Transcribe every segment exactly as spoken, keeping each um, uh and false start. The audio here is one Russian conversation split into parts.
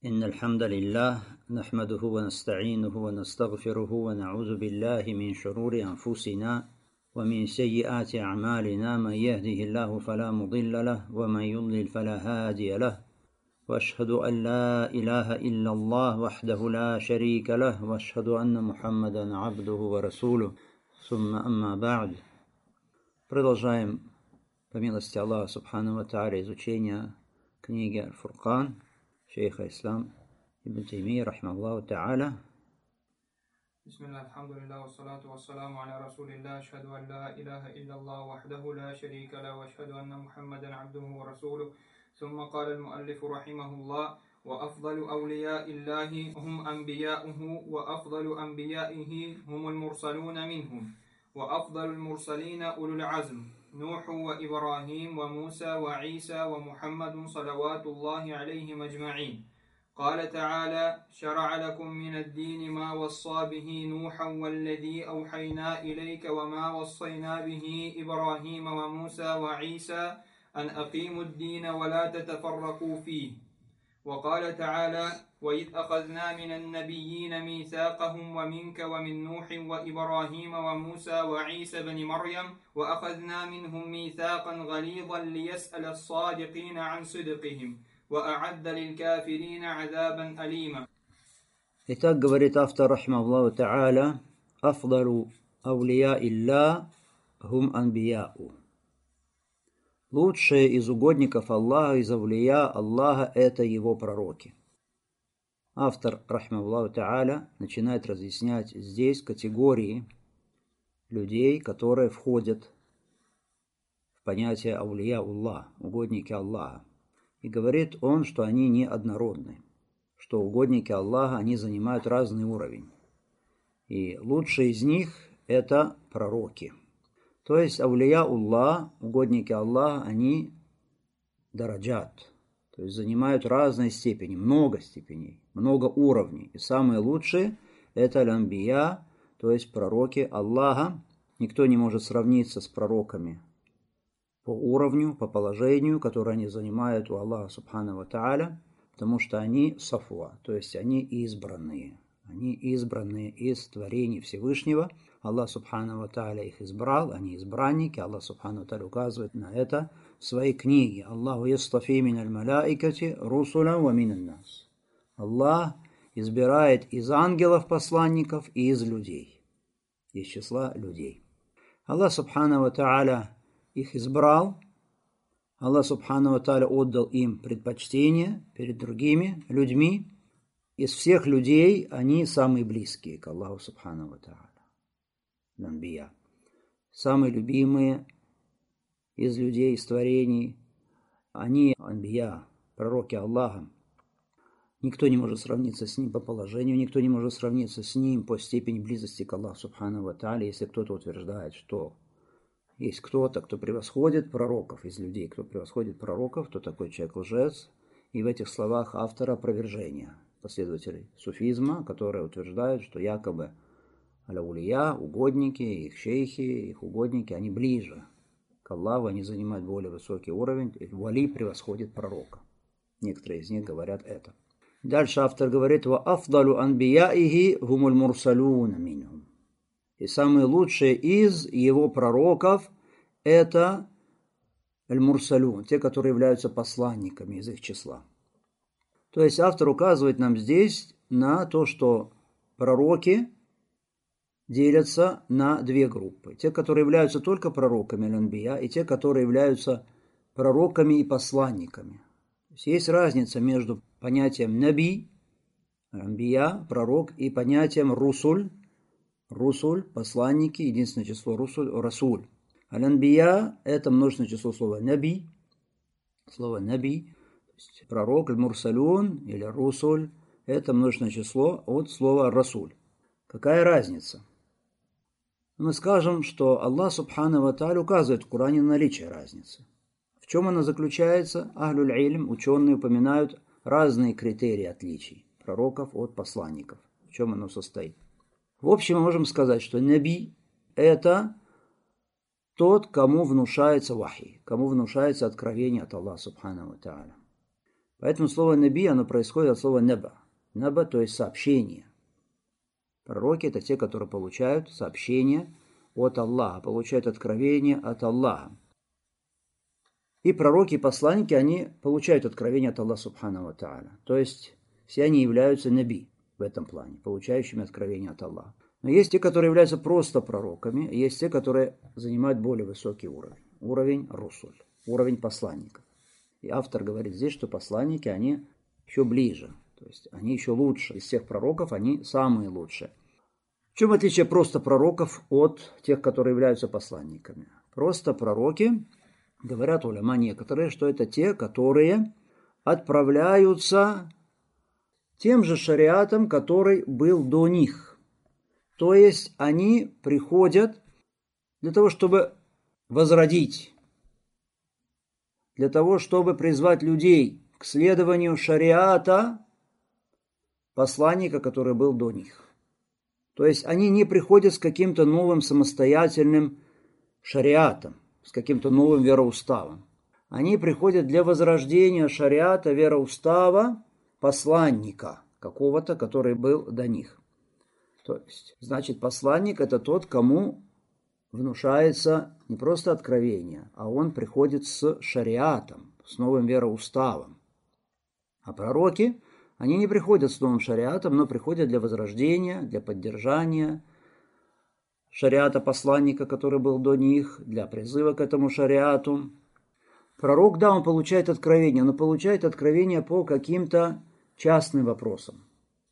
إن الحمد لله نحمده ونستعينه ونستغفره ونعوذ بالله من شرور أنفسنا ومن سيئات أعمالنا. من يهده الله فلا مضل له ومن يضلل فلا هادي له، وأشهد أن لا إله إلا الله وحده لا شريك له، وأشهد أن محمدا عبده ورسوله. ثم أما بعد. Продолжаем, по милости Аллаха Субхану ва Тааля, изучение книги Аль-Фуркан шейха Ислам ибн Таймия рахимахуллаху Тааля. Бисмилlah, алхамдулилlah, вассалату вассаламу аля расулилlah, ашхаду ан ла илаха илляллах, вахдаху ла шарика ла, ва ашхаду анна Мухаммадан абдуху ва расулух. Сумма каля аль-муаллифу рахимахуллах: ва афдалу аулия иллахи хум анбияуху, ва афдалу анбияихи хум аль-мурсалуна минхум, ва афдалу аль-мурсалина улул азм, Нуху ва Ибрахим ва Муса ва Иса ва Мухаммадун салаватуллахи алейхим аджмаин. قال تعالى: شرع لكم من الدين ما وصى به نوحا والذي أوحينا إليك وما وصينا به إبراهيم وموسى وعيسى أن أقيموا الدين ولا تتفرقوا فيه. وقال تعالى: وإذ أخذنا من النبيين ميثاقهم ومنك ومن نوح وإبراهيم وموسى وعيسى بن مريم وأخذنا منهم ميثاقا غليظا ليسأل الصادقين عن صدقهم وأعد للكافرين عذابا أليما. Итак, говорит автор рахимахуллаху Тааля: афдалу аулия илля хум анбияу. Лучшие из угодников Аллаха, из аулия Аллаха, это его пророки. Автор рахимахуллаху Тааля начинает разъяснять здесь категории людей, которые входят в понятие аулия Аллах, угодники Аллаха. И говорит он, что они не однородны, что угодники Аллаха, они занимают разный уровень. И лучшие из них – это пророки. То есть аулия Аллах, угодники Аллаха, они дараджат, то есть занимают разные степени, много степеней, много уровней. И самые лучшие – это аль-анбия, то есть пророки Аллаха. Никто не может сравниться с пророками по уровню, по положению, которое они занимают у Аллаха Субхану ва Тааля, потому что они сафуа, то есть они избранные. Они избранные из творений Всевышнего. Аллах Субхану ва Тааля их избрал, они избранники. Аллах Субхану ва Тааля указывает на это в своей книге. Аллаху ястафи миналь малаикати русуля ва минан нас. Аллах избирает из ангелов посланников и из людей, из числа людей. Аллах Субхану ва Тааля их избрал, Аллах Субхану ва Тааля отдал им предпочтение перед другими людьми. Из всех людей они самые близкие к Аллаху Субхану ва Тааля. Анбия. Самые любимые из людей, из творений. Они анбия, пророки Аллаха. Никто не может сравниться с ним по положению, никто не может сравниться с ним по степени близости к Аллаху Субхану ва Тааля. Если кто-то утверждает, что есть кто-то, кто превосходит пророков из людей, кто превосходит пророков, то такой человек лжец. И в этих словах автора опровержение последователей суфизма, которые утверждают, что якобы аляулия, угодники, их шейхи, их угодники, они ближе к Аллаху, они занимают более высокий уровень, и вали превосходит пророка. Некоторые из них говорят это. Дальше автор говорит: «Ва афдалу анбияихи хумуль мурсалуна минхум». И самые лучшие из его пророков – это аль-мурсалюн, те, которые являются посланниками из их числа. То есть автор указывает нам здесь на то, что пророки делятся на две группы. Те, которые являются только пророками аль-анбия, и те, которые являются пророками и посланниками. То есть, есть разница между понятием наби, аль-анбия, пророк, и понятием русуль, Русуль, посланники, единственное число русуль, расуль. Аль-анбия – это множественное число слова наби, слово наби, то есть пророк, аль-мурсалюн или русуль – это множественное число от слова расуль. Какая разница? Мы скажем, что Аллах Субхану ва Тааля указывает в Коране на наличие разницы. В чем она заключается? Ахлюль илм, ученые упоминают разные критерии отличий пророков от посланников. В чем оно состоит? В общем, мы можем сказать, что наби – это тот, кому внушается вахи, кому внушается откровение от Аллаха Субхану ва Тааля. Поэтому слово «наби», оно происходит от слова «неба». «Неба», то есть сообщение. Пророки – это те, которые получают сообщение от Аллаха, получают откровение от Аллаха. И пророки и посланники, они получают откровение от Аллаха Субхану ва Тааля. То есть все они являются наби в этом плане, получающими откровение от Аллаха. Но есть те, которые являются просто пророками, и есть те, которые занимают более высокий уровень. Уровень русуль, уровень посланников. И автор говорит здесь, что посланники, они еще ближе, то есть они еще лучше. Из всех пророков они самые лучшие. В чем отличие просто пророков от тех, которые являются посланниками? Просто пророки, говорят уляма некоторые, что это те, которые отправляются тем же шариатом, который был до них. То есть они приходят для того, чтобы возродить, для того, чтобы призвать людей к следованию шариата посланника, который был до них. То есть они не приходят с каким-то новым самостоятельным шариатом, с каким-то новым вероуставом. Они приходят для возрождения шариата, вероустава посланника какого-то, который был до них. То есть, значит, посланник – это тот, кому внушается не просто откровение, а он приходит с шариатом, с новым вероуставом. А пророки, они не приходят с новым шариатом, но приходят для возрождения, для поддержания шариата посланника, который был до них, для призыва к этому шариату. Пророк, да, он получает откровение, но получает откровение по каким-то частным вопросам.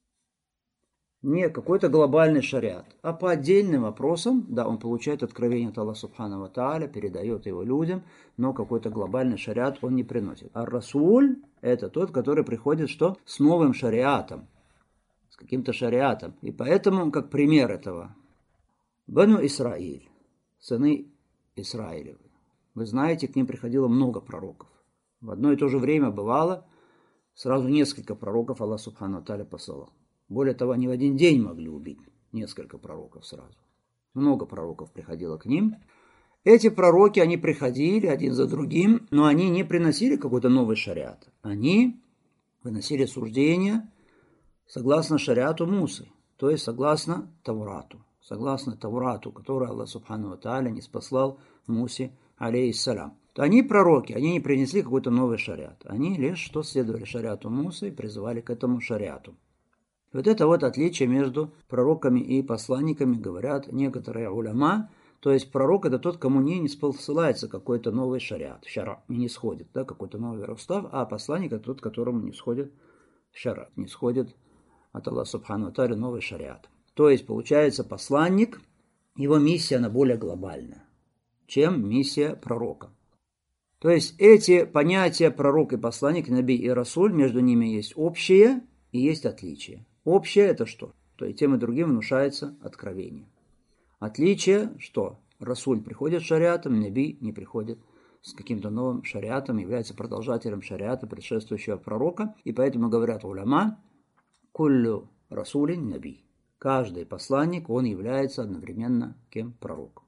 Не какой-то глобальный шариат, а по отдельным вопросам, да, он получает откровение от Аллаха Субхану ва Тааля, передает его людям, но какой-то глобальный шариат он не приносит. А расуль – это тот, который приходит что? С новым шариатом, с каким-то шариатом. И поэтому, как пример этого, Бану Исраиль, сыны Исраилевы. Вы знаете, к ним приходило много пророков. В одно и то же время бывало сразу несколько пророков Аллах Субхану ва Тааля посылал. Более того, они в один день могли убить несколько пророков сразу. Много пророков приходило к ним. Эти пророки, они приходили один за другим, но они не приносили какой-то новый шариат. Они выносили суждения согласно шариату Мусы, то есть согласно Таврату. Согласно Таврату, который Аллах Субхану ва Тааля ниспослал Мусе, алейхиссалям. То они пророки, они не принесли какой-то новый шариат. Они лишь что следовали шариату Мусы и призывали к этому шариату. Вот это вот отличие между пророками и посланниками, говорят некоторые уляма. То есть пророк – это тот, кому не ссылается какой-то новый шариат, шара, не сходит, да, какой-то новый вероустав, а посланник – это тот, которому не сходит шара, не сходит от Аллаха Субхану ва Тааля новый шариат. То есть, получается, посланник, его миссия, она более глобальная, чем миссия пророка. То есть, эти понятия пророк и посланник, наби и расуль, между ними есть общее и есть отличие. Общее – это что? То и тем и другим внушается откровение. Отличие – что? Расуль приходит с шариатом, наби не приходит с каким-то новым шариатом, является продолжателем шариата, предшествующего пророка. И поэтому говорят уляма, куллю расулин наби. Каждый посланник, он является одновременно кем? Пророком.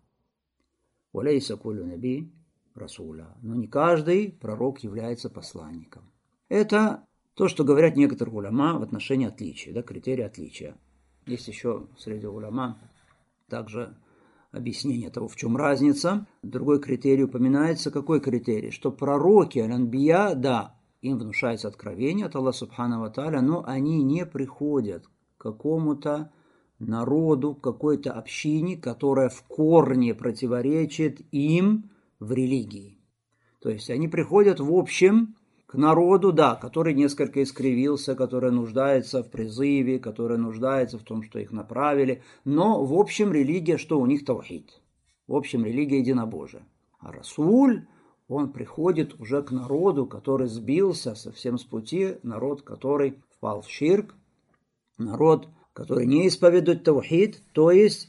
Валяйса куллю наби расуля. Но не каждый пророк является посланником. Это то, что говорят некоторые уляма в отношении отличия, да, критерии отличия. Есть еще среди уляма также объяснение того, в чем разница. Другой критерий упоминается. Какой критерий? Что пророки, аль-анбия, да, им внушается откровение от Аллаха Субхану ва Тааля, но они не приходят к какому-то народу, к какой-то общине, которая в корне противоречит им в религии. То есть они приходят в общем к народу, да, который несколько искривился, который нуждается в призыве, который нуждается в том, что их направили. Но в общем религия, что у них тавхид. В общем религия единобожия. А расуль, он приходит уже к народу, который сбился совсем с пути, народ, который впал в ширк, народ, который не исповедует тавхид, то есть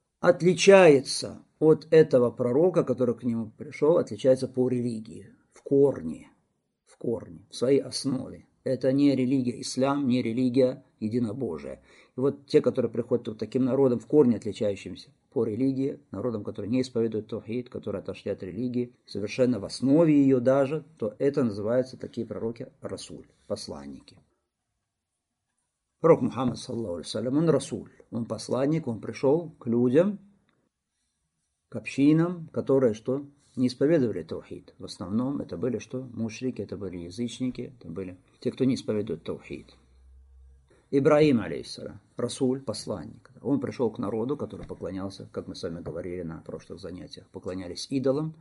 отличается от этого пророка, который к нему пришел, отличается по религии, в корне. корне, в своей основе. Это не религия ислам, не религия единобожия. И вот те, которые приходят вот таким народом в корне отличающимся по религии, народам, которые не исповедуют таухид, которые отошли от религии, совершенно в основе ее даже, то это называются такие пророки расуль, посланники. Пророк Мухаммад, саллаллаху алейхи вассалям, он расуль, он посланник, он пришел к людям, к общинам, которые что? Не исповедовали таухид. В основном это были что? Мушрики, это были язычники, это были те, кто не исповедует таухид. Ибрахим, алейхиссалям, расуль, посланник. Он пришел к народу, который поклонялся, как мы с вами говорили на прошлых занятиях, поклонялись идолам,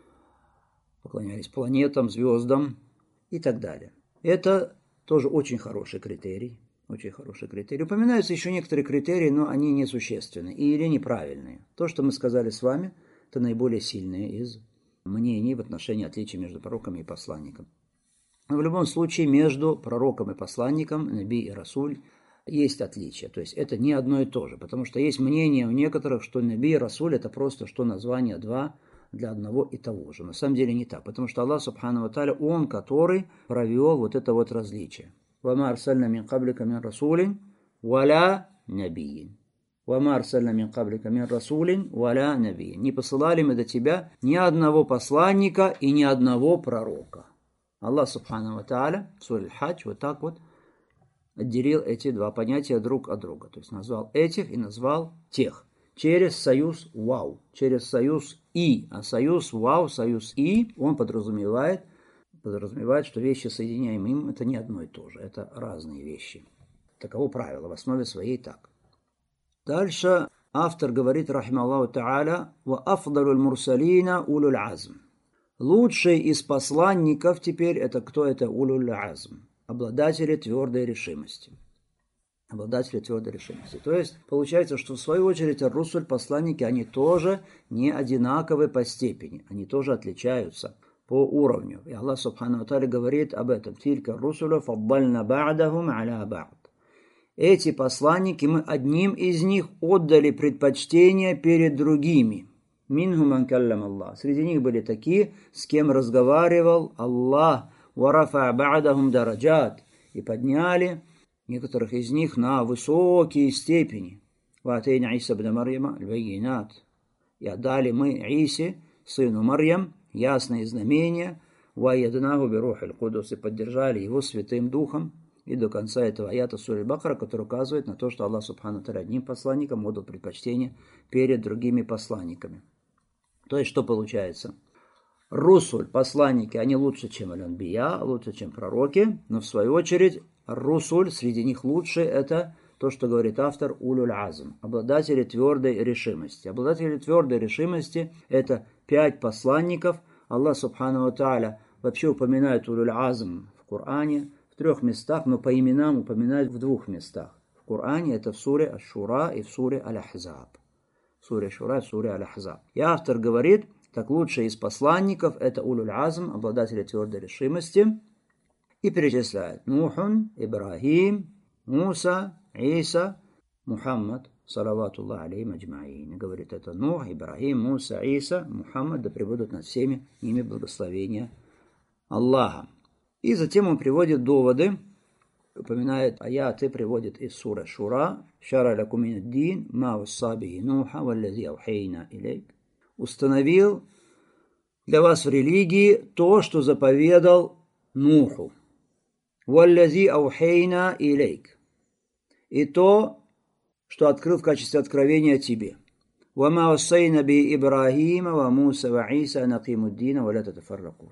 поклонялись планетам, звездам и так далее. Это тоже очень хороший критерий. Очень хороший критерий. Упоминаются еще некоторые критерии, но они несущественны или неправильные. То, что мы сказали с вами, это наиболее сильные из мнений в отношении отличия между пророками и посланником. Но в любом случае между пророком и посланником, наби и расуль, есть отличие. То есть это не одно и то же. Потому что есть мнение у некоторых, что наби и расуль это просто что название два для одного и того же. На самом деле не так. Потому что Аллах субхану ва тааля, Он, который провел вот это вот различие. وَمَا أَرْسَلْنَا مِنْ قَبْلِكَ مِنْ رَسُولٍ وَلَا نَبِيٍّ وَمَا أَرْسَلْنَا مِنْ قَبْلِكَ مِنْ رَسُولٍ وَلَا نَبِيٍّ. Не посылали мы до тебя ни одного посланника и ни одного пророка. Аллах субхану ва тааля в суре Аль-Хадж вот так вот отделил эти два понятия друг от друга. То есть назвал этих и назвал тех. Через союз вау, через союз и. А союз вау, союз и, он подразумевает, подразумевает, что вещи, соединяемые им, это не одно и то же. Это разные вещи. Таково правило, в основе своей так. Дальше автор говорит, рахималлаху та'аля, «Ва афдалуль мурсалина улуль азм». Лучший из посланников теперь, это кто это? Улуль азм. Обладатели твердой решимости. Обладатели твердой решимости. То есть, получается, что в свою очередь русуль, посланники, они тоже не одинаковы по степени. Они тоже отличаются по уровню. И Аллах субхану ва тааля говорит об этом. «Тилька русуля фаддальна ба'дахум аля ба'д». Эти посланники, мы одним из них отдали предпочтение перед другими. «Минхум ман каллам Аллах». Среди них были такие, с кем разговаривал Аллах. «Варафа ба'дахум дараджат». И подняли некоторых из них на высокие степени. «Ваатейна Иса бна Марьяма аль-байинат». И отдали мы Исе, сыну Марьям, ясные знамения, «Ваяднаху бирухиль кудус», и поддержали его святым духом, и до конца этого аята сури Аль-Бакара, который указывает на то, что Аллах субхану ва тааля одним посланникам отдал предпочтение перед другими посланниками. То есть, что получается? Русуль, посланники, они лучше, чем аль-анбия, лучше, чем пророки, но в свою очередь русуль, среди них лучше, это то, что говорит автор, улюль азм, обладатели твердой решимости. Обладатели твердой решимости – это пять посланников. Аллах субхану ва тааля вообще упоминает улюль азм в Коране в трех местах, но по именам упоминает в двух местах. В Коране это в суре Аш-Шура и в суре Аль-Ахзаб. В суре Аш-Шура и в суре Аль-Ахзаб. И автор говорит, так лучшие из посланников это улюль азм, обладатели твердой решимости, и перечисляет Нухун, Ибрахим, Муса, Иса, Мухаммад, салаватуллах алейхим аджмаин. Говорит, это Нух, Ибрахим, Муса, Иса, Мухаммад, да пребудут над всеми ими благословения Аллаха. И затем он приводит доводы, упоминает аяты, приводит из суры Шура, «Шара лакум мин-ад-дин, ма васса бихи Нуха, валлази аухейна илейк». Установил для вас в религии то, что заповедал Нуху. «Валлази аухейна илейк». И то, что открыл в качестве откровения тебе. «Вама вассайна би Ибрахима, ва Муса, ва Иса, накимуддина, ва ля татафарраку».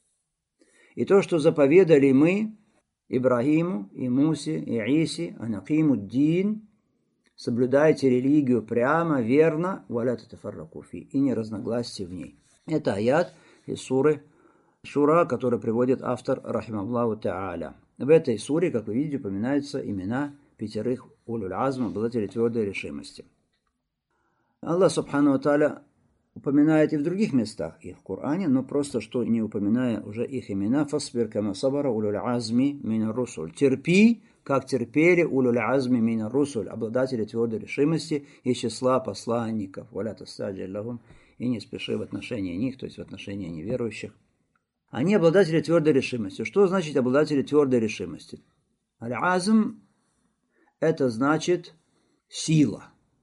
И то, что заповедали мы Ибрахиму, и Мусе, и Исе, анакимуддин, соблюдайте религию прямо, верно, ва ля татафарраку фи, и не разногласьте в ней. Это аят из суры Шура, который приводит автор, рахималлаху та'аля. В этой суре, как вы видите, упоминаются имена пятерых улюль азм, обладателей твердой решимости. Аллах субхану ва тааля упоминает и в других местах их в Коране, но просто что не упоминая уже их имена, фасбир кама сабара улюль азми мин русуль. Терпи, как терпели улюль азми мин русуль, обладатели твердой решимости из числа посланников. Валя тастаджиль лахум, и не спеши в отношении них, то есть в отношении неверующих. Они обладатели твердой решимости. Что значит обладатели твердой решимости? Аль-азм – это значит сила.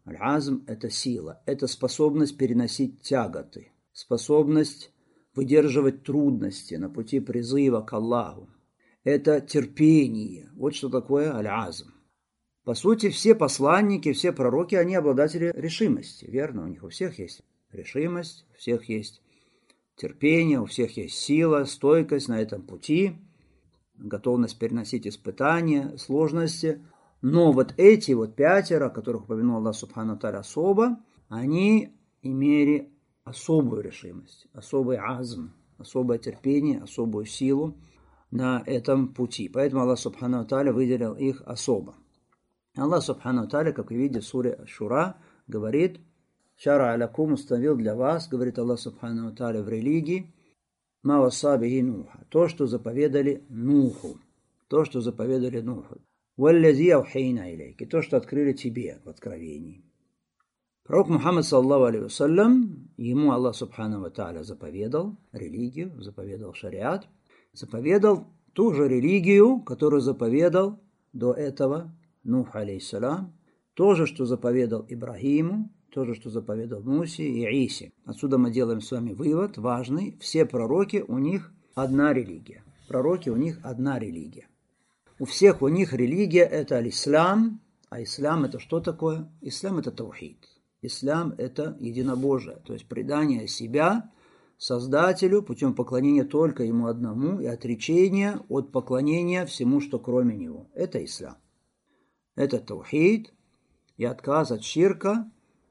Аль-азм – это сила, это способность переносить тяготы, способность выдерживать трудности на пути призыва к Аллаху. Это терпение. Вот что такое аль-азм. По сути, все посланники, все пророки, они обладатели решимости, верно? У них у всех есть решимость, у всех есть терпение, у всех есть сила, стойкость на этом пути, готовность переносить испытания, сложности. Но вот эти вот пятеро, которых упомянул Аллах Субхану Тааля особо, они имели особую решимость, особый азм, особое терпение, особую силу на этом пути. Поэтому Аллах Субхану Тааля выделил их особо. Аллах Субхану Тааля, как вы видите в суре Аш-Шура, говорит: «Шара алякум, установил для вас, говорит Аллах Субхану Тааля в религии, ма васса бихи Нуха, то, что заповедали Нуху, то, что заповедали Нуху, валлази аухейна илейки, то, что открыли тебе в откровении». Пророк Мухаммад, саллаллаху алейхи вассалям, ему Аллах Субхану Тааля заповедал религию, заповедал шариат, заповедал ту же религию, которую заповедал до этого Нух, алейхиссалям, то же, что заповедал Ибрагиму, то же, что заповедал Мусе и Исе. Отсюда мы делаем с вами вывод важный. Все пророки, у них одна религия. Пророки, у них одна религия. У всех у них религия – это аль-ислам. А ислам – это что такое? Ислам – это таухид. Ислам – это единобожие, то есть предание себя Создателю путем поклонения только Ему одному и отречения от поклонения всему, что кроме Него. Это ислам. Это таухид и отказ от ширка.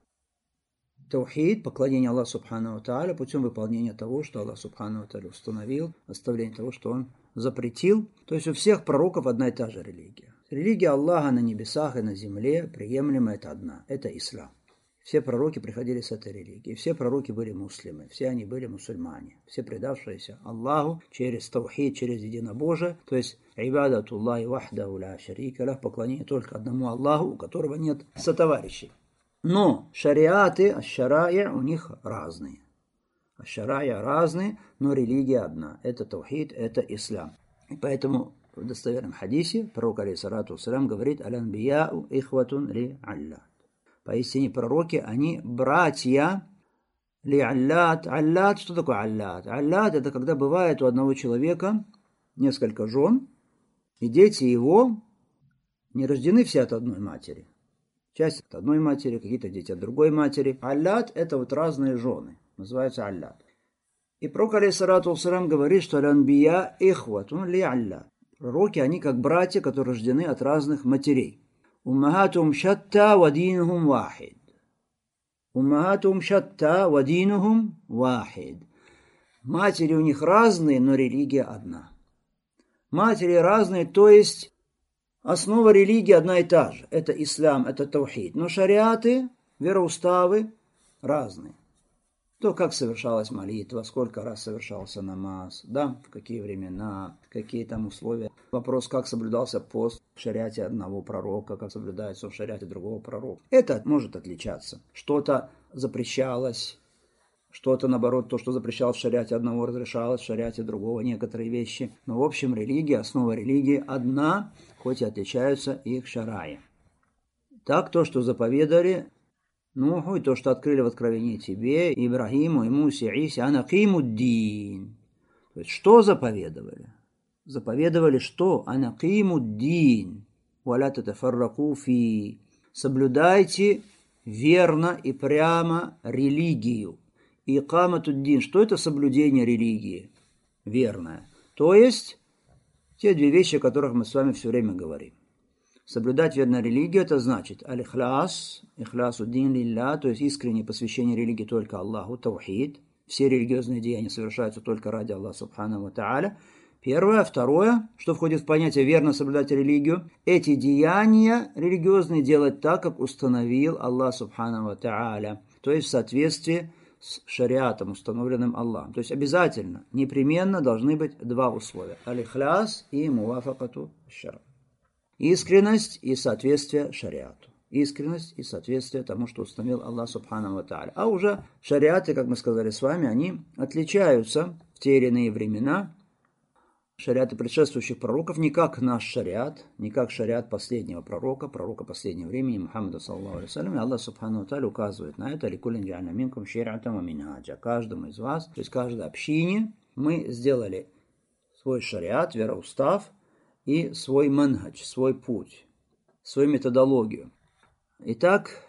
Таухид, поклонение Аллаху Субхану Тааля путем выполнения того, что Аллах Субхану Тааля установил, оставление того, что Он запретил. То есть у всех пророков одна и та же религия. Религия Аллаха на небесах и на земле приемлема, это одна, это ислам. Все пророки приходили с этой религии, все пророки были муслимы, все они были мусульмане, все предавшиеся Аллаху через таухид, через единобожие, то есть ибадатуллахи вахдаху ля шарика лах, поклонение только одному Аллаху, у которого нет сотоварищей. Но шариаты, аш-шараи у них разные. Аш-шараи разные, но религия одна. Это таухид, это ислам. И поэтому в достоверном хадисе пророк алейхиссалату вассалям говорит: «Аль-анбияу ихватун ли аллат». Поистине пророки, они братья ли аллат. Аллат, что такое аллат? Аллат – это когда бывает у одного человека несколько жен, и дети его не рождены все от одной матери. Часть от одной матери, какие-то дети от другой матери. Аллат – это вот разные жены, называется аллат. И пророк алейхиссалату вассалям говорит, что аль-анбия ихватун ли аллат. Пророки, они как братья, которые рождены от разных матерей. Уммахатум шатта ва динухум вахид. Уммахатум шатта ва динухум вахид. Матери у них разные, но религия одна. Матери разные, то есть основа религии одна и та же. Это ислам, это таухид. Но шариаты, вероуставы разные. То, как совершалась молитва, сколько раз совершался намаз, да, в какие времена, какие там условия. Вопрос, как соблюдался пост в шариате одного пророка, как соблюдается в шариате другого пророка. Это может отличаться. Что-то запрещалось, что-то, наоборот, то, что запрещалось в шариате одного, разрешалось в шариате другого, некоторые вещи. Но, в общем, религия, основа религии одна, хоть и отличаются их шараи. Так, то, что заповедали Нуху, и то, что открыли в откровении тебе, Ибрагиму, и Мусе, и Исе, анакимуддин. То есть, что заповедовали? Заповедовали что? Анакимуддин. Валя татафарраку фи. Соблюдайте верно и прямо религию. Икаматуддин. Что это соблюдение религии? Верное. То есть, те две вещи, о которых мы с вами все время говорим. Соблюдать верно религию, это значит аль-ихляс, ихлясу дин лилля, то есть искреннее посвящение религии только Аллаху, таухид. Все религиозные деяния совершаются только ради Аллаха Субхану ва Тааля. Первое. Второе, что входит в понятие верно соблюдать религию, эти деяния религиозные делать так, как установил Аллах Субхану ва Тааля, то есть в соответствии с шариатом, установленным Аллахом. То есть обязательно, непременно должны быть два условия. Аль-ихляс и мувафакату шар. Искренность и соответствие шариату. Искренность и соответствие тому, что установил Аллах Субхану ва Тааля. А уже шариаты, как мы сказали с вами, они отличаются в те или иные времена. шариаты предшествующих пророков не как наш шариат, не как шариат последнего пророка, пророка последнего времени, Мухаммада саллаллаху алейхи ва саллям. И Аллах субхану ва тааля указывает на это: «Ликуллин джа'альна минкум ши'р'атан ва минхаджа». Каждому из вас, то есть каждой общине, мы сделали свой шариат, вероустав и свой манхадж, свой путь, свою методологию. Итак,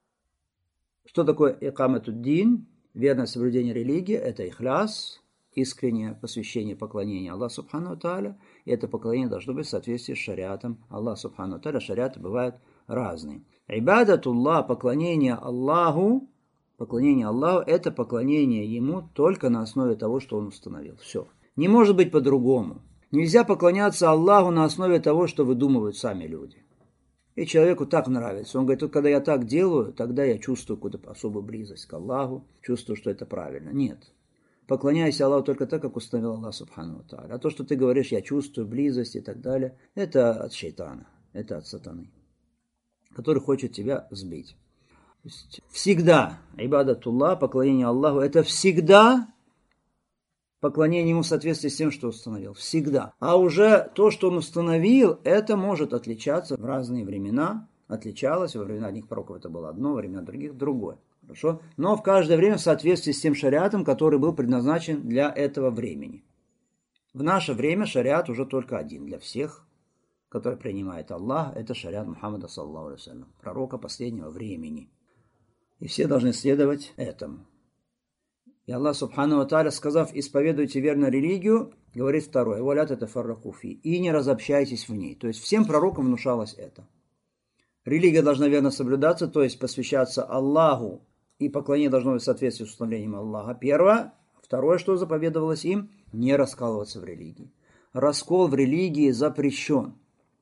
что такое икаматуддин? Верное соблюдение религии – это ихляс, искреннее посвящение, поклонение Аллаху субхану ва тааля, и это поклонение должно быть в соответствии с шариатом Аллаха субхану ва тааля. Шариаты бывают разные. Ибадатуллах, поклонение Аллаху, поклонение Аллаху – это поклонение Ему только на основе того, что Он установил. Все. Не может быть по-другому. Нельзя поклоняться Аллаху на основе того, что выдумывают сами люди. И человеку так нравится. Он говорит: вот когда я так делаю, тогда я чувствую какую-то особую близость к Аллаху, чувствую, что это правильно. Нет. Поклоняйся Аллаху только так, как установил Аллах субхану ва тааля. А то, что ты говоришь, я чувствую близость и так далее, это от шайтана, это от сатаны, который хочет тебя сбить. То есть всегда ибадатуллах, поклонение Аллаху, это всегда поклонение Ему в соответствии с тем, что установил. Всегда. А уже то, что Он установил, это может отличаться в разные времена. Отличалось. Во времена одних пророков это было одно, во времена других другое. Хорошо? Но в каждое время в соответствии с тем шариатом, который был предназначен для этого времени. В наше время шариат уже только один для всех, который принимает Аллах. Это шариат Мухаммада саллаллаху алейхи ва саллям, пророка последнего времени. И все должны следовать этому. И Аллах субхану ва тааля, сказав: исповедуйте верную религию, говорит второе: «Валят это фарракуфи», и не разобщайтесь в ней. То есть всем пророкам внушалось это. Религия должна верно соблюдаться, то есть посвящаться Аллаху, и поклонение должно быть в соответствии с установлением Аллаха. Первое. Второе, что заповедовалось им: не раскалываться в религии. Раскол в религии запрещен.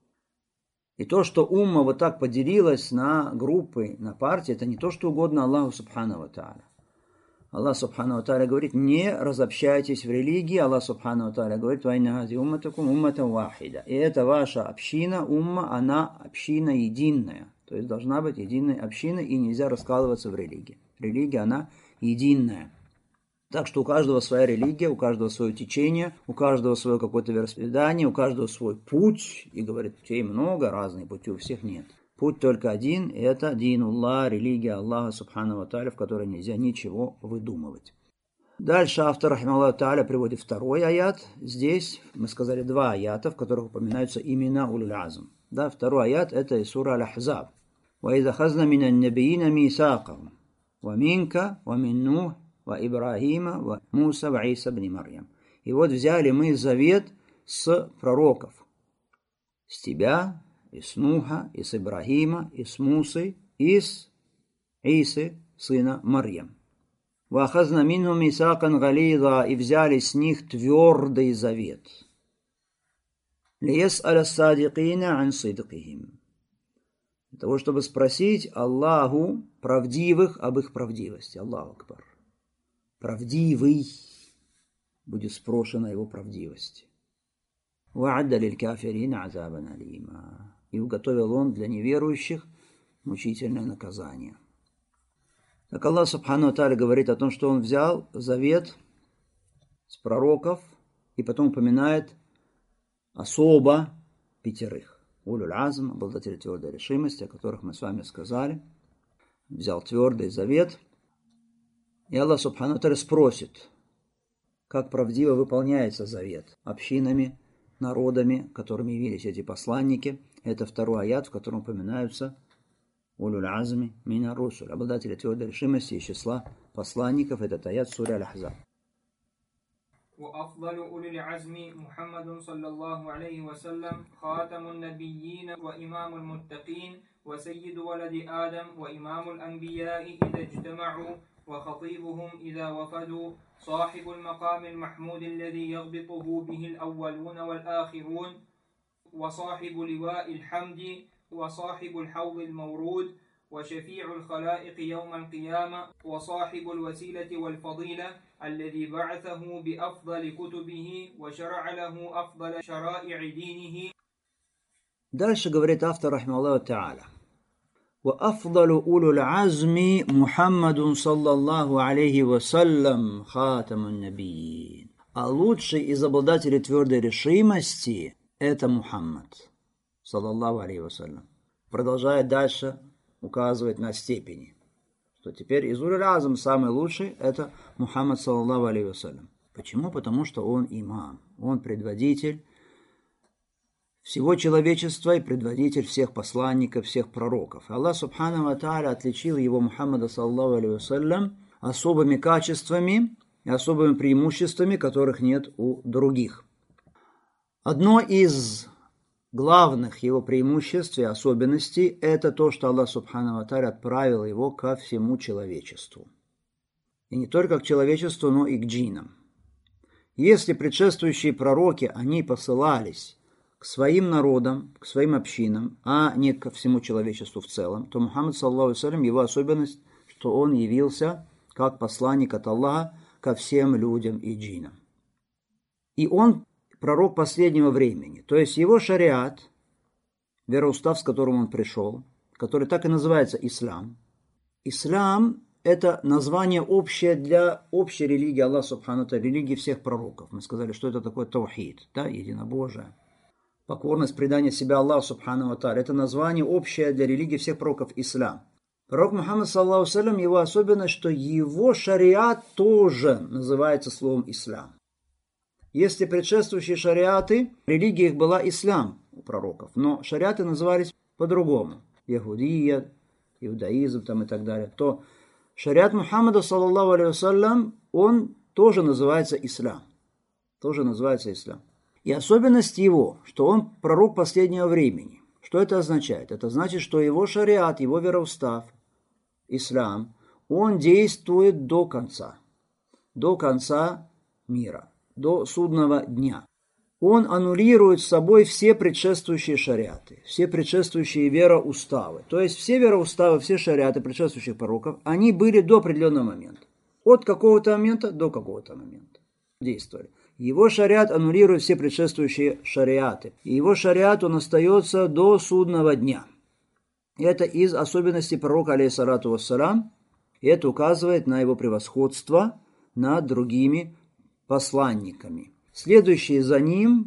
И то, что умма вот так поделилась на группы, на партии, это не то, что угодно Аллаху субхану ва тааля. Аллах субхану ва тааля говорит: не разобщайтесь в религии. Аллах субхану ва тааля говорит: «Ва инна хази умматакум умматан вахида». И это ваша община, умма, она община единая. То есть должна быть единой общиной, и нельзя раскалываться в религии. Религия, она единая. Так что у каждого своя религия, у каждого свое течение, у каждого свое какое-то вероисповедание, у каждого свой путь. И говорит, путей много, разные пути у всех нет. Путь только один, и это динуллах, религия Аллаха субхану ва тааля, в которой нельзя ничего выдумывать. Дальше автор, рахимахуллаху тааля, приводит второй аят. Здесь мы сказали два аята, в которых упоминаются имена улуль азм. Да, второй аят — это из сура Аль-Ахзаб. وَإِذْ أَخَذْنَا مِنَ النَّبِيِّينَ مِيثَاقَهُمْ وَمِنْكَ وَمِنْ نُوحٍ وَإِبْرَاهِيمَ وَمُوسَى وَعِيسَى ибн Марьям. И вот взяли мы завет с пророков, с тебя, и с Нуха, и с Ибрахима, и с Мусы, и с Исы, сына Марьям. وَأَخَذْنَا مِنْهُمْ مِيثَاقًا غَلِيظًا, и взяли с них твердый завет. لِيَسْأَلَ الصَّادِقِينَ عَنْ صِدْقِهِمْ, для того, чтобы спросить Аллаху правдивых об их правдивости. Аллаху акбар. Правдивый будет спрошен о его правдивости. وَعَدَّ لِلْكَافِرِينَ عَذَابًا أَلِيمًا, и уготовил он для неверующих мучительное наказание. Так Аллах субхану ва тааля говорит о том, что он взял завет с пророков, и потом упоминает особо пятерых. Улюль азм, обладатели твердой решимости, о которых мы с вами сказали. Взял твердый завет. И Аллах субхану ва тааля спросит, как правдиво выполняется завет общинами, народами, которыми явились эти посланники. Это второй аят, в котором упоминаются улюль азми мина русуль, обладатели твердой решимости из числа посланников. Этот аят сура Аль-Ахзаб. وأفضل أولي العزم محمد صلى الله عليه وسلم خاتم النبيين وإمام المتقين وسيد ولد آدم وإمام الأنبياء إذا اجتمعوا وخطيبهم إذا وفدوا صاحب المقام المحمود الذي يغبطه به الأولون والآخرون وصاحب لواء الحمد وصاحب الحوض المورود وشفيع الخلائق يوم القيامة وصاحب الوسيلة والفضيلة الذي بعثه بأفضل كتبه وشرع له أفضل شرائع دينه. Дальше говорит автор, рахимахуллаху тааля: وأفضل أولو العزم محمد صلى الله عليه وسلم خاتم النبيين. А лучший из обладателей твердой решимости – это Мухаммад, саллаллаху алейхи вассалям. Продолжает дальше указывать на степени, что теперь из уль-азм самый лучший – это Мухаммад, саллаллаху алейхи вассалям. Почему? Потому что он имам, он предводитель всего человечества и предводитель всех посланников, всех пророков. Аллах субхану ва тааля отличил его, Мухаммада, саллаллаху алейхи вассалям, особыми качествами и особыми преимуществами, которых нет у других. Одно из главных его преимуществ и особенностей – это то, что Аллах субхану ва тааля отправил его ко всему человечеству. И не только к человечеству, но и к джиннам. Если предшествующие пророки, они посылались к своим народам, к своим общинам, а не ко всему человечеству в целом, то Мухаммад, саллаллаху алейхи вассалям, его особенность, что он явился как посланник от Аллаха ко всем людям и джиннам. И он пророк последнего времени, то есть его шариат, вероустав, с которым он пришел, который так и называется ислам. Ислам – это название общее для общей религии Аллаха субхану ва тааля, религии всех пророков. Мы сказали, что это такое таухид, да, единобожие. Покорность, предание себя Аллаху субхану ва тааля – это название общее для религии всех пророков ислам. Пророк Мухаммад, саллаллаху алейхи вассалям, его особенность, что его шариат тоже называется словом ислам. Если предшествующие шариаты, религия их была ислам у пророков, но шариаты назывались по-другому, яхудия, иудаизм там и так далее, то шариат Мухаммада, саллаллаху алейхи вассалям, он тоже называется ислам. Тоже называется ислам. И особенность его, что он пророк последнего времени. Что это означает? Это значит, что его шариат, его вероустав, ислам, он действует до конца. До конца мира. До судного дня. Он аннулирует с собой все предшествующие шариаты, все предшествующие вероуставы. То есть все вероуставы, все шариаты предшествующих пророков, они были до определенного момента. От какого-то момента до какого-то момента действовали. Его шариат аннулирует все предшествующие шариаты. И его шариат, он остается до судного дня. И это из особенностей пророка, алейхиссалату вассалям. И это указывает на его превосходство над другими посланниками. Следующий за ним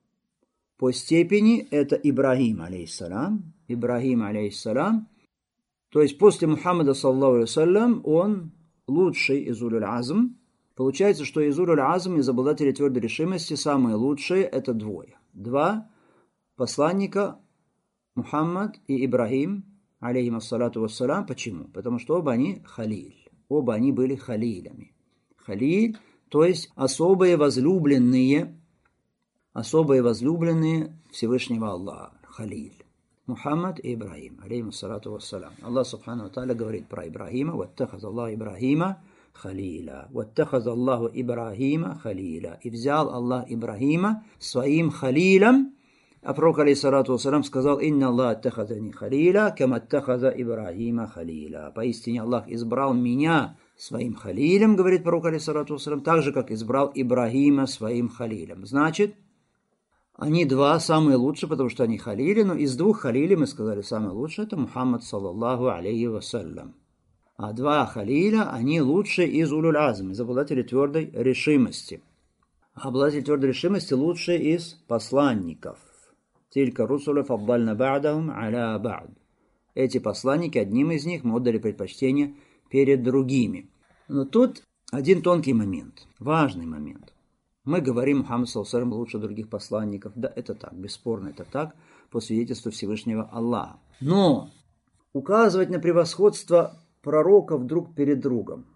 по степени это Ибрахим, алейхиссалам. Ибрахим, алейхиссалам. То есть после Мухаммада, саллаллаху алейхи вассалям, он лучший из уль-азм. Получается, что из уль-азм, из обладателей твердой решимости, самые лучшие это двое. Два посланника, Мухаммад и Ибрахим, алейхим ассалату вассалам. Почему? Потому что оба они халиль. Оба они были халилями. Халиль, то есть особые возлюбленные, особые возлюбленные Всевышнего Аллаха. Халиль. Мухаммад и Ибрахим, алейхим ассалату вассалам. Аллах субхану ва тааля говорит про Ибрахима: «Ваттахаз Аллаху Ибрахима халиля». «Ваттахаз Аллаху Ибрахима халиля». И взял Аллах Ибрахима своим халилем. А пророк, алейхиссалату вассалам, сказал: «Инна Аллах аттахазани халиля, кама аттахаза Ибрахима халиля». Поистине Аллах избрал меня своим халилем, говорит пророк, алейхиссалату вассалам, так же, как избрал Ибрахима своим халилем. Значит, они два самые лучшие, потому что они халили, но из двух халилей мы сказали, самый лучший это Мухаммад, саллаллаху алейхи вассалям. А два халиля, они лучшие из уль-азм, из обладателей твердой решимости. А обладатели твердой решимости лучшие из посланников. Тилька русуля фаддальна ба'дахум аля ба'д. Эти посланники, одним из них мы отдали предпочтение перед другими. Но тут один тонкий момент, важный момент. Мы говорим, Мухаммад, саллаллаху алейхи вассалям, лучше других посланников. Да, это так, бесспорно, это так, по свидетельству Всевышнего Аллаха. Но указывать на превосходство пророков друг перед другом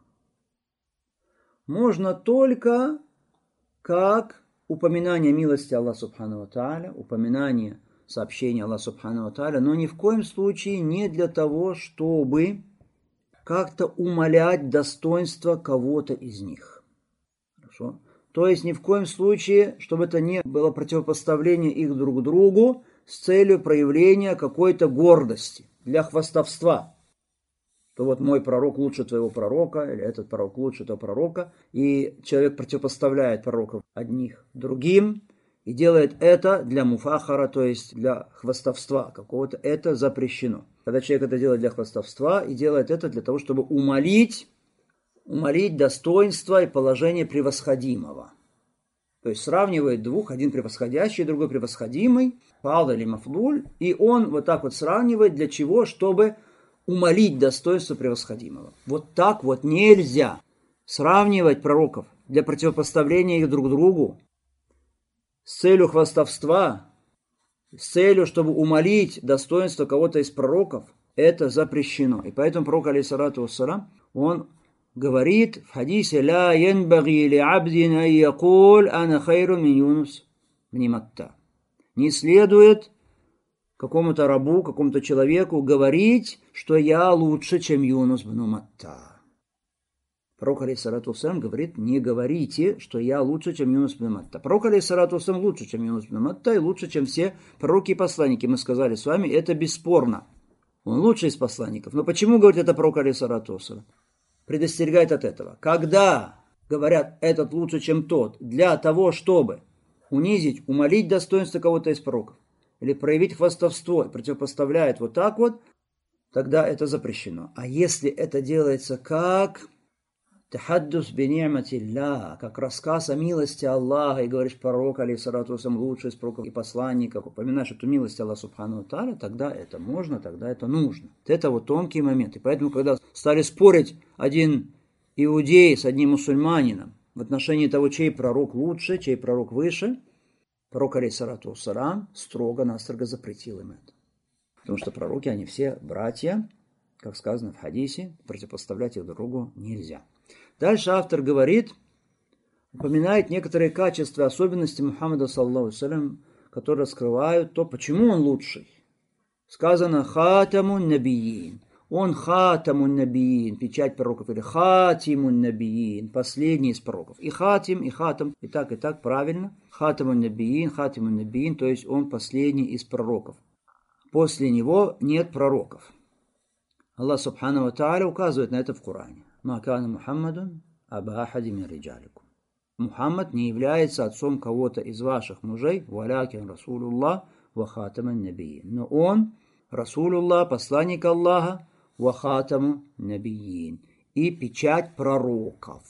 можно только как упоминание милости Аллаха субхану ва тааля, упоминание сообщения Аллаха субхану ва тааля, но ни в коем случае не для того, чтобы как-то умалять достоинство кого-то из них. Хорошо? То есть ни в коем случае, чтобы это не было противопоставление их друг другу с целью проявления какой-то гордости, для хвастовства. То вот мой пророк лучше твоего пророка, или этот пророк лучше того пророка, и человек противопоставляет пророков одних другим, и делает это для муфахара, то есть для хвастовства какого-то, это запрещено. Когда человек это делает для хвастовства, и делает это для того, чтобы умалить, умалить достоинство и положение превосходимого. То есть сравнивает двух, один превосходящий, другой превосходимый, фадл или мафдуль, и он вот так вот сравнивает для чего? Чтобы умалить достоинство превосходимого. Вот так вот нельзя сравнивать пророков для противопоставления их друг другу с целью хвастовства, с целью, чтобы умалить достоинство кого-то из пророков. Это запрещено. И поэтому пророк, алейхиссалату вассалам, он говорит в хадисе «Ла янбаги ли абдин ан якуль ана хайру мин Юнус бни Матта». Не следует какому-то рабу, какому-то человеку говорить, что я лучше, чем Юнус бну Матта. Пророк, алейхиссалату вассалам, говорит, не говорите, что я лучше, чем Юнус бну Матта. Пророк, алейхиссалату вассалам, лучше, чем Юнус бну Матта, и лучше, чем все пророки и посланники. Мы сказали с вами, это бесспорно. Он лучший из посланников. Но почему говорит это пророк, алейхиссалату вассалам? Предостерегает от этого. Когда говорят, этот лучше, чем тот, для того, чтобы унизить, умалить достоинство кого-то из пророков, или проявить хвастовство, и противопоставляет вот так вот, тогда это запрещено. А если это делается как тахаддус би ни'матилля, как рассказ о милости Аллаха, и говоришь, пророк, алейхиссалату вассалам, лучший из пророков и посланников, упоминаешь эту милость Аллаха субхану ва тааля, тогда это можно, тогда это нужно. Это вот тонкий момент. И поэтому, когда стали спорить один иудей с одним мусульманином в отношении того, чей пророк лучше, чей пророк выше, пророк, алейхиссалату вассалам, строго-настрого запретил им это. Потому что пророки, они все братья, как сказано в хадисе, противопоставлять их друг другу нельзя. Дальше автор говорит, упоминает некоторые качества, особенности Мухаммада, саллаллаху алейхи ва саллям, которые раскрывают то, почему он лучший. Сказано «хатамун набиин». Он хатамун набиин, печать пророков, или хатимун набиин, последний из пророков. И хатим, и хатам, и так, и так правильно. Хатамун набиин, хатимун набиин, то есть он последний из пророков. После него нет пророков. Аллах субхану ва тааля указывает на это в Коране. «Ма кана Мухаммадун аба ахади мин риджаликум». Мухаммад не является отцом кого-то из ваших мужей, валякин расулуллах ва хатаман набиин. Но он, расулуллах, посланник Аллаха, ва хатаму набиин, и печать пророков.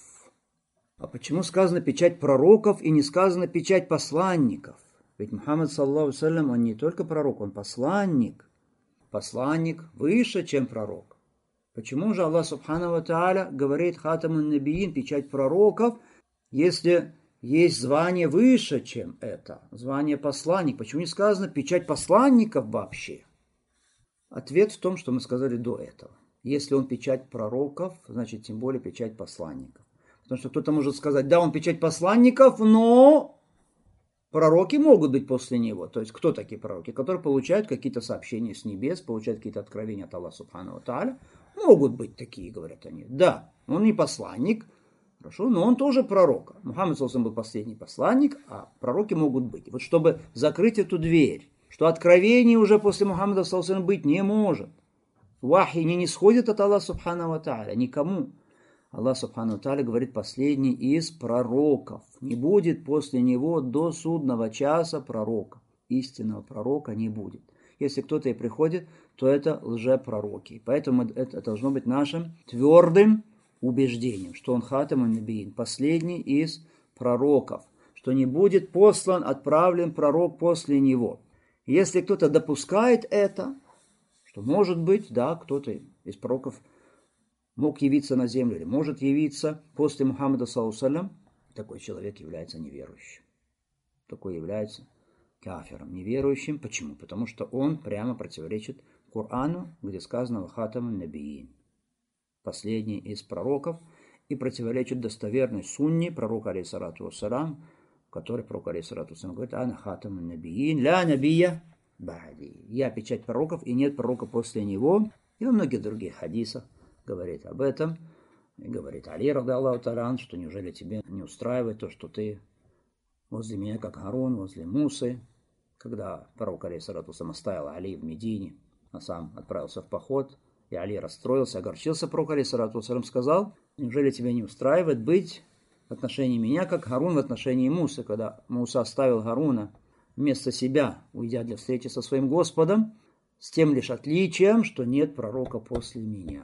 А почему сказано печать пророков и не сказано печать посланников? Ведь Мухаммад, саллаллаху алейхи ва саллям, он не только пророк, он посланник. Посланник выше, чем пророк. Почему же Аллах субхану ва тааля говорит хатамун набиин, печать пророков, если есть звание выше, чем это, звание посланник? Почему не сказано печать посланников вообще? Ответ в том, что мы сказали до этого. Если он печать пророков, значит тем более печать посланников. Потому что кто-то может сказать, да, он печать посланников, но пророки могут быть после него. То есть кто такие пророки? Которые получают какие-то сообщения с небес, получают какие-то откровения от Аллаха субхану ва тааля. Могут быть такие, говорят они. Да, он не посланник, хорошо, но он тоже пророк. Мухаммад, саллаллаху алейхи ва саллям, был последний посланник, а пророки могут быть. Вот чтобы закрыть эту дверь, что откровений уже после Мухаммада, саллаллаху алейхи ва саллям, быть не может. Вахи не нисходит от Аллаха субхану ва тааля никому. Аллах субхану ва тааля говорит, последний из пророков. Не будет после него до судного часа пророка. Истинного пророка не будет. Если кто-то и приходит, то это лжепророки. Поэтому это должно быть нашим твердым убеждением, что он хатамун набиин, последний из пророков, что не будет послан, отправлен пророк после него. Если кто-то допускает это, что может быть, да, кто-то из пророков мог явиться на землю или может явиться после Мухаммада, саллаллаху алейхи ва саллям, такой человек является неверующим. Такой является кафиром, неверующим. Почему? Потому что он прямо противоречит Корану, где сказано «Хатамун набиин», последний из пророков, и противоречит достоверной сунне пророка, алейхиссалату вассалам, который пророк, алейхиссалату вассалам, говорит «Ана хатамун набиин, ля набия ба'ди». Я печать пророков, и нет пророка после него. И во многих других хадисах говорит об этом. И говорит Али, ради Аллаху та'аля, что неужели тебе не устраивает то, что ты возле меня, как Харун, возле Мусы, когда пророк, алейхиссалату вассалам, оставил Али в Медине, а сам отправился в поход, и Али расстроился, огорчился, пророк, алейхиссалату вассалам, сказал, неужели тебя не устраивает быть в отношении меня, как Харун в отношении Мусы, когда Муса оставил Харуна вместо себя, уйдя для встречи со своим Господом, с тем лишь отличием, что нет пророка после меня.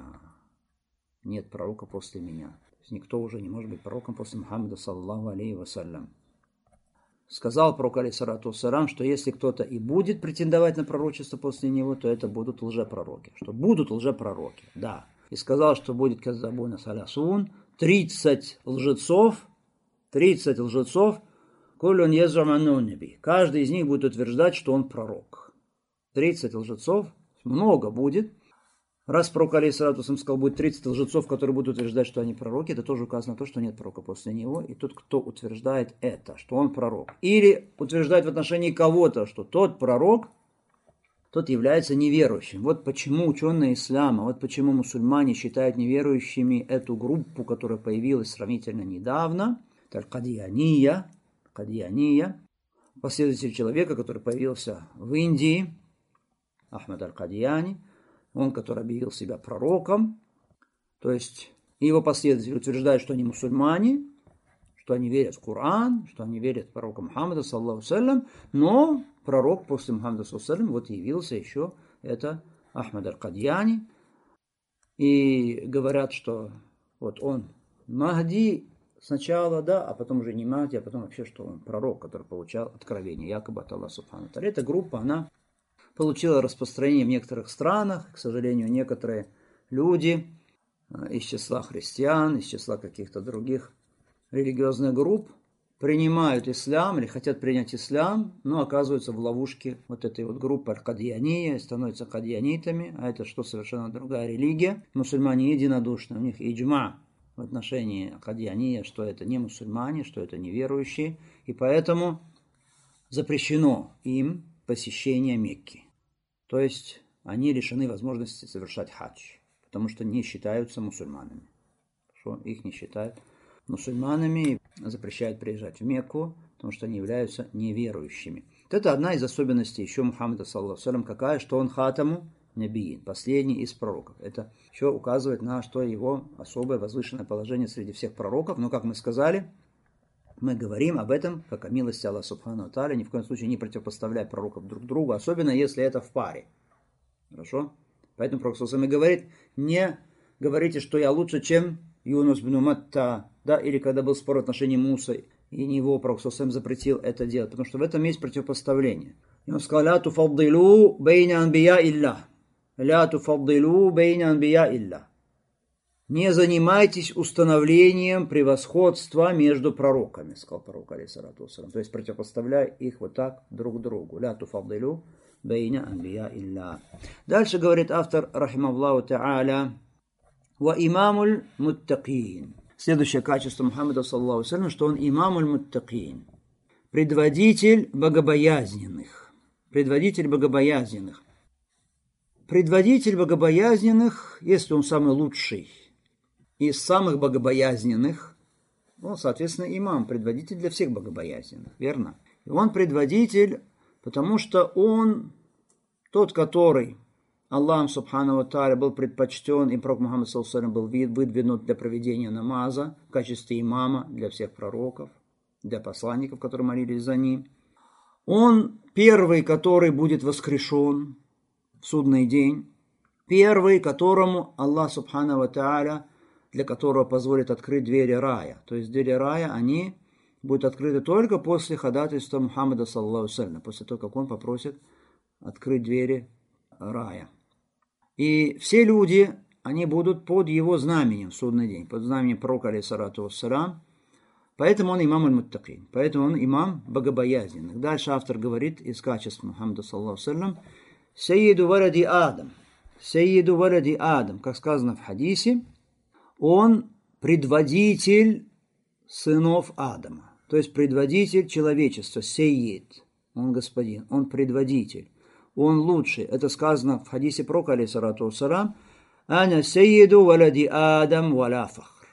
Нет пророка после меня. То есть никто уже не может быть пророком после Мухаммада, саллаллаху алейхи ва саллям. сказал пророк, алейхиссалату вассалям, что если кто-то и будет претендовать на пророчество после него, то это будут лжепророки. Что будут лжепророки, да. И сказал, что будет каззабуна салясун, тридцать лжецов, тридцать лжецов, кулюн язуману наби. Каждый из них будет утверждать, что он пророк. тридцать лжецов, много будет. Раз пророк, алейхиссалату вассалям, сказал, будет тридцать лжецов, которые будут утверждать, что они пророки, это тоже указано на то, что нет пророка после него. И тот, кто утверждает это, что он пророк, или утверждает в отношении кого-то, что тот пророк, тот является неверующим. Вот почему ученые ислама, вот почему мусульмане считают неверующими эту группу, которая появилась сравнительно недавно, это Кадияния, Кадияния, последователь человека, который появился в Индии, Ахмад аль-Кадияни, он, который объявил себя пророком, то есть его последователи утверждают, что они мусульмане, что они верят в Коран, что они верят в пророка Мухаммада, саллаллаху саллям, но пророк после Мухаммада, саллаллаху саллям, вот явился еще, это Ахмад аль-Кадияни, и говорят, что вот он Махди сначала, да, а потом уже не Махди, а потом вообще, что он пророк, который получал откровение, якобы от Аллаха субхану ва тааля. Эта группа, она получила распространение в некоторых странах. К сожалению, некоторые люди из числа христиан, из числа каких-то других религиозных групп принимают ислам или хотят принять ислам, но оказываются в ловушке вот этой вот группы аль-Кадияния, становятся кадианитами, а это что, совершенно другая религия. Мусульмане единодушны, у них иджма в отношении кадияния, что это не мусульмане, что это неверующие, и поэтому запрещено им посещение Мекки. То есть они лишены возможности совершать хадж, потому что не считаются мусульманами. Что их не считают мусульманами, запрещают приезжать в Мекку, потому что они являются неверующими. Вот это одна из особенностей еще Мухаммада, саллаллаху саллям, какая, что он хатаму набиин, последний из пророков. Это еще указывает на что его особое возвышенное положение среди всех пророков. Но, как мы сказали, мы говорим об этом, как о милости Аллаха субхану ва тааля, ни в коем случае не противопоставляя пророков друг другу, особенно если это в паре. Хорошо? Поэтому пророк саллаллаху алейхи ва саллям говорит, не говорите, что я лучше, чем Юнус бин Матта, да, или когда был спор в отношении Мусы, и него пророк саллаллаху алейхи ва саллям запретил это делать, потому что в этом есть противопоставление. И он сказал, ля туфаддилу бейна анбия илля. Ля туфаддилу бейна анбия илля. Не занимайтесь установлением превосходства между пророками, сказал пророк, алейхиссалату вассалям. То есть противопоставляя их вот так друг другу. Ля туфаддилу бейна анбия илля. Дальше говорит автор, рахимахуллаху та'аля, ва имамуль муттакин. Следующее качество Мухаммада, саллаллаху алейхи ва саллям, что он имамуль муттакин. Предводитель богобоязненных. Предводитель богобоязненных. Предводитель богобоязненных, если он самый лучший из самых богобоязненных, он, соответственно, имам, предводитель для всех богобоязненных, верно? И он предводитель, потому что он тот, который Аллахом субхану ва тааля был предпочтен, и пророк Мухаммад саллаллаху алейхи ва саллям был выдвинут для проведения намаза в качестве имама для всех пророков, для посланников, которые молились за ним. Он первый, который будет воскрешен в судный день, первый, которому Аллах субхану ва тааля, для которого позволит открыть двери рая. То есть двери рая, они будут открыты только после ходатайства Мухаммада, саллаллаху алейхи ва саллям, после того, как он попросит открыть двери рая. И все люди, они будут под его знаменем в судный день, под знаменем пророка, алейхиссалату вассалям. Поэтому он имам аль-муттакин, поэтому он имам богобоязненных. Дальше автор говорит из качеств Мухаммада, саллаллаху алейхи ва саллям, «Сайиду варади Адам». «Сайиду варади Адам», как сказано в хадисе, он предводитель сынов Адама, то есть предводитель человечества, «Сайид», он господин, он предводитель, он лучший. Это сказано в хадисе пророка, алейхиссалату вассалям, «Аня сайиду варади Адам валя фахр».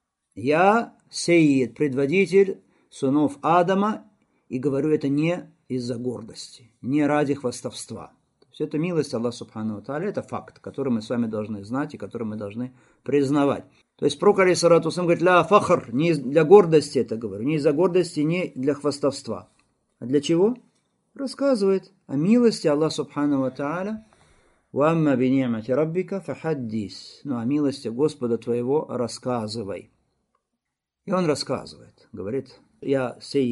Я Сейид, предводитель сынов Адама, и говорю это не из-за гордости, не ради хвастовства. То есть это милость Аллаха субхану ва тааля, это факт, который мы с вами должны знать и который мы должны признавать. То есть пророк, алейхиссалату вассалям, говорит, ля фахр, не для гордости это говорю, не из-за гордости, не для хвастовства. А для чего? Рассказывает о милости Аллаха субхану ва тааля. Ва амма би ни'мати раббика фахаддис. Ну, о милости Господа твоего рассказывай. И он рассказывает, говорит, я Сейид,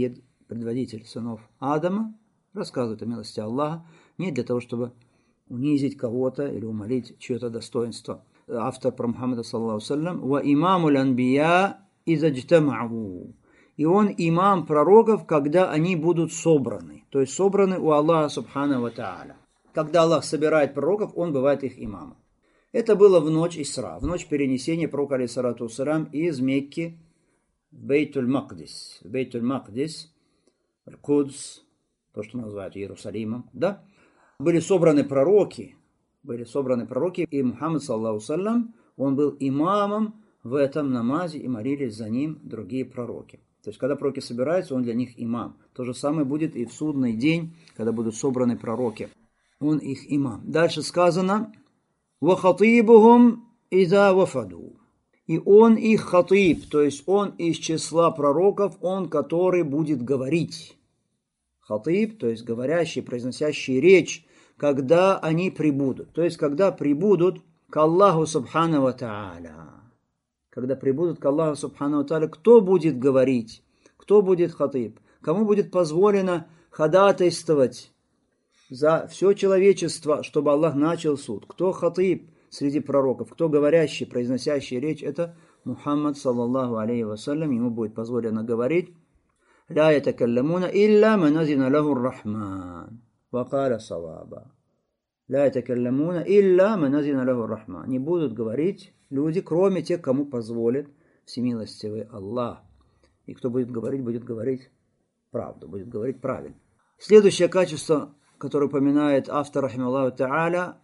предводитель сынов Адама, рассказывает о милости Аллаха, не для того, чтобы унизить кого-то или умолить чье-то достоинство. Автор про Мухаммада, саллаллаху саллям, «Ва имамуль анбия изаджтамау». И он имам пророков, когда они будут собраны. То есть собраны у Аллаха субхану ва тааля. Когда Аллах собирает пророков, он бывает их имамом. Это было в ночь Исра, в ночь перенесения пророка, алейхиссалату вассалям, из Мекки в Бейтуль-Макдис. В Бейтуль-Макдис, Аль-Кудс, то, что называют Иерусалимом, да? Были собраны пророки, были собраны пророки, и Мухаммад, саллаллаху саллям, он был имамом в этом намазе, и молились за ним другие пророки. То есть, когда пророки собираются, он для них имам. То же самое будет и в судный день, когда будут собраны пророки. Он их имам. Дальше сказано, «Вахатибухум иза вафаду». И он их хатиб, то есть он из числа пророков, он, который будет говорить. Хатиб, то есть говорящий, произносящий речь, когда они прибудут. То есть, когда прибудут к Аллаху субхану ва тааля. Когда прибудут к Аллаху субхану ва тааля, кто будет говорить? Кто будет хатиб? Кому будет позволено ходатайствовать за все человечество, чтобы Аллах начал суд? Кто хатиб среди пророков? Кто говорящий, произносящий речь? Это Мухаммад, саллаллаху алейхи вассалям. Ему будет позволено говорить. «Ля ятакалламуна илля ман азина лаху ар-Рахман». Вакаля саваба. «Ля ятакалламуна илля ман азина лаху ар-Рахман». Не будут говорить люди, кроме тех, кому позволит всемилостивый Аллах. И кто будет говорить, будет говорить правду, будет говорить правильно. Следующее качество, которое упоминает автор, рахималлаху та'аля,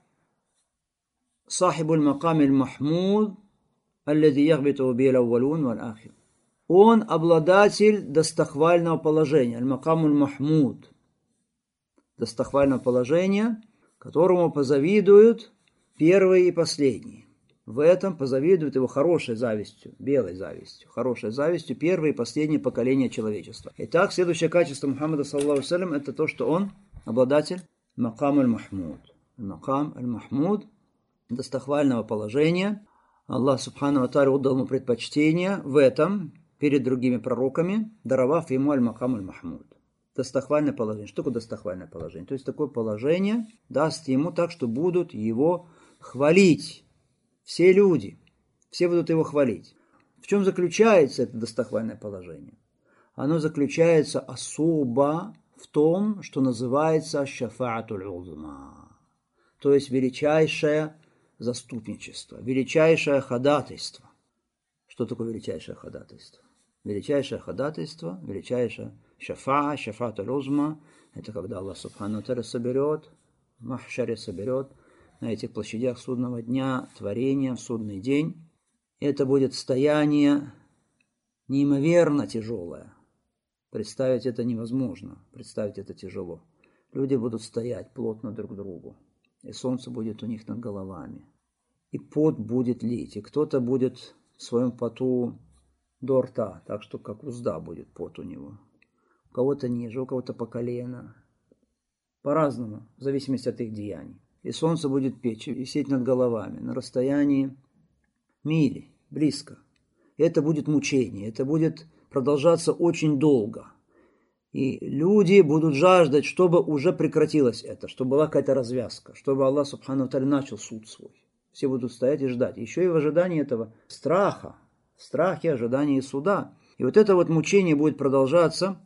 «Сахибуль макамиль махмуд, аллади ягбиту бил аввалун валь ахир». Он обладатель достохвального положения, аль-макамуль махмуд, достохвального положения, которому позавидуют первые и последние. В этом позавидуют его хорошей завистью, белой завистью, хорошей завистью первые и последние поколения человечества. Итак, следующее качество Мухаммада, саллаллаху саллям, это то, что он обладатель макам аль-махмуд. Макам аль-махмуд, достохвального положения. Аллах субхану ва тааля отдал ему предпочтение в этом перед другими пророками, даровав ему аль-макам аль-махмуд. Достохвальное положение. Что такое достохвальное положение? То есть такое положение даст ему так, что будут его хвалить. Все люди, все будут его хвалить. В чем заключается это достохвальное положение? Оно заключается особо в том, что называется шафаатуль узма, то есть величайшее заступничество, величайшее ходатайство. Что такое величайшее ходатайство? Величайшее ходатайство, величайшее шафа, шафаатуль узма, это когда Аллах субхану ва тааля соберет, в махшаре соберет, на этих площадях судного дня, творения в судный день. Это будет стояние неимоверно тяжелое. Представить это невозможно, представить это тяжело. Люди будут стоять плотно друг к другу, и солнце будет у них над головами, и пот будет лить, и кто-то будет в своем поту до рта, так что как узда будет пот у него. У кого-то ниже, у кого-то по колено. По-разному, в зависимости от их деяний. И солнце будет печь, висеть над головами на расстоянии мили, близко. И это будет мучение, это будет продолжаться очень долго. И люди будут жаждать, чтобы уже прекратилось это, чтобы была какая-то развязка, чтобы Аллах субхану ва тааля начал суд свой. Все будут стоять и ждать. Еще и в ожидании этого страха, в страхе, ожидании суда. И вот это вот мучение будет продолжаться.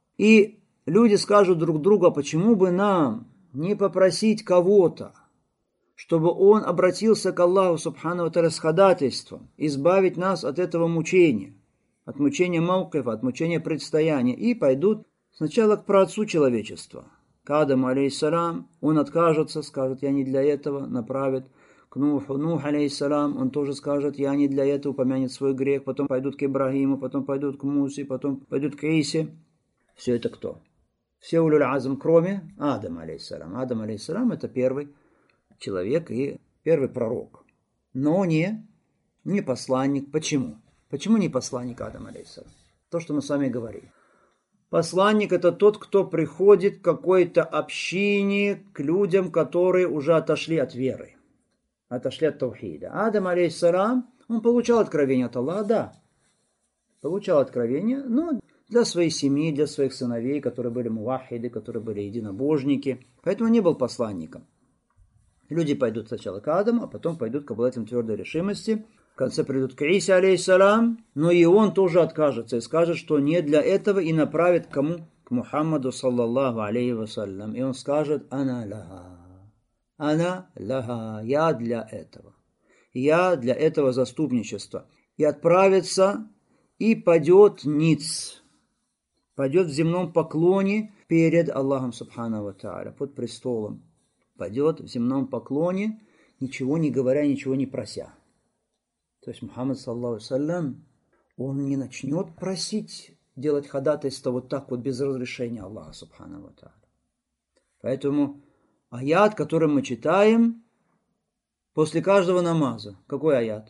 И люди скажут друг другу, а почему бы нам не попросить кого-то, чтобы он обратился к Аллаху субхану ва тааля с ходатайством, избавить нас от этого мучения, от мучения маукифа, от мучения предстояния, и пойдут сначала к праотцу человечества, к Адаму алейхиссалам. Он откажется, скажет, я не для этого, направит к Нуху, Нух алейхиссалам, он тоже скажет, я не для этого, упомянет свой грех, потом пойдут к Ибрагиму, потом пойдут к Мусе, потом пойдут к Исе. Все это кто? Все улюль азм, кроме Адама алейхиссалам. Адам алейхиссалам это первый человек и первый пророк. Но не, не посланник. Почему? Почему не посланник Адам алейхиссалам? То, что мы с вами говорили. Посланник это тот, кто приходит к какой-то общине, к людям, которые уже отошли от веры. Отошли от таухида. Адам алейхиссалам, он получал откровение от Аллаха, да. Получал откровение, но для своей семьи, для своих сыновей, которые были мувахиды, которые были единобожники. Поэтому не был посланником. Люди пойдут сначала к Адаму, а потом пойдут к обладателям твердой решимости. В конце придут к Исе, алейхиссалям, но и он тоже откажется и скажет, что не для этого, и направит к кому? К Мухаммаду, саллаллаху алейхи вассалям. И он скажет: «Ана лаха». «Ана лаха». Я для этого. Я для этого заступничества. И отправится, и падет ниц. Падет в земном поклоне перед Аллахом субхану ва тааля, под престолом. Падет в земном поклоне, ничего не говоря, ничего не прося. То есть Мухаммад, саллаллаху алейхи вассалям, он не начнет просить, делать ходатайство вот так вот без разрешения Аллаха субхану ва тааля. Поэтому аят, который мы читаем после каждого намаза. Какой аят?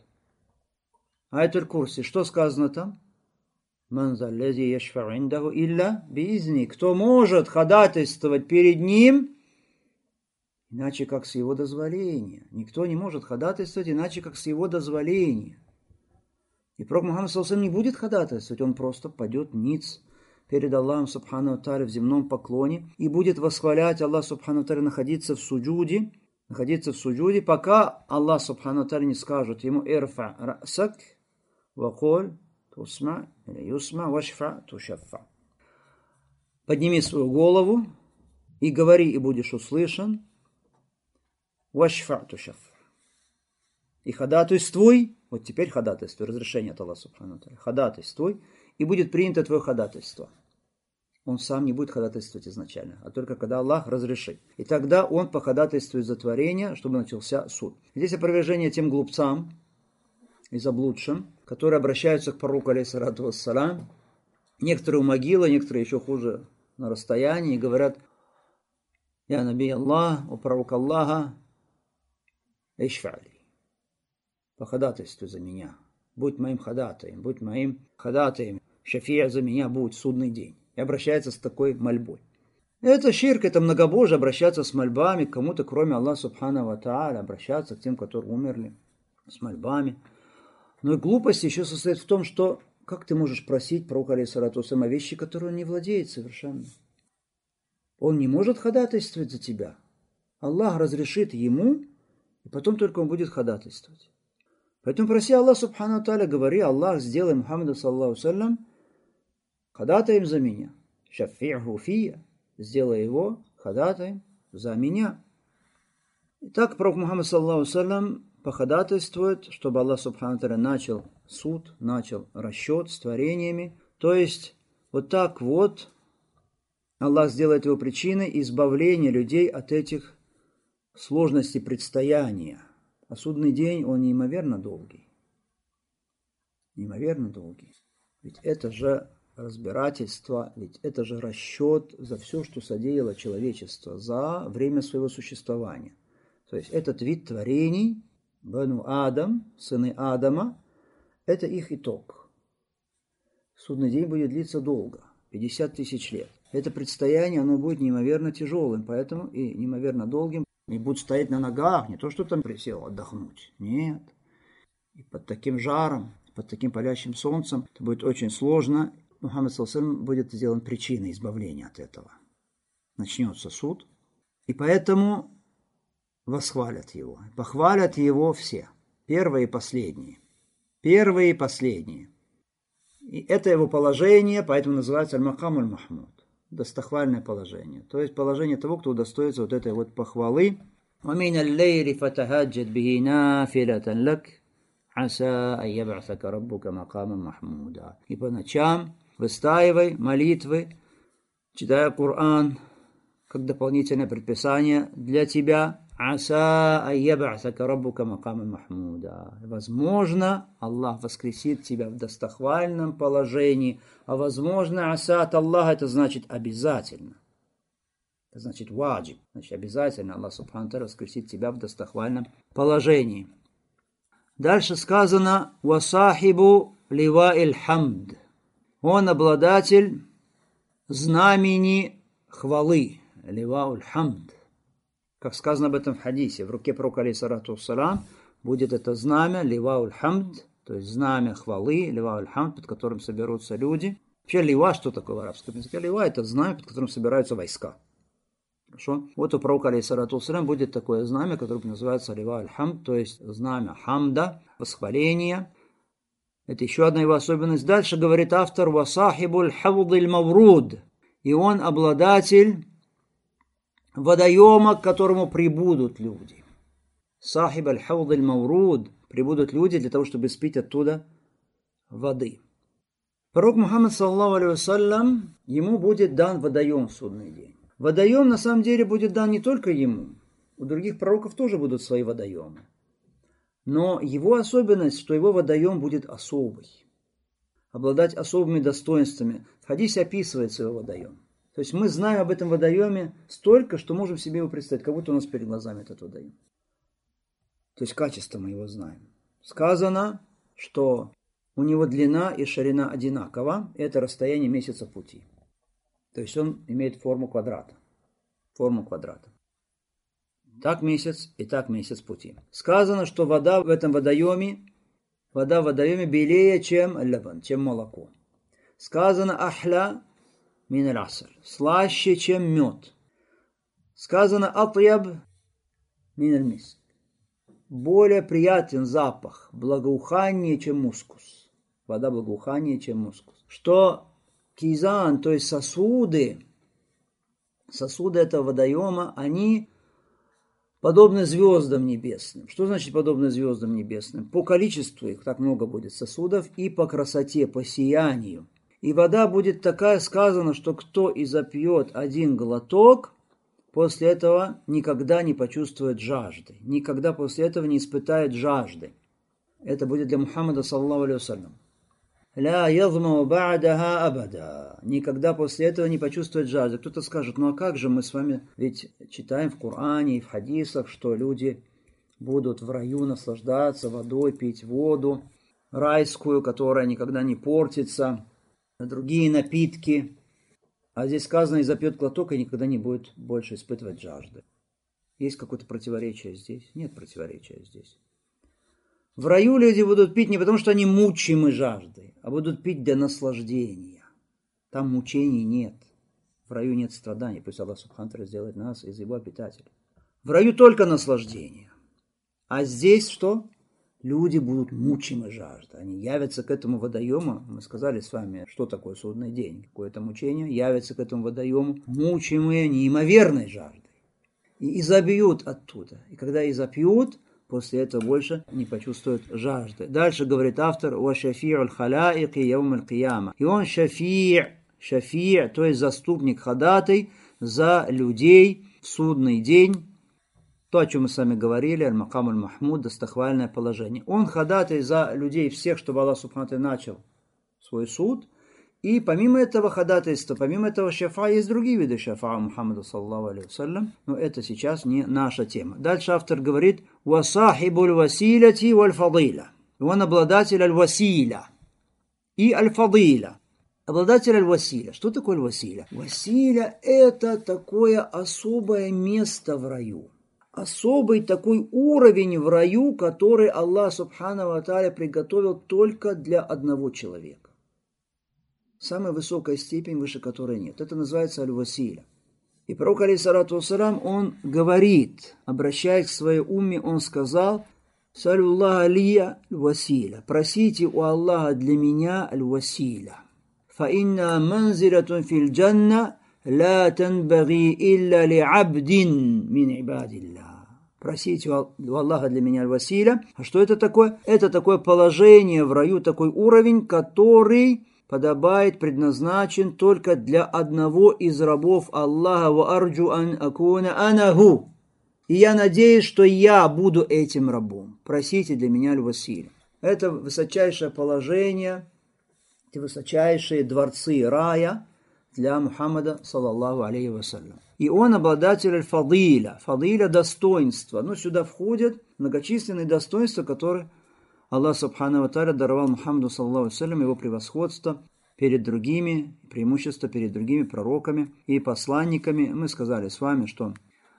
Аят аль-Курси. Что сказано там? «Ман заллази яшфау индаху илля биизни». Кто может ходатайствовать перед ним, иначе как с его дозволения. Никто не может ходатайствовать, иначе как с его дозволения. И пророк Мухаммад саллаллаху алейхи ва саллям не будет ходатайствовать, он просто падет ниц перед Аллахом субхану ва тааля в земном поклоне и будет восхвалять Аллах субхану ва тааля, находиться в суджуде, находиться в суджуде, пока Аллах субхану ва тааля не скажет ему: «Ирфа расак ва куль тусма или юсма вашфа тушаффа». Подними свою голову и говори, и будешь услышан. Вашфа тушаффа. И ходатайствуй. Вот теперь ходатайствуй, разрешение от Аллаха субхану ва тааля. Ходатайствуй, и будет принято твое ходатайство. Он сам не будет ходатайствовать изначально, а только когда Аллах разрешит. И тогда он походатайствует за творение, чтобы начался суд. Здесь опровержение тем глупцам и заблудшим, которые обращаются к пророку, алейхиссалату вассалам. Некоторые у могилы, некоторые еще хуже на расстоянии, и говорят: «Я наби Аллах, о пророк Аллаха, ишфали, походатайствуй за меня, будь моим ходатаем, будь моим ходатаем, шафия за меня будет в судный день». И обращается с такой мольбой. Это ширк, это многобожие, обращаться с мольбами к кому-то, кроме Аллаха субхану ва тааля, обращаться к тем, которые умерли, с мольбами. Но и глупость еще состоит в том, что как ты можешь просить пророка, алейхиссалату вассалам, о вещи, которые он не владеет совершенно. Он не может ходатайствовать за тебя. Аллах разрешит ему, и потом только он будет ходатайствовать. Поэтому проси Аллах субхану ва тааля, говори: «Аллах, сделай Мухаммаду, саллаллаху алейхи ва саллям, ходатаем за меня. Шафи'ху фия». Сделай его ходатаем за меня. Итак, пророк Мухаммад, саллаллаху алейхи ва саллям, походатайствует, чтобы Аллах субхану ва тааля начал суд, начал расчет с творениями. То есть, вот так вот Аллах сделает его причиной избавления людей от этих сложностей предстояния. А судный день, он неимоверно долгий. Неимоверно долгий. Ведь это же разбирательство, ведь это же расчет за все, что содеяло человечество за время своего существования. То есть этот вид творений, Бану Адам, сыны Адама, это их итог. Судный день будет длиться долго, пятьдесят тысяч лет. Это предстояние, оно будет неимоверно тяжелым, поэтому и неимоверно долгим. И будут стоять на ногах, не то, что там присел отдохнуть. Нет. И под таким жаром, под таким палящим солнцем это будет очень сложно. Мухаммад, саллаллаху алейхи ва саллям, будет сделан причиной избавления от этого. Начнется суд. И поэтому восхвалят его. Похвалят его все. Первые и последние. Первые и последние. И это его положение, поэтому называется аль-макам аль-махмуд. Достохвальное положение. То есть положение того, кто удостоится вот этой вот похвалы. وَمِنَ اللَّيْلِ فَتَهَجَّدْ بِهِ نَافِلَةً لَكَ عَسَىٰ أَن يَبْعَثَكَ رَبُّكَ مَقَامًا مَحْمُودًا. И по ночам выстаивай молитвы, читая Коран, как дополнительное предписание для тебя. «Аса айяб'асака раббука макаман махмуда». Возможно, Аллах воскресит тебя в достохвальном положении, а возможно, аса от Аллаха, это значит обязательно. Это значит ваджиб, значит обязательно Аллах субхану ва тааля воскресит тебя в достохвальном положении. Дальше сказано: «Васахибу лива'иль хамд». Он обладатель знамени хвалы, лива'уль хамд. Как сказано об этом в хадисе, в руке пророка, алейхиссалату вассалам, будет это знамя, лива'уль хамд, то есть знамя хвалы, лива'уль хамд, под которым соберутся люди. Вообще лива, что такое в арабском языке? Лива – это знамя, под которым собираются войска. Хорошо? Вот у пророка, алейхиссалату вассалям, будет такое знамя, которое называется лива аль-хамд, то есть знамя хамда, восхваления. Это еще одна его особенность. Дальше говорит автор «Васахибуль хавдиль мавруд». И он обладатель водоема, к которому прибудут люди. Сахиб аль-хавдиль мавруд. Прибудут люди для того, чтобы спить оттуда воды. Пророк Мухаммад, саллаллаху алейхи вассалям, ему будет дан водоем в судный день. Водоем на самом деле будет дан не только ему. У других пророков тоже будут свои водоемы. Но его особенность, что его водоем будет особый. Обладать особыми достоинствами. В хадисе описывается его водоем. То есть мы знаем об этом водоеме столько, что можем себе его представить, как будто у нас перед глазами этот водоем. То есть качество мы его знаем. Сказано, что у него длина и ширина одинакова. Это расстояние месяца пути. То есть он имеет форму квадрата. Форму квадрата. Так месяц и так месяц пути. Сказано, что вода в этом водоеме, вода в водоеме белее, чем лабан, чем молоко. Сказано ахля мин аль-асаль, слаще, чем мед. Сказано атьяб мин аль-миск, более приятен запах, благоухание, чем мускус. Вода благоухание, чем мускус. Что кизан, то есть сосуды, сосуды этого водоема, они подобны звездам небесным. Что значит подобны звездам небесным? По количеству их так много будет сосудов и по красоте, по сиянию. И вода будет такая, сказано, что кто и запьет один глоток, после этого никогда не почувствует жажды. Никогда после этого не испытает жажды. Это будет для Мухаммада, саллаллаху алейхи вассалям. Ля язмау ба'даха абада. Никогда после этого не почувствует жажды. Кто-то скажет, ну а как же мы с вами, ведь читаем в Коране и в хадисах, что люди будут в раю наслаждаться водой, пить воду райскую, которая никогда не портится, другие напитки. А здесь сказано, и запьет глоток, и никогда не будет больше испытывать жажды. Есть какое-то противоречие здесь? Нет противоречия здесь. В раю люди будут пить не потому, что они мучимы жаждой, а будут пить для наслаждения. Там мучений нет. В раю нет страданий. Пусть Аллах Субхану ва Тааля сделает нас из его обитателей. В раю только наслаждение. А здесь что? Люди будут мучимы жаждой. Они явятся к этому водоему. Мы сказали с вами, что такое судный день. Какое-то мучение. Явятся к этому водоему, мучимые неимоверной жаждой. И изобьют оттуда. И когда изопьют, после этого больше не почувствуют жажды. Дальше говорит автор: «Ва шафи'у аль-халаики яум аль-кияма». И он шафи', шафи', то есть заступник, ходатай за людей в судный день. То, о чем мы с вами говорили, аль-макам аль-махмуд, достохвальное положение. Он ходатай за людей всех, чтобы Аллах Субхану ва Тааля начал свой суд. И помимо этого ходатайства, помимо этого шафа, есть другие виды шафа Мухаммада, саллаллаху алейхи вассалям. Но это сейчас не наша тема. Дальше автор говорит: «Васахибуль василяти валь фадиля». Он обладатель аль-василя и аль-фадиля. Обладатель аль-василя. Что такое аль-василя? Василя – это такое особое место в раю. Особый такой уровень в раю, который Аллах Субхану ва Тааля приготовил только для одного человека. Самая высокая степень, выше которой нет. Это называется аль-василя. И пророк, алейхиссалату вассалям, он говорит, обращаясь к своей умме, он сказал: «Салюллах алия аль-василя». Просите у Аллаха для меня аль-василя. «Фаинна манзилатун фил джанна ла танбаги илля ли абдин мин ибадилля». Просите у Аллаха для меня аль-василя. А что это такое? Это такое положение в раю, такой уровень, который подобает, предназначен только для одного из рабов Аллаха. «Ва арджу ан акуна анаху». И я надеюсь, что я буду этим рабом. Просите для меня аль-василя. Это высочайшее положение, эти высочайшие дворцы рая для Мухаммада, саллаллаху алейхи вассалям. И он обладатель аль-фадиля. Фадиля – достоинства. Но сюда входят многочисленные достоинства, которые Аллах Субхану ва Тааля даровал Мухаммаду, саллаллаху алейхи вассалям, его превосходство перед другими, преимущество перед другими пророками и посланниками. Мы сказали с вами, что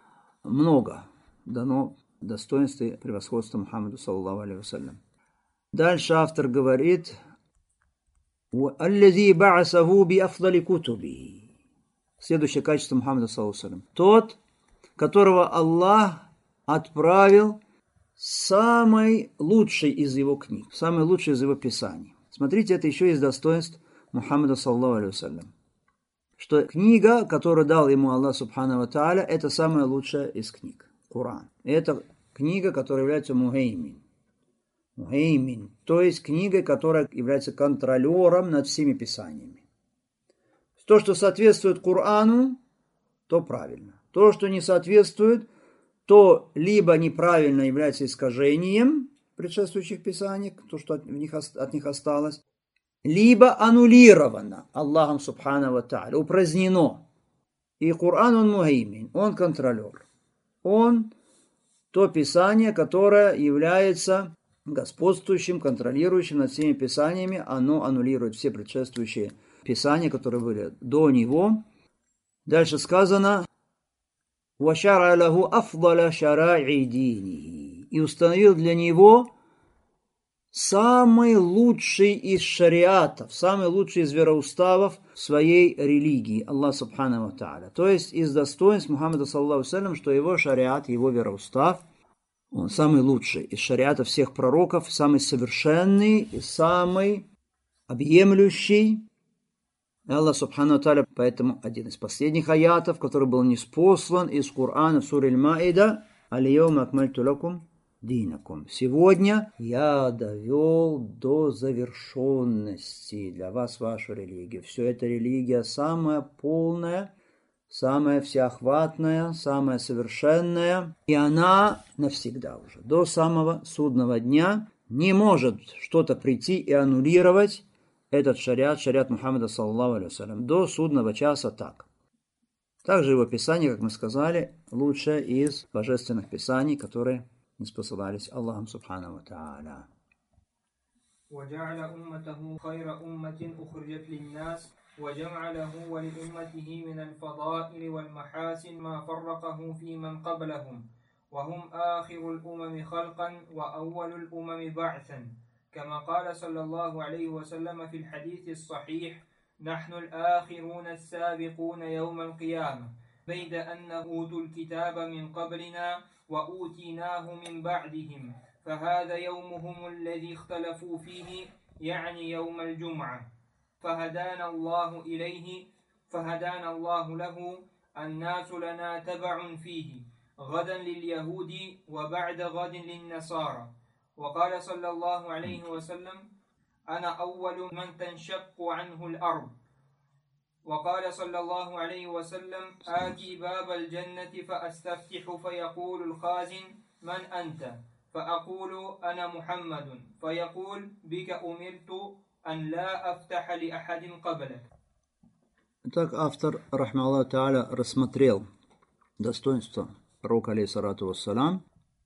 много дано достоинств и превосходства Мухаммаду, саллаллаху алейхи вассалям. Дальше автор говорит: аллази ба'асаху би афдали кутуби. Следующее качество Мухаммада саллаллаху алейхи ва саллям. Тот, которого Аллах отправил самый лучший из его книг, самый лучший из его писаний. Смотрите, это еще из достоинств Мухаммада саллаллаху алейхи ва саллям. Что книга, которую дал ему Аллах субхану ва тааля, это самая лучшая из книг. Коран. Это книга, которая является мухеймин. Мухеймин. То есть книга, которая является контролером над всеми писаниями. То, что соответствует Корану, то правильно. То, что не соответствует, то либо неправильно является искажением предшествующих писаний, то, что от них, от них осталось, либо аннулировано Аллахом субхану ва тааля, упразднено. И Коран, он мухеймин, он контролер. Он то писание, которое является господствующим, контролирующим над всеми писаниями, оно аннулирует все предшествующие писания, которые были до него. Дальше сказано: وَشَرَعَ لَهُ أَفْضَلَ شَرَائِعِ دِينِهِ, и установил для него самый лучший из шариатов, самый лучший из вероуставов своей религии, Аллах субхану ва тааля. То есть из достоинств Мухаммада саллаллаху алейхи ва саллям, что его шариат, его вероустав, он самый лучший из шариатов всех пророков, самый совершенный и самый объемлющий. Аллах субхану ва тааля, поэтому один из последних аятов, который был ниспослан из Корана в суре Аль-Маида: «Аль-йаума акмальту лакум динакум». Сегодня я довел до завершенности для вас вашу религию. Все эта религия самая полная, самая всеохватная, самая совершенная. И она навсегда уже, до самого судного дня, не может что-то прийти и аннулировать этот шариат, шариат Мухаммада саллаллаху алейхи ва саллям, до судного часа так. Также его писание, как мы сказали, лучшее из божественных писаний, которые ниспосылались Аллахом субхану ва тааля. وجعل أمته خير أمة أخرجت للناس وجمع له ولأمته من الفضائل والمحاسن ما فرقه في من قبلهم وهم آخر الأمم خلقا وأول الأمم بعثا كما قال صلى الله عليه وسلم في الحديث الصحيح: نحن الآخرون السابقون يوم القيامة بيد أن أوتوا الكتاب من قبلنا وأوتيناه من بعدهم فهذا يومهم الذي اختلفوا فيه يعني يوم الجمعة فهدانا الله إليه فهدانا الله له الناس لنا تبع فيه غدا لليهود وبعد غد للنصارى وقال صلى الله عليه وسلم: أنا أول من تنشق عنه الأرض وقال صلى الله عليه وسلم: آتي باب الجنة فأستفتح فيقول الخازن: من أنت؟ فأقول: أنا محمد. فيقول: بك أمرت أن لا أفتح لأحد قبلك. Так автор, рахма Аллаху тааля, рассмотрел достоинства пророка, алейхиссалату вассалам.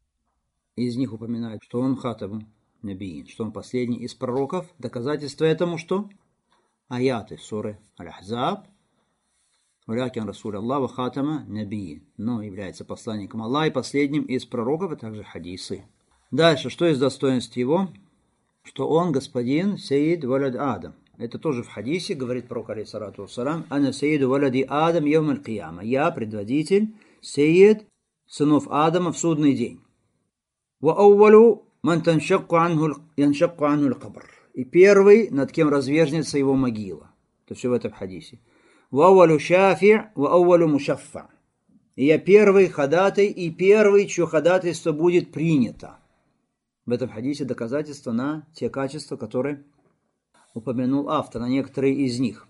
Из них упоминает, что он хатабу набиин, что он последний из пророков. Доказательство этому что? Аяты суры Аль-Ахзаб: «Валякин Расуль Аллах ва хатама набиин», но является посланником Аллаха и последним из пророков, а также хадисы. Дальше, что из достоинств его? Что он господин Саид Валяд Адам. Это тоже в хадисе говорит пророк, алейхиссалату вассалам: «Ана Саиду Валяди Адам йом аль-Кияма». Я предводитель, Саид, сынов Адама в судный день. «Ва аувалу ман таншакку анху аль-кабр». И первый, над кем разверзнется его могила. Это все в этом хадисе. «Ва аувалу шафи' ва аувалу мушаффа». И я первый ходатай, и первый, чье ходатайство будет принято. В этом хадисе доказательство на те качества, которые упомянул автор, на некоторые из них.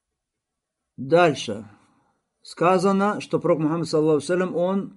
Дальше сказано, что пророк Мухаммад саллаллаху алейхи ва саллям, он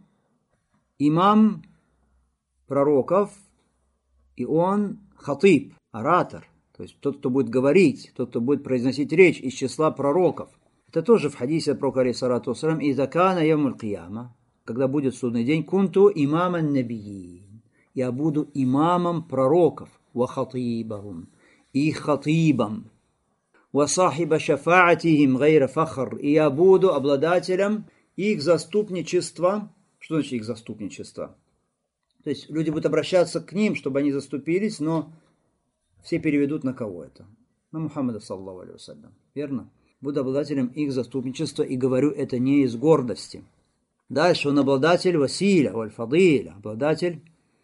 имам пророков, и он хатиб, оратор, то есть тот, кто будет говорить, тот, кто будет произносить речь из числа пророков. Это тоже в хадисе пророка, алейхиссалату вассалям: «Иза кана явмуль кияма», когда будет судный день, «Кунту имаман набиин», я буду имамом пророков, «Ва хатибахум», и хатибом, «Ва сахиба шафаатихим гайра фахр», и я буду обладателем их заступничества. Что значит их заступничество? То есть люди будут обращаться к ним, чтобы они заступились, но все переведут на кого это? на Мухаммада, саллаллаху алейхи вассалям. Верно? Буду обладателем их заступничества и говорю это не из гордости. Дальше он обладатель василя, валь-фадиля, обладатель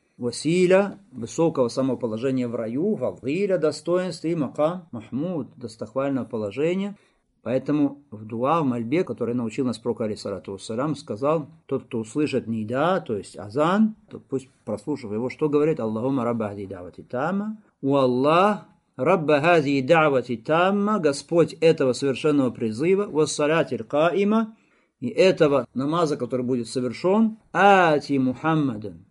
василя, высокого самоположения в раю, фадиля, достоинства и макам, махмуд, достохвального положения. Поэтому в дуа, в мольбе, который научил нас пророк, алейхиссалату вассалям, сказал, тот, кто услышит нида, то есть азан, то пусть, прослушав его, что говорит? Аллахума рабба хази давати тамма, у Аллах, рабба хази давати тамма, Господь этого совершенного призыва, вассалятиль каима, и этого намаза, который будет совершен, ати Мухаммадан,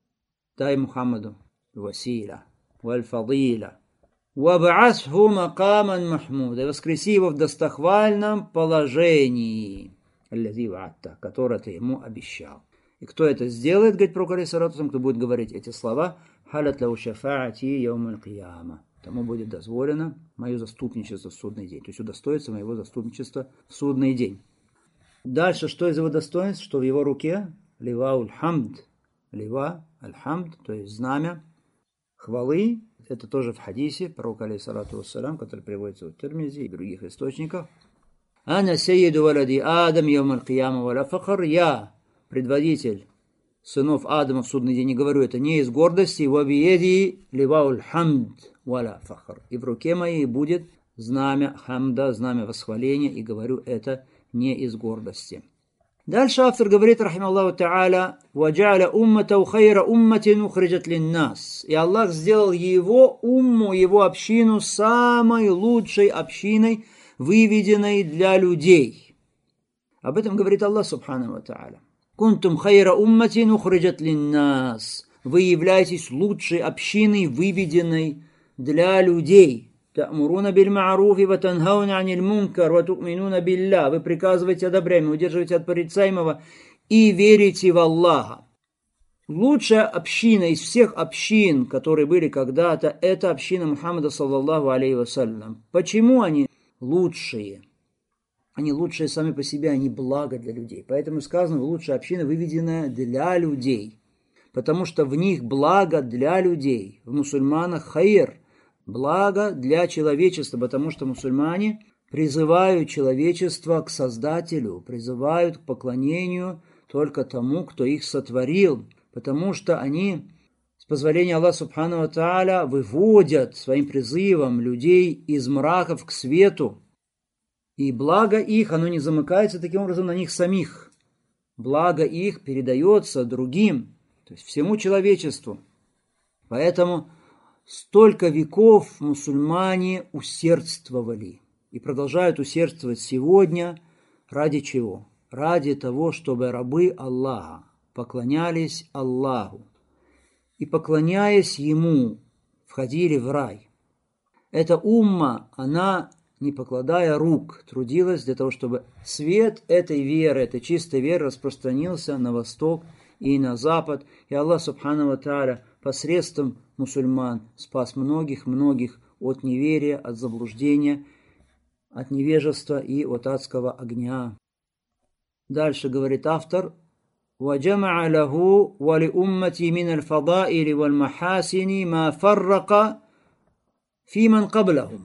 дай Мухаммаду василя, валь-фадиля, «Ваб'асху макаман махмуда», и воскреси его в достохвальном положении, «аллази ва'атта», которое ты ему обещал. И кто это сделает, говорит пророк, алейхиссалату, кто будет говорить эти слова, «халят лау шафаати яумаль кияма», тому будет дозволено мое заступничество в судный день, то есть удостоится моего заступничества в судный день. Дальше, что из его достоинств, что в его руке ливауль хамд, лива, аль-хамд, то есть знамя хвалы. Это тоже в хадисе пророка, алейхиссалату вассалям, который приводится в Тирмизи и других источниках. «Ана сейиду валади Адам яумаль кияма валя фахр», я предводитель сынов Адама в судный день, не говорю это не из гордости, «ва биеди ливауль хамд валя фахр», и в руке моей будет знамя хамда, знамя восхваления, и говорю это не из гордости. Дальше автор говорит, рахималлаху та'аля, «Ваджа'ля умматау хайра умматин ухриджат линнас». И Аллах сделал его умму, его общину, самой лучшей общиной, выведенной для людей. Об этом говорит Аллах, субхану ва та'аля. «Кунтум хайра умматин ухриджат линнас». Вы являетесь лучшей общиной, выведенной для людей. «Та'муруна биль-ма'руфи ва танхауна аниль мункар ва ту'минуна билля». Вы приказываете одобряемого, удерживаете от порицаемого и верите в Аллаха. Лучшая община из всех общин, которые были когда-то, это община Мухаммада, саллаллаху алейхи вассалям. Почему они лучшие? Они лучшие сами по себе, они благо для людей. Поэтому сказано, лучшая община, выведенная для людей. Потому что в них благо для людей. В мусульманах хайр. Благо для человечества, потому что мусульмане призывают человечество к Создателю, призывают к поклонению только тому, кто их сотворил, потому что они, с позволения Аллаха субхану ва тааля, выводят своим призывом людей из мраков к свету, и благо их, оно не замыкается таким образом на них самих, благо их передается другим, то есть всему человечеству. Поэтому столько веков мусульмане усердствовали и продолжают усердствовать сегодня. Ради чего? Ради того, чтобы рабы Аллаха поклонялись Аллаху и, поклоняясь Ему, входили в рай. Эта умма, она, не покладая рук, трудилась для того, чтобы свет этой веры, этой чистой веры распространился на восток и на запад. И Аллах субхану ва тааля посредством мусульман спас многих-многих от неверия, от заблуждения, от невежества и от адского огня. Дальше говорит автор, وَجَمَعَ لَهُ وَلِأُمَّةِ مِنَ الْفَضَائِلِ وَالْمَحَاسِنِ مَا فَرَّقَ فِي مَنْ قَبْلَهُمْ.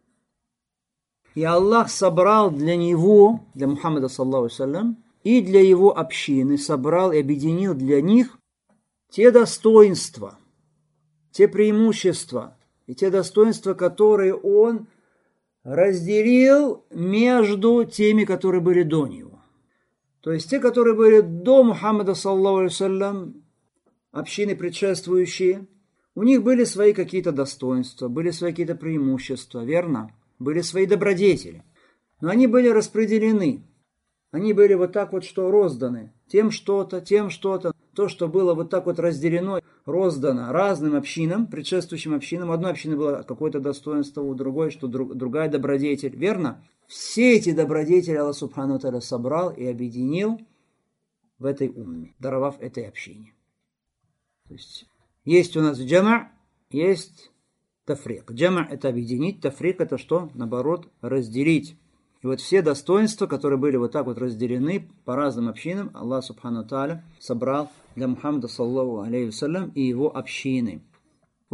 И Аллах собрал для него, для Мухаммада, саллаллаху алейхи ва саллям, и для его общины, собрал и объединил для них те достоинства, те преимущества и те достоинства, которые он разделил между теми, которые были до него. То есть те, которые были до Мухаммада, саллаллаху алейхи ва саллям, общины предшествующие, у них были свои какие-то достоинства, были свои какие-то преимущества, верно? Были свои добродетели. Но они были распределены. Они были вот так вот, что розданы. Тем что-то, тем что-то. То, что было вот так вот разделено, роздано разным общинам, предшествующим общинам. У одной общины было какое-то достоинство, у другой, что друг, другая добродетель. Верно? Все эти добродетели Аллах субхану ва тааля собрал и объединил в этой умме, даровав этой общине. То есть, есть у нас джама', есть тафрик. Джама' это объединить, тафрик это что? Наоборот, разделить. И вот все достоинства, которые были вот так вот разделены по разным общинам, Аллах субхану ва тааля собрал для Мухаммада, саллаллаху алейхи ва саллям, и его общины. И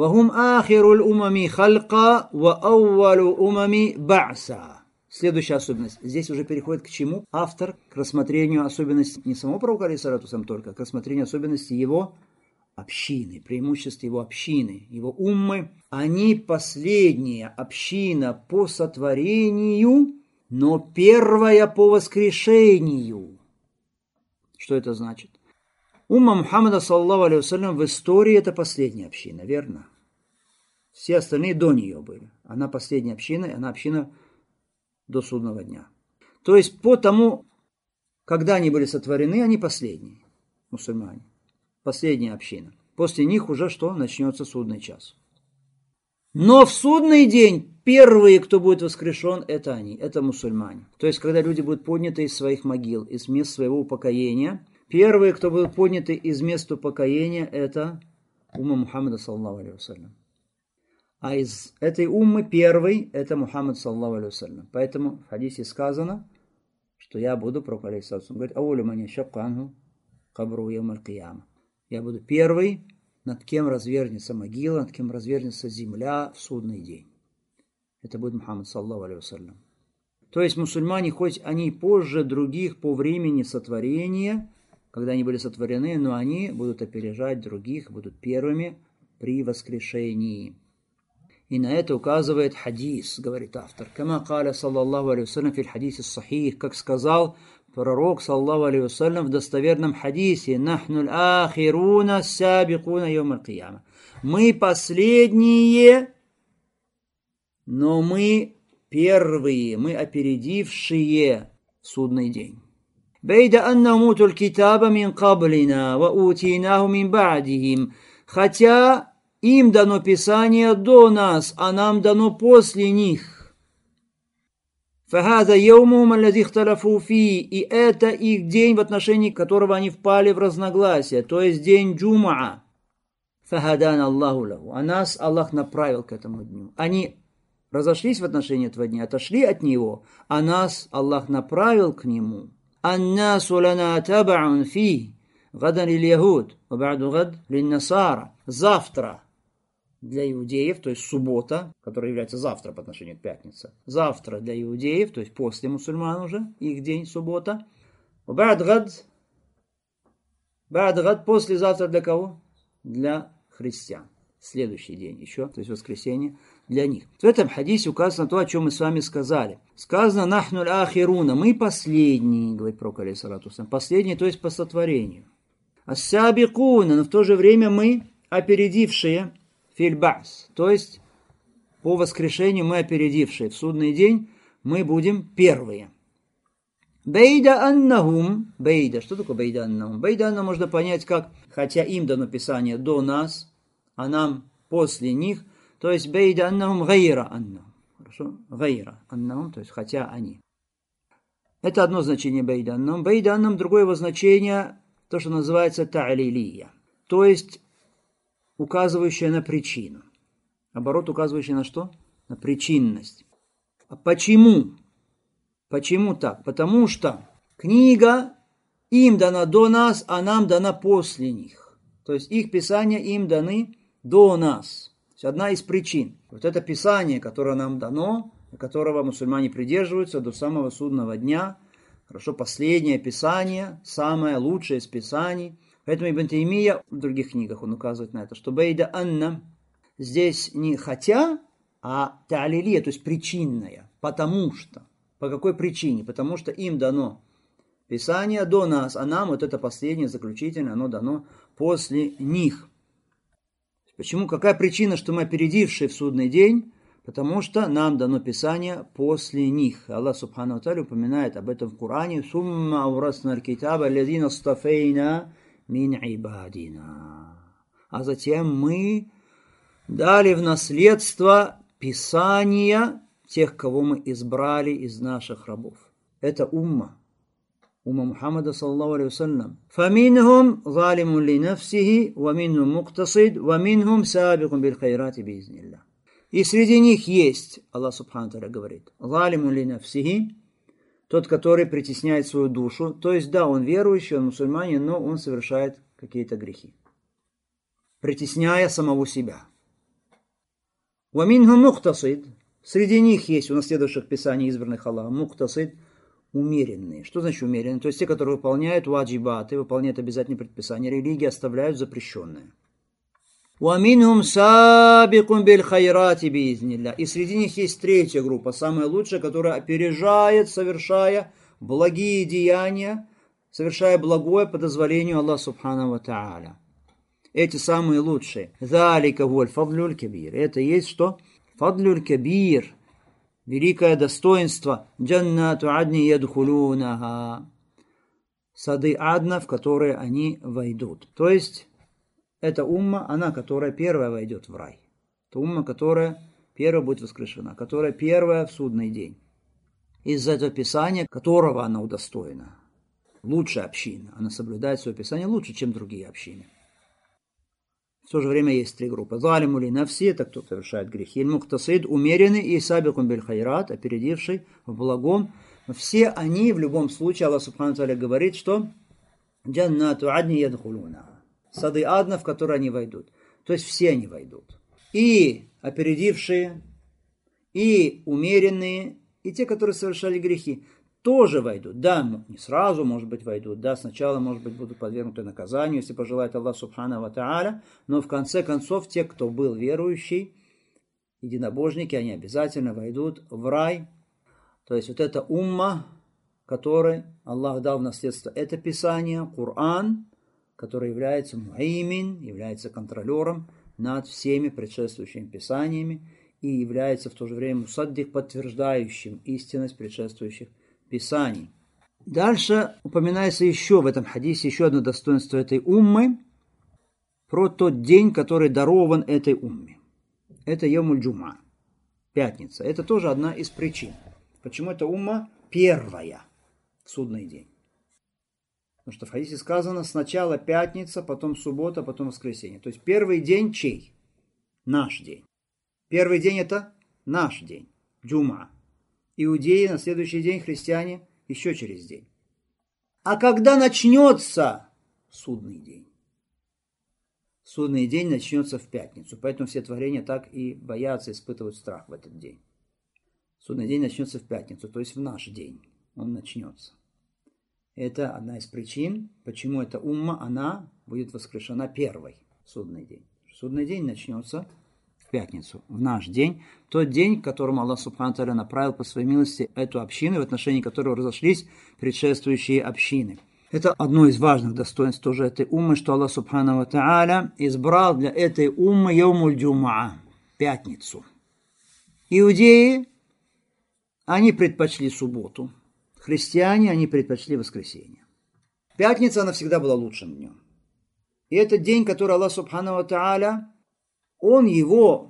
«Вахум ахируль умами халька ва аувалу умами ба'са». Следующая особенность. Здесь уже переходит к чему? Автор к рассмотрению особенностей не самого пророка, алейхиссалату вассалям, только, а к рассмотрению особенностей его общины, преимуществ его общины, его уммы. Они последняя община по сотворению, но первая по воскрешению. Что это значит? Умма Мухаммада, саллаллаху алейхи вассалям, в истории это последняя община, верно? Все остальные до нее были. Она последняя община, она община до судного дня. То есть по тому, когда они были сотворены, они последние мусульмане. Последняя община. После них уже что? Начнется судный час. Но в судный день первые, кто будет воскрешен, это они, это мусульмане. То есть, когда люди будут подняты из своих могил, из мест своего упокоения, первые, кто будут подняты из мест упокоения, это умма Мухаммада, саллаллаху алейхи вассалям. А из этой уммы первый это Мухаммад, саллаллаху алейхи вассалям. Поэтому в хадисе сказано, что я буду, пророк алейхиссалату вассалям говорит, аулю ман яшакку анху кабру яумаль кияма. Я буду первый, над кем развернется могила, над кем развернется земля в судный день. Это будет Мухаммад, саллаллаху алейхи вассалям. То есть мусульмане, хоть они позже других по времени сотворения, когда они были сотворены, но они будут опережать других, будут первыми при воскрешении. И на это указывает хадис, говорит автор. Кама каля, саллаллаху алейхи вассалям, фил хадисе сахих, как сказал пророк, саллаллаху алейхи вассалям, в достоверном хадисе, нахнуль ахируна сабикуна йомаль кияма. Мы последние, но мы первые, мы опередившие судный день. Бейда анна утуль китаба мин каблина, ва утинаху мин ба'дихим. Хотя им дано Писание до нас, а нам дано после них. فَهَذَا يَوْمُهُمَ الَّذِي اخْتَلَفُوا فِيهِ. И это их день, в отношении которого они впали в разногласие, то есть день Джумаа. فَهَدَانَ اللَّهُ لَهُ. А нас Аллах направил к этому дню. Они разошлись в отношении этого дня, отошли от него, а нас Аллах направил к нему. النَّاسُ لَنَا تَبَعٌ فِيهِ غَدًا لِلْيَهُودِ وَبَعْدُ غَدْ لِلنَّصَارَ. Завтра для иудеев, то есть суббота, которая является завтра по отношению к пятнице. Завтра для иудеев, то есть после мусульман уже, их день, суббота. وَبَعْدُ غَدْ بعد غد, послезавтра для кого? Для христиан. Следующий день еще, то есть воскресенье для них. В этом хадисе указано то, о чем мы с вами сказали. Сказано «Нахнуль ахируна», мы последние, говорит пророк алейхиссалату вассалям, последние, то есть по сотворению. «Ас-сабикуна», но в то же время мы опередившие фильбас, то есть по воскрешению мы опередившие. В судный день мы будем первые. Бейда аннахум, бейда, что такое бейда аннахум? Бейда аннахум можно понять как, хотя им дано Писание до нас, а нам после них, то есть бейда аннахум гайра аннахум. Хорошо? Гайра аннахум, то есть хотя они. Это одно значение бейда аннахум. Бейда аннахум, другое его значение, то, что называется та'лилия, то есть указывающее на причину. Оборот, указывающий на что? На причинность. А почему? Почему так? Потому что книга им дана до нас, а нам дана после них. То есть их писания им даны до нас. То есть одна из причин. Вот это писание, которое нам дано, которого мусульмане придерживаются до самого судного дня. Хорошо, последнее писание, самое лучшее из писаний. Поэтому Ибн Таймия в других книгах он указывает на это, что бейда анна здесь не хотя, а та'лилия, то есть причинная. Потому что. По какой причине? Потому что им дано Писание до нас, а нам вот это последнее, заключительное, оно дано после них. Почему? Какая причина, что мы опередившие в судный день? Потому что нам дано Писание после них. Аллах Субхану ва Тааля упоминает об этом в Коране. «Сумма аурасна аль-китаба аллазина стафейна мин ибадина». А затем мы дали в наследство Писания тех, кого мы избрали из наших рабов. Это умма. Умма Мухаммада, саллаллаху алейхи вассалям. فَمِنْهُمْ ظَالِمٌ لِنَفْسِهِ وَمِنْهُمْ مُقْتَصِدٌ وَمِنْهُمْ سَابِقٌ بِالْخَيْرَاتِ بِإِذْنِ اللَّهِ. И среди них есть, Аллах Субхану ва Тааля говорит, ظَالِمٌ لِنَفْسِهِ, тот, который притесняет свою душу. То есть, да, он верующий, он мусульманин, но он совершает какие-то грехи, притесняя самого себя. وَمِنْهُمْ مُقْتَصِدٌ. Среди них есть, у наследовавших Писаний, избранных Аллахом, муктасид, умеренные. Что значит умеренные? То есть те, которые выполняют ваджибаты, выполняют обязательные предписания религии, оставляют запрещенное. وَمِنْهُمْ سَابِقٌ بِالْخَيْرَاتِ بِإِذْنِ اللَّهِ. И среди них есть третья группа, самая лучшая, которая опережает, совершая благие деяния, совершая благое по дозволению Аллаха Субхану ва Тааля. Эти самые лучшие. ذَلِكَ هُوَ الْفَضْلُ الْكَبِيرُ. Это есть что? Фадлюль кабир, великое достоинство, джаннату адни ядхулунаха, сады адна, в которые они войдут. То есть, эта умма, она, которая первая войдет в рай. Это умма, которая первая будет воскрешена, которая первая в судный день. Из-за этого писания, которого она удостоена. Лучшая община. Она соблюдает свое писание лучше, чем другие общины. В то же время есть три группы. Залиму ли нафси, это кто совершает грехи. Муктасид, умеренный, и сабикум биль хайрат, опередивший в благом. Все они в любом случае, Аллах Субхану Тааля говорит, что джаннату адни ядхулуна. Сады адна, в которые они войдут. То есть все они войдут. И опередившие, и умеренные, и те, которые совершали грехи, тоже войдут. Да, не сразу, может быть, войдут. Да, сначала, может быть, будут подвергнуты наказанию, если пожелает Аллах Субхану ва Тааля. Но в конце концов, те, кто был верующий, единобожники, они обязательно войдут в рай. То есть вот эта умма, которой Аллах дал в наследство это Писание, Коран, который является муаймин, является контролером над всеми предшествующими Писаниями и является в то же время мусаддик, подтверждающим истинность предшествующих Писаний. Дальше упоминается еще в этом хадисе еще одно достоинство этой уммы, про тот день, который дарован этой умме. Это Йомуль Джума, пятница. Это тоже одна из причин, почему эта умма первая в судный день. Потому что в хадисе сказано сначала пятница, потом суббота, потом воскресенье. То есть первый день чей? Наш день. Первый день это наш день, Джума. Иудеи на следующий день, христиане еще через день. А когда начнется судный день? Судный день начнется в пятницу, поэтому все творения так и боятся, испытывают страх в этот день. Судный день начнется в пятницу, то есть в наш день он начнется. Это одна из причин, почему эта умма, она будет воскрешена первой в судный день. Судный день начнется в пятницу, в наш день, тот день, к которому Аллах Субхану Тааля направил по своей милости эту общину, в отношении которого разошлись предшествующие общины. Это одно из важных достоинств тоже этой уммы, что Аллах Субхану Тааля избрал для этой уммы Йомуль Джумаа, пятницу. Иудеи, они предпочли субботу. Христиане, они предпочли воскресенье. Пятница, она всегда была лучшим днем. И этот день, который Аллах Субхану Тааля, Он его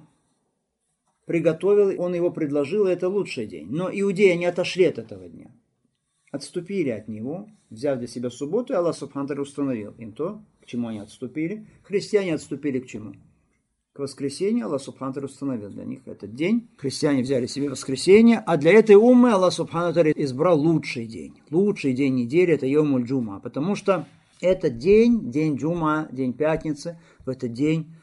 приготовил, Он его предложил, и это лучший день. Но иудеи не отошли от этого дня. Отступили от него, взяв для себя субботу, и Аллах Субхану Тааля установил им то, к чему они отступили. Христиане отступили к чему? К воскресенью. Аллах Субхану Тааля установил для них этот день. Христиане взяли себе воскресенье, а для этой уммы Аллах Субхану Тааля избрал лучший день. Лучший день недели – это Йомуль Джума, потому что этот день, день Джума, день пятницы, в этот день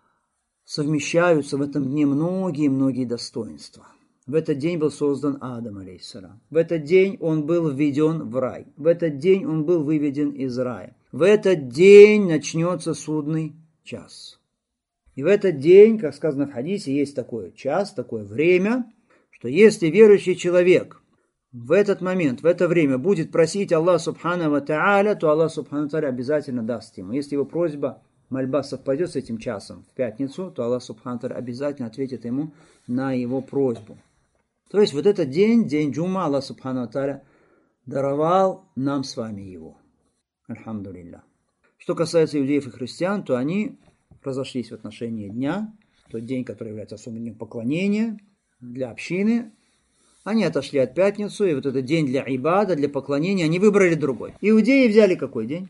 совмещаются в этом дне многие-многие достоинства. В этот день был создан Адам, алейхиссалям. В этот день он был введен в рай. В этот день он был выведен из рая. В этот день начнется судный час. И в этот день, как сказано в хадисе, есть такой час, такое время, что если верующий человек в этот момент, в это время будет просить Аллах Субхану ва Тааля, то Аллах Субхану ва Тааля обязательно даст ему. Если его просьба, мольба совпадет с этим часом в пятницу, то Аллах Субхану ва Тааля обязательно ответит ему на его просьбу. То есть вот этот день, день Джума, Аллах Субхану ва Тааля даровал нам с вами его. Альхамдулилля. Что касается иудеев и христиан, то они разошлись в отношении дня, тот день, который является особым днем поклонения для общины. Они отошли от пятницы, и вот этот день для ибада, для поклонения, они выбрали другой. Иудеи взяли какой день?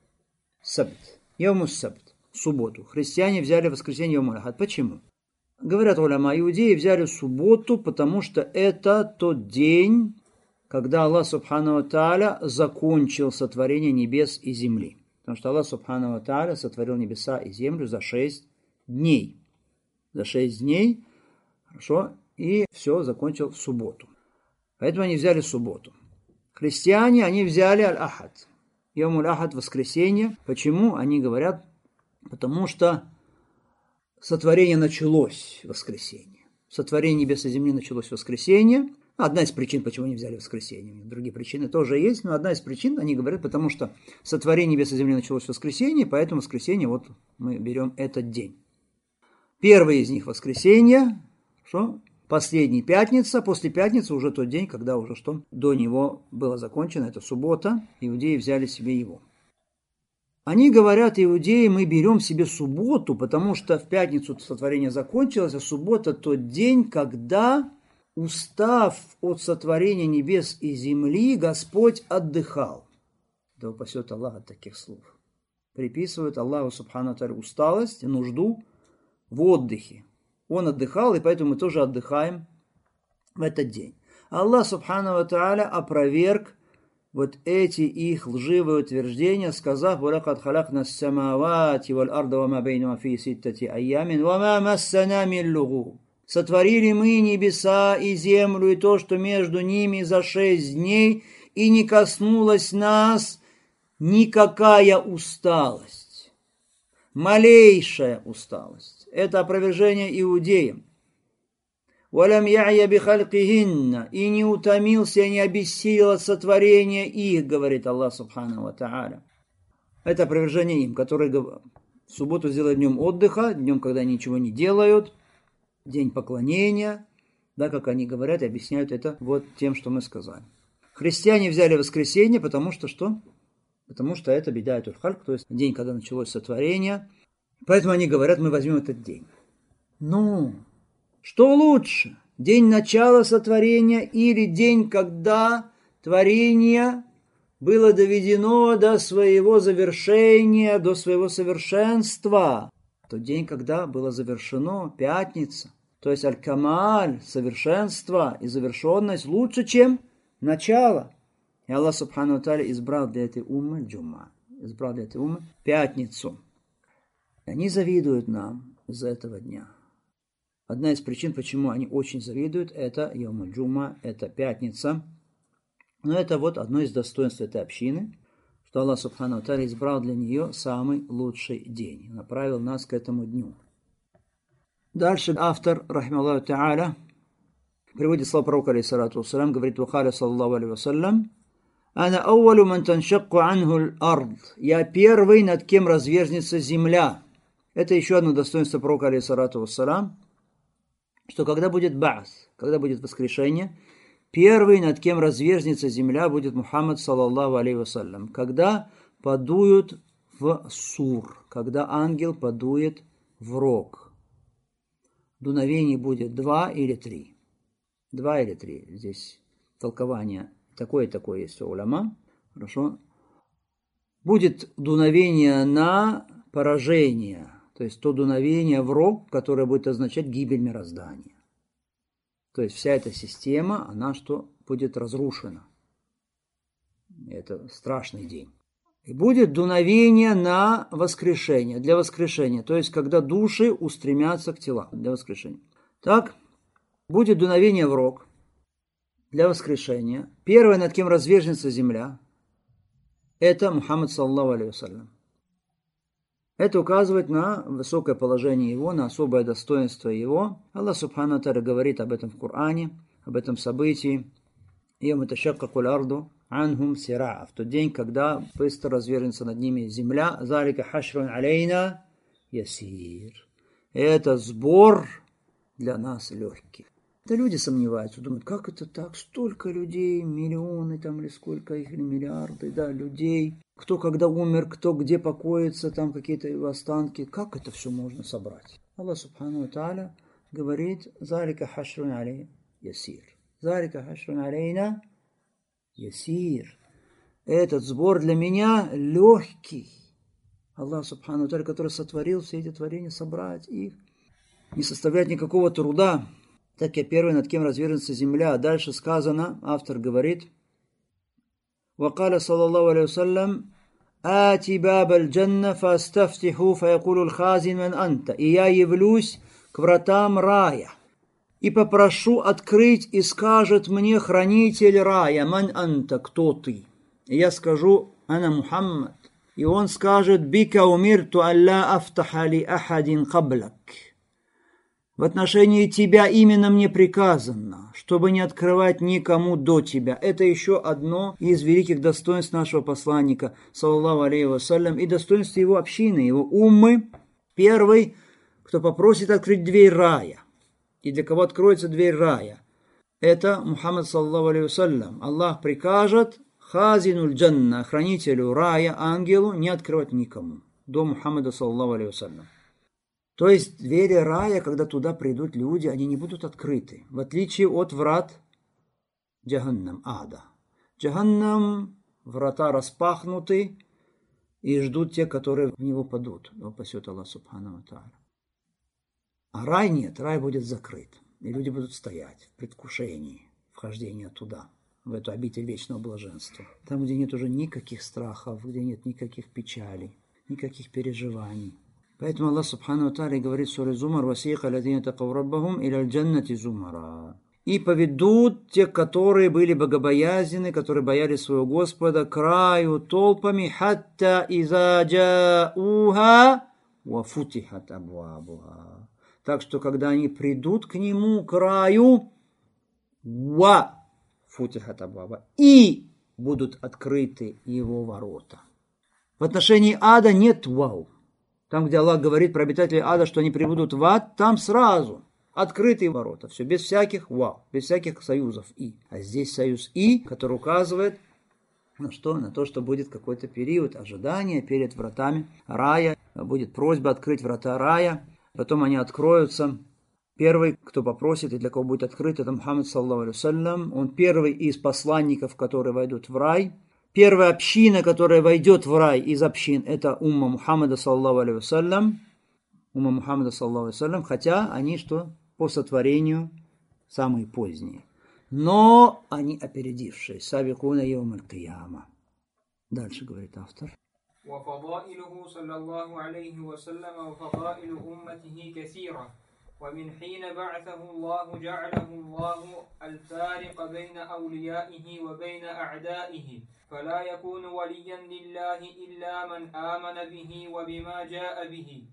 Сабт. Йомус сабт. Субботу. Христиане взяли воскресенье Йомуль ахад. Почему? Говорят уляма, иудеи взяли субботу, потому что это тот день, когда Аллах Субхану ва Тааля закончил сотворение небес и земли. Потому что Аллах Субхану ва Тааля сотворил небеса и землю за шесть дней. За шесть дней Хорошо? И все закончил в субботу. Поэтому они взяли субботу. Христиане, они взяли аль-ахад. Йом аль-ахад, воскресенье. Почему? Они говорят, потому что сотворение началось в воскресенье. Сотворение небес и земли началось в воскресенье. Одна из причин, почему они взяли воскресенье. Другие причины тоже есть, но одна из причин, они говорят, потому что сотворение небес и земли началось в воскресенье, поэтому в воскресенье вот мы берем этот день. Первый из них воскресенье, что? Последний пятница, после пятницы уже тот день, когда уже что? До него было закончено, это суббота, иудеи взяли себе его. Они говорят, иудеи, мы берем себе субботу, потому что в пятницу сотворение закончилось, а суббота тот день, когда, устав от сотворения небес и земли, Господь отдыхал. Да упасет Аллах от таких слов. Приписывают Аллаху субхану тааля усталость и нужду в отдыхе. Он отдыхал, и поэтому мы тоже отдыхаем в этот день. Аллах субхану тааля опроверг вот эти их лживые утверждения, сказав: «Валакад халакна ас-самавати валь арда ва ма бейнахума фи ситтати айямин ва ма массана мин лугуб». Сотворили мы небеса и землю и то, что между ними, за шесть дней, и не коснулась нас никакая усталость, малейшая усталость. Это опровержение иудеям. «Валям я'я бихалькихинна», и не утомился, не обессилел от сотворения их, говорит Аллах субхану ва тааля. Это опровержение им, которые в субботу сделают днем отдыха, днем, когда ничего не делают, день поклонения, да, как они говорят и объясняют это вот тем, что мы сказали. Христиане взяли воскресенье, потому что что? Потому что это бидаятуль хальк, то есть день, когда началось сотворение. Поэтому они говорят, мы возьмем этот день. Ну, что лучше? День начала сотворения или день, когда творение было доведено до своего завершения, до своего совершенства? Тот день, когда было завершено, пятница. То есть аль-камаль, совершенство и завершенность лучше, чем начало. И Аллах субхану тааля избрал для этой уммы джумма, избрал для этой уммы пятницу. И они завидуют нам из-за этого дня. Одна из причин, почему они очень завидуют, это йом аль-джумма, это пятница. Но это вот одно из достоинств этой общины, что Аллах субхану тааля избрал для нее самый лучший день, направил нас к этому дню. Дальше автор, рахималлаху тааля, приводит слова пророка, алейхиссалату вассалям, говорит: «Вахаля саллаллаху алейхи вассалям, ана ауалу ман таншакку анху аль-ард». Я первый, над кем разверзнется земля. Это еще одно достоинство пророка, алейхиссалату вассалям, что когда будет ба'с, когда будет воскрешение, первый, над кем разверзнется земля, будет Мухаммад, саллаллаху алейхи вассалям, когда подуют в сур, когда ангел подует в рог. Дуновений будет два или три. Два или три. Здесь толкование такое и такое есть у уляма. Хорошо. Будет дуновение на поражение, то есть то дуновение в рог, которое будет означать гибель мироздания. То есть вся эта система, она что? Будет разрушена. Это страшный день. И будет дуновение на воскрешение, для воскрешения. То есть когда души устремятся к телам для воскрешения. Так, будет дуновение в рог для воскрешения. Первое, над кем разверзнется земля, это Мухаммад, саллаллаху алейхи вассалям. Это указывает на высокое положение его, на особое достоинство его. Аллах субхану тааля говорит об этом в Коране, об этом событии. «Йома ташаккаку аль-арду анхум сира'a», в тот день, когда быстро развернется над ними земля. «Залика хашрун алейна ясир». Это сбор для нас легкий. Да люди сомневаются, думают, как это так? Столько людей, миллионы там или сколько их, или миллиарды, да, людей. Кто когда умер, кто где покоится, там какие-то его останки. Как это все можно собрать? Аллах субхану тааля говорит: «Залика хашрун алейна ясир». «Залика хашрун алейна ясир». Этот сбор для меня легкий. Аллах субхану тааля, который сотворил все эти творения, собрать их, не составляет никакого труда. Так я первый, над кем развернется земля. А дальше сказано, автор говорит: «Вакаля саллаллаху алейхи вассалям, ати баб аль-джанна фастафтиху фаякулу аль-хазин ман анта». И я явлюсь к вратам рая. и попрошу открыть, и скажет мне хранитель рая: «Ман анта, кто ты?» И я скажу: «Ана Мухаммад». И он скажет: «Бика умирту алла афтаха ли ахадин каблак». В отношении тебя именно мне приказано, чтобы не открывать никому до тебя. Это еще одно из великих достоинств нашего посланника, саллаллаху алейхи вассалям, и достоинств его общины, его уммы. Первый, кто попросит открыть дверь рая. И для кого откроется дверь рая? Это Мухаммад, саллаллаху алейхи вассалям. Аллах прикажет хазинуль джанна, хранителю рая, ангелу, не открывать никому до Мухаммада, саллаллаху алейхи вассалям. То есть двери рая, когда туда придут люди, они не будут открыты, в отличие от врат Джаханнам, ада. Джаханнам, врата распахнуты, и ждут те, которые в него падут. Его пасет Аллах субхану ва тааля. А рай нет, рай будет закрыт. И люди будут стоять в предвкушении вхождения туда, в эту обитель вечного блаженства. Там, где нет уже никаких страхов, где нет никаких печалей, никаких переживаний. Поэтому Аллах субхану ва тааля говорит в суре Зумар: «Васиха ладина такав раббахум иля аль-джаннати зумара». И поведут те, которые были богобоязненны, которые боялись своего Господа, к раю толпами, хатта иза джауха ва футихат абвабуха. Так что, когда они придут к нему, к раю, ва футихат абваба, и будут открыты его ворота. В отношении ада нет вау. Там, где Аллах говорит про обитателей ада, что они прибудут в ад, там сразу открытые ворота. Все без всяких вау, без всяких союзов и. А здесь союз и, который указывает на что? На то, что будет какой-то период ожидания перед вратами рая. Будет просьба открыть врата рая. Потом они откроются. Первый, кто попросит и для кого будет открыт, это Мухаммад, саллаллаху алейхи вассалям. Он первый из посланников, которые войдут в рай. Первая община, которая войдет в рай из общин, это умма Мухаммада, саллаллаху алейхи вассалям. Умма Мухаммада, саллаллаху алейхи вассалям. Хотя они что? По сотворению самые поздние. Но они опередившие. Сабикуна йаум аль-кияма. Дальше говорит автор. وفضائله صلى الله عليه وسلم وفضائل أمته كثيرة ومن حين بعثه الله جعله الله الفارق بين أوليائه وبين أعدائه فلا يكون وليا لله إلا من آمن به وبما جاء به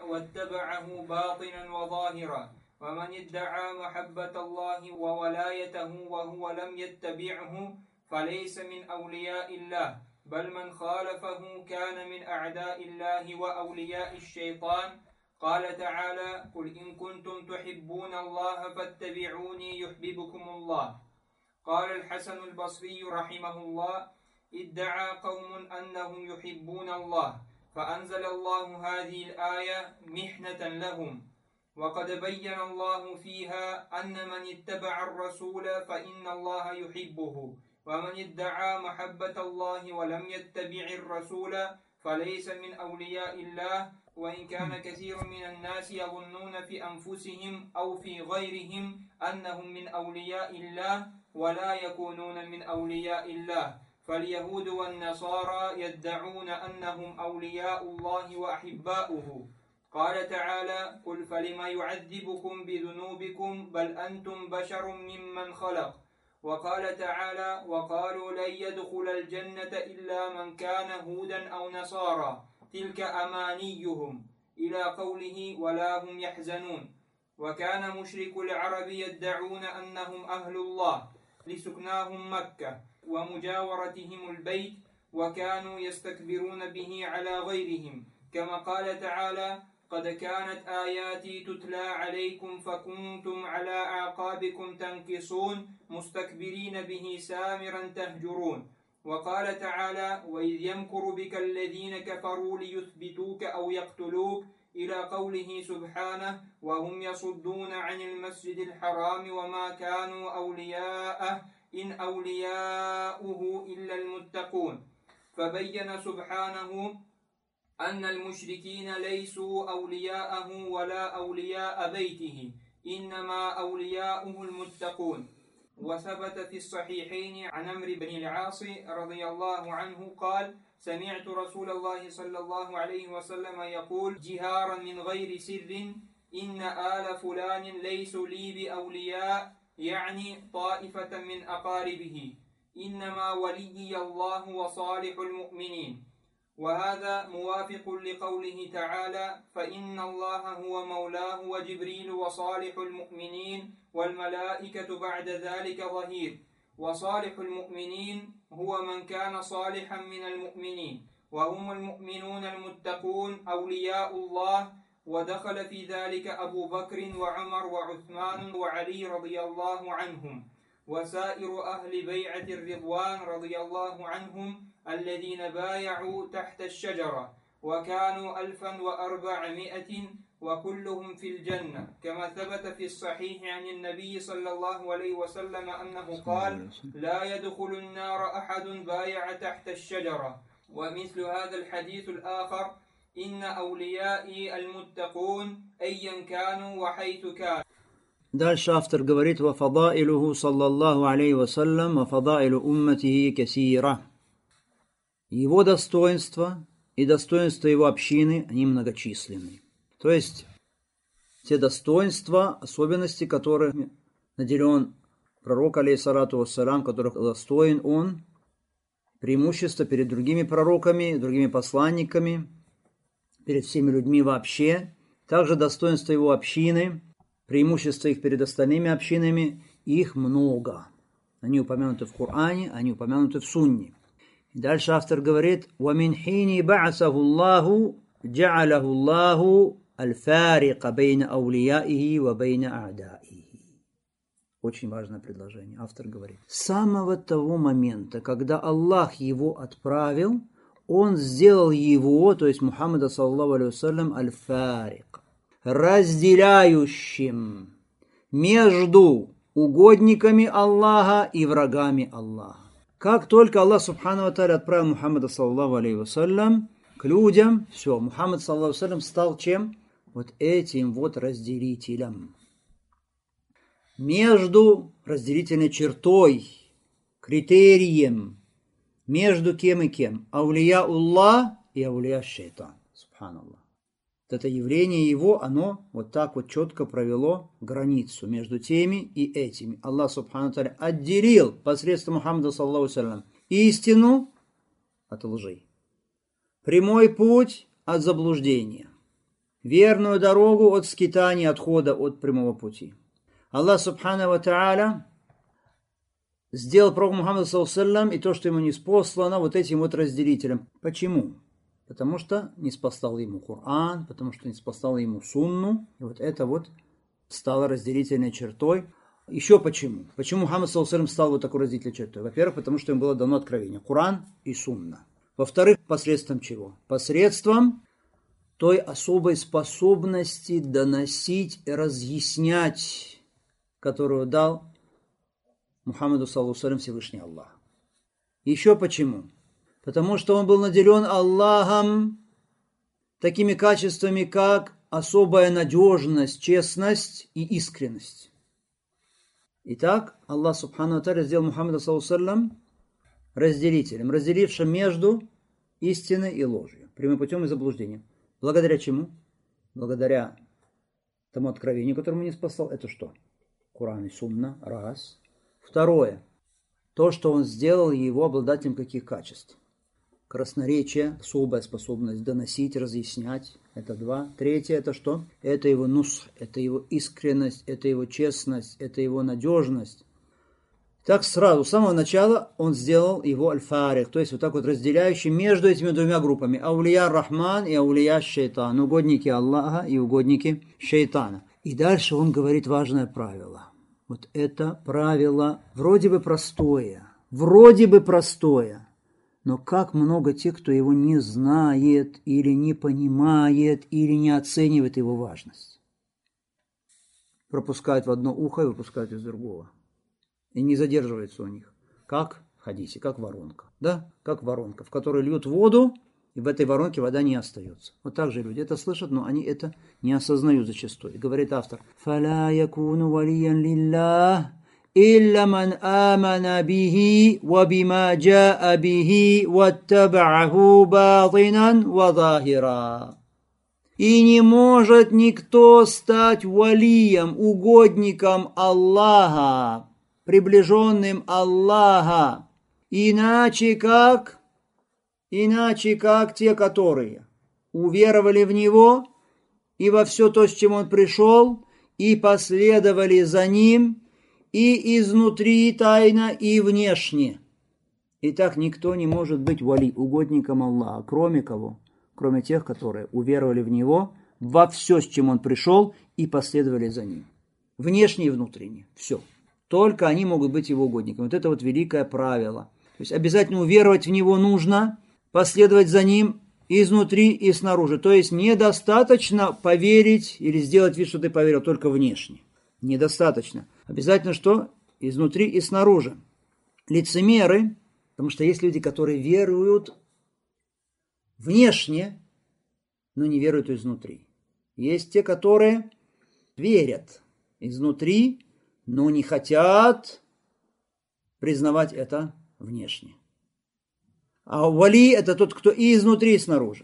واتبعه باطنا وظاهرا ومن ادعى محبة الله وولايته وهو لم يتبعه فليس من أولياء الله بل من خالفه كان من أعداء الله وأولياء الشيطان قال تعالى قل إن كنتم تحبون الله فاتبعوني يحببكم الله قال الحسن البصري رحمه الله ادعى قوم أنهم يحبون الله فأنزل الله هذه الآية محنة لهم وقد بين الله فيها أن من اتبع الرسول فإن الله يحبه ومن ادعى محبة الله ولم يتبع الرسول فليس من أولياء الله وإن كان كثير من الناس يظنون في أنفسهم أو في غيرهم أنهم من أولياء الله ولا يكونون من أولياء الله فاليهود والنصارى يدعون أنهم أولياء الله وأحباؤه قال تعالى قل فلم يعذبكم بذنوبكم بل أنتم بشر ممن خلق وقال تعالى وقالوا لن يدخل الجنة إلا من كان هودا أو نصارى تلك أمانيهم إلى قوله ولا هم يحزنون وكان مشرك العرب يدعون أنهم أهل الله لسكناهم مكة ومجاورتهم البيت وكانوا يستكبرون به على غيرهم كما قال تعالى قد كانت آياتي تتلى عليكم فكنتم على أعقابكم تنكصون مستكبرين به سامرا تهجرون وقال تعالى وإذ يمكر بك الذين كفروا ليثبتوك أو يقتلوك إلى قوله سبحانه وهم يصدون عن المسجد الحرام وما كانوا أولياءه إن أولياؤه إلا المتقون فبين سبحانه أن المشركين ليسوا أولياءه ولا أولياء بيته إنما أولياؤه المتقون وثبت في الصحيحين عن عمرو بن العاص رضي الله عنه قال سمعت رسول الله صلى الله عليه وسلم يقول جهارا من غير سر إن آل فلان ليسوا لي بأولياء يعني طائفة من أقاربه إنما وليي الله وصالح المؤمنين. وهذا موافق لقوله تعالى فإن الله هو مولاه وجبريل وصالح المؤمنين والملائكة بعد ذلك ظهير. وصالح المؤمنين هو من كان صالحا من المؤمنين وهم المؤمنون المتقون أولياء الله. ودخل في ذلك أبو بكر وعمر وعثمان وعلي رضي الله عنهم وسائر أهل بيعة الرضوان رضي الله عنهم الذين بايعوا تحت الشجرة وكانوا ألفا وأربعمائة وكلهم في الجنة كما ثبت في الصحيح عن النبي صلى الله عليه وسلم أنه قال لا يدخل النار أحد بايع تحت الشجرة. ومثل هذا الحديث الآخر إن أوليائي المتقون أيا كانوا وحيث كانوا. Дальше автор говорит وَفَضَائِلُهُ صلى الله عليه وسلم وَفَضَائِلُ أُمَّتِهِ كَثِيرًا. Его достоинства и достоинства его общины, они многочисленны. То есть, те достоинства, особенности, которыми наделен пророк, алейхиссалату вассалям, которых достоин он, преимущество перед другими пророками, другими посланниками, перед всеми людьми вообще, также достоинство его общины, преимущество их перед остальными общинами, их много. Они упомянуты в Коране, они упомянуты в Сунне. И дальше автор говорит: وَمِنْ حِينِ بَعْثَهُ اللَّهُ جَعَلَهُ اللَّهُ الْفَارِقَ بَيْنَ أَوْلِيَائِهِ وَبَيْنَ أَعْدَائِهِ. Очень важное предложение. Автор говорит: с самого того момента, когда Аллах его отправил, он сделал его, то есть Мухаммада саллаллаху алейхи вассалям, аль-фарик, разделяющим между угодниками Аллаха и врагами Аллаха. Как только Аллах субхану ва тааля отправил Мухаммада саллаллаху алейхи вассалям к людям, все, Мухаммад саллаллаху алейхи вассалям стал чем? Вот этим вот разделителем. Между разделительной чертой, критерием, между кем и кем? Аулия Аллах и аулия шайтан. Субханаллах. Это явление его, оно вот так вот четко провело границу между теми и этими. Аллах субхану тааля отделил посредством Мухаммада саллаллаху алейхи вассалям истину от лжи, прямой путь от заблуждения, верную дорогу от скитания, отхода от прямого пути. Аллах субхану тааля сделал пророка Мухаммада саллаллаху алейхи вассалям и то, что ему ниспослано, вот этим вот разделителем. Почему? Потому что не спасал ему Коран, потому что не спасал ему Сунну. И вот это вот стало разделительной чертой. Еще почему? Почему Мухаммад саллаллаху алейхи вассалям стал вот такой разделительной чертой? Во-первых, потому что ему было дано откровение. Коран и Сунна. Во-вторых, посредством чего? Посредством той особой способности доносить и разъяснять, которую дал Мухаммаду саллаллаху алейхи вассалям Всевышний Аллах. Еще почему? Потому что он был наделен Аллахом такими качествами, как особая надежность, честность и искренность. Итак, Аллах субхану ва тааля сделал Мухаммада саллаллаху алейхи вассалям разделителем, разделившим между истиной и ложью, прямым путем и заблуждением. Благодаря чему? Благодаря тому откровению, которое ему не спасал. Это что? Коран и Сунна. Раз. Второе. То, что он сделал его обладателем каких качеств? Красноречие, особая способность доносить, разъяснять. Это два. Третье, это что? Это его нусх, это его искренность, это его честность, это его надежность. Так сразу, с самого начала он сделал его аль-фарик, то есть вот так вот разделяющий между этими двумя группами. Аулия Рахман и аулия Шайтан. Угодники Аллаха и угодники Шайтана. И дальше он говорит важное правило. Вот это правило вроде бы простое, вроде бы простое, но как много тех, кто его не знает, или не понимает, или не оценивает его важность. Пропускают в одно ухо и выпускают из другого. И не задерживается у них. Как в хадисе, как воронка. Да, как воронка, в которой льют воду, и в этой воронке вода не остается. Вот так же люди это слышат, но они это не осознают зачастую. И говорит автор: «Фаля якуну валиян лиллах, илля ман амана бихи, ва бима джаа бихи, ваттабааху батинан ва захира». И не может никто стать валием, угодником Аллаха, приближенным Аллаха, иначе как, иначе как те, которые уверовали в Него и во все то, с чем Он пришел, и последовали за Ним, и изнутри тайно, и внешне. Итак, никто не может быть вали, угодником Аллаха, кроме кого? Кроме тех, которые уверовали в Него, во все, с чем Он пришел, и последовали за Ним. Внешне и внутренне. Все. Только они могут быть Его угодниками. Вот это вот великое правило. То есть обязательно уверовать в Него нужно, последовать за Ним изнутри и снаружи. То есть недостаточно поверить или сделать вид, что ты поверил только внешне. Недостаточно. Обязательно что? Изнутри и снаружи. Лицемеры, потому что есть люди, которые веруют внешне, но не веруют изнутри. Есть те, которые верят изнутри, но не хотят признавать это внешне. А вали – это тот, кто и изнутри, и снаружи.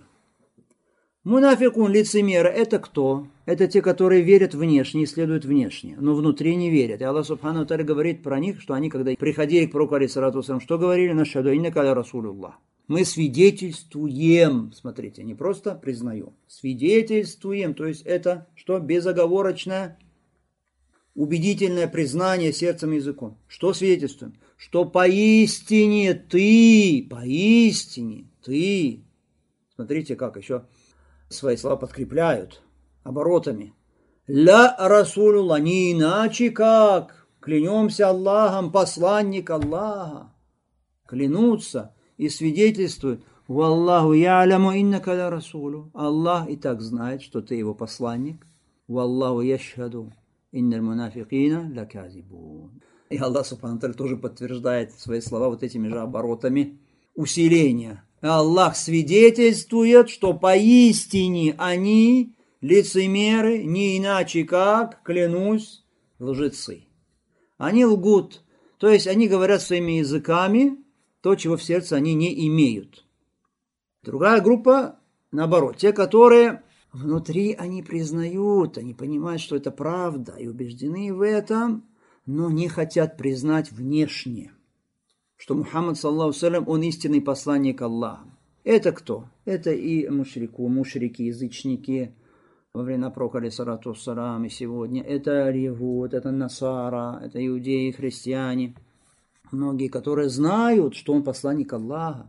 Мунафикун, лицемеры – это кто? Это те, которые верят внешне и следуют внешне, но внутри не верят. И Аллах Субхану ва Тааля говорит про них, что они, когда приходили к пророку, алейхиссалату вассалям, что говорили? Нашхаду иннака ля расулуллах. Мы свидетельствуем, смотрите, не просто признаем, свидетельствуем, то есть это что? Безоговорочное, убедительное признание сердцем и языком. Что свидетельствуем? Что поистине ты, поистине ты, смотрите, как еще свои слова подкрепляют оборотами. Ля расулуллах, не иначе как, клянемся Аллахом, посланник Аллаха, клянутся и свидетельствуют. Валлаху я'ляму иннака ля расулу. Аллах и так знает, что ты его посланник. Валлаху яшхаду инналь мунафикина ля казибун. И Аллах Субхану ва Тааля тоже подтверждает свои слова вот этими же оборотами усиления. Аллах свидетельствует, что поистине они лицемеры, не иначе как, клянусь, лжецы. Они лгут, то есть они говорят своими языками то, чего в сердце они не имеют. Другая группа, наоборот, те, которые внутри они признают, они понимают, что это правда и убеждены в этом, но не хотят признать внешне, что Мухаммад, саллаллаху алейхи ва саллям, он истинный посланник Аллаха. Это кто? Это и мушрику, мушрики, язычники во времена пророка, алейхиссалату вассалям, и сегодня. Это ревут, это насара, это иудеи, христиане. Многие, которые знают, что он посланник Аллаха,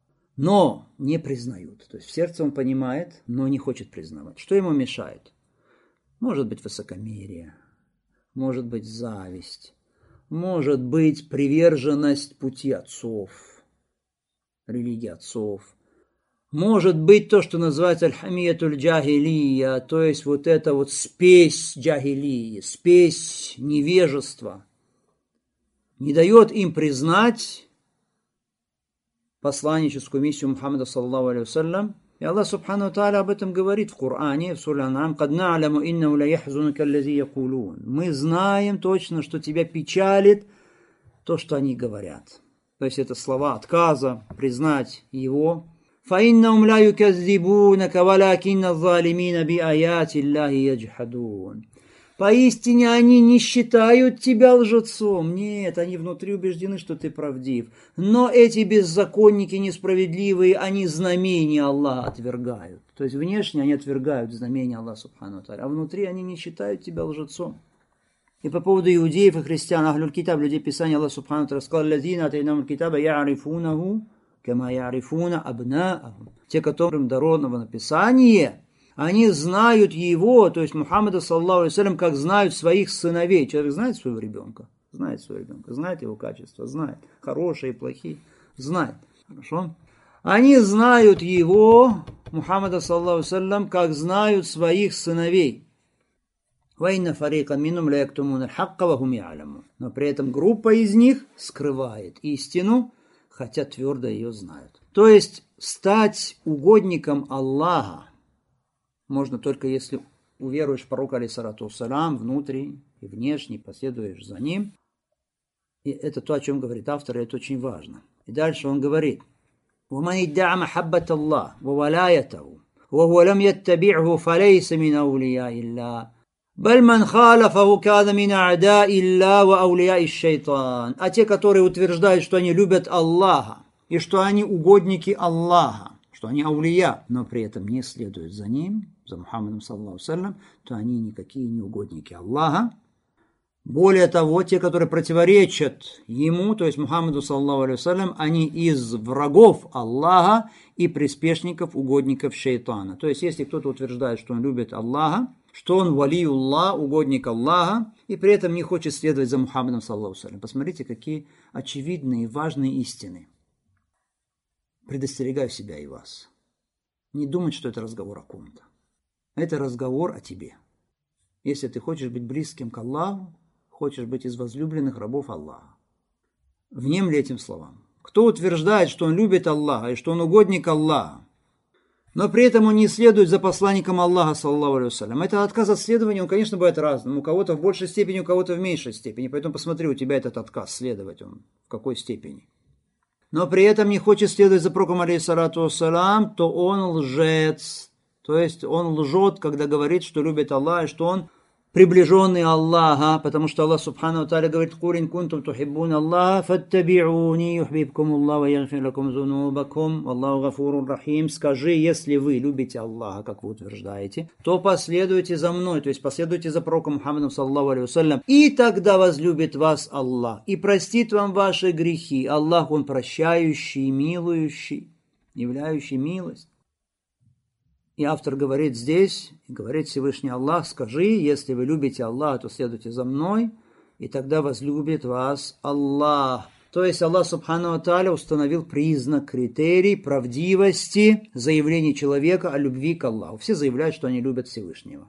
но не признают. То есть в сердце он понимает, но не хочет признавать. Что ему мешает? Может быть высокомерие, может быть зависть, может быть приверженность пути отцов, религии отцов. Может быть то, что называется аль-хамиятуль джахилия, то есть вот это вот спесь джахилии, спесь невежества, не дает им признать посланническую миссию Мухаммада, саллаллаху алейхи ва саллям. И Аллах Субхану ва Тааля об этом говорит в Коране, в суре Ан'ам: «Кад на'ляму иннаху ла яхзунука аллази якулун». Мы знаем точно, что тебя печалит то, что они говорят. То есть это слова отказа, признать его. فَإِنَّهُمْ لَا يُكَذِّبُونَكَ وَلَكِنَّ الظَّالِمِينَ بِآيَاتِ اللَّهِ يَجْحَدُونَ. Поистине они не считают тебя лжецом. Нет, они внутри убеждены, что ты правдив. Но эти беззаконники несправедливые, они знамения Аллаха отвергают. То есть внешне они отвергают знамения Аллаха Субхану ва Тааля, а внутри они не считают тебя лжецом. И по поводу иудеев и христиан, ахлюль китаб, людей Писания, Аллах Субхану ва Тааля сказал: «Лазина атайнамуль китаба я'рифунаху кама я'рифуна абнаахум». Те, которым даровано написание, они знают его, то есть Мухаммада, саллаллаху алейхи ва саллям, как знают своих сыновей. Человек знает своего ребенка? Знает своего ребенка, знает его качества, знает. Хорошие и плохие, знает. Хорошо? Они знают его, Мухаммада, саллаллаху алейхи ва саллям, как знают своих сыновей. وَإِنَّ فَرِيقًا مِّنْهُمْ لَيَكْتُمُونَ الْحَقَّ وَهُمْ يَعْلَمُونَ. Но при этом группа из них скрывает истину, хотя твердо ее знают. То есть стать угодником Аллаха можно только если уверуешь в пророка, алейхиссалату вассалям, внутри и внешне, последуешь за ним. И это то, о чем говорит автор, и это очень важно. И дальше он говорит: «وَمَنِ ادَّعَ مَحَبَّةَ اللَّهِ وَوَلَايَتَهُ وهو لم يتبعه فليس من أولياء الله بل من خالفه كان من أعداء الله وأولياء الشيطان. А те, которые утверждают, что они любят Аллаха и что они угодники Аллаха, что они аулия, но при этом не следуют за ним, за Мухаммадом саллаллаху алейхи ва саллям, то они никакие не угодники Аллаха. Более того, те, которые противоречат ему, то есть Мухаммаду саллаллаху алейхи ва саллям, они из врагов Аллаха и приспешников, угодников шайтана. То есть, если кто-то утверждает, что он любит Аллаха, что он валиуллах, угодник Аллаха, и при этом не хочет следовать за Мухаммадом саллаллаху алейхи ва саллям. Посмотрите, какие очевидные и важные истины. Предостерегаю себя и вас. Не думать, что это разговор о ком-то. Это разговор о тебе. Если ты хочешь быть близким к Аллаху, хочешь быть из возлюбленных рабов Аллаха. Внемли этим словам. Кто утверждает, что он любит Аллаха и что он угодник Аллаха, но при этом он не следует за посланником Аллаха, саллаллаху алейхи ва саллям. Это отказ от следования, он, конечно, бывает разным. У кого-то в большей степени, у кого-то в меньшей степени. Поэтому посмотри, у тебя этот отказ, следовать он в какой степени. Но при этом не хочет следовать за пророком, алейхиссалату вассалям, то он лжец. То есть он лжет, когда говорит, что любит Аллаха, и что он приближенный Аллаха, потому что Аллах субхану ва тааля говорит: «Кулин кунтум тухиббун Аллаха, фаттаби'уни, юхбибкум Аллах, ва ягфир лакум зунубакум, Аллаху гафурун рахим». Скажи, если вы любите Аллаха, как вы утверждаете, то последуйте за мной, то есть последуйте за пророком Мухаммадом саллаллаху алейхи ва саллям, и тогда возлюбит вас Аллах, и простит вам ваши грехи. Аллах, Он прощающий, милующий, являющий милость. И автор говорит здесь, говорит Всевышний Аллах: скажи, если вы любите Аллаха, то следуйте за мной, и тогда возлюбит вас Аллах. То есть Аллах субхану ва тааля установил признак, критерий правдивости заявлений человека о любви к Аллаху. Все заявляют, что они любят Всевышнего.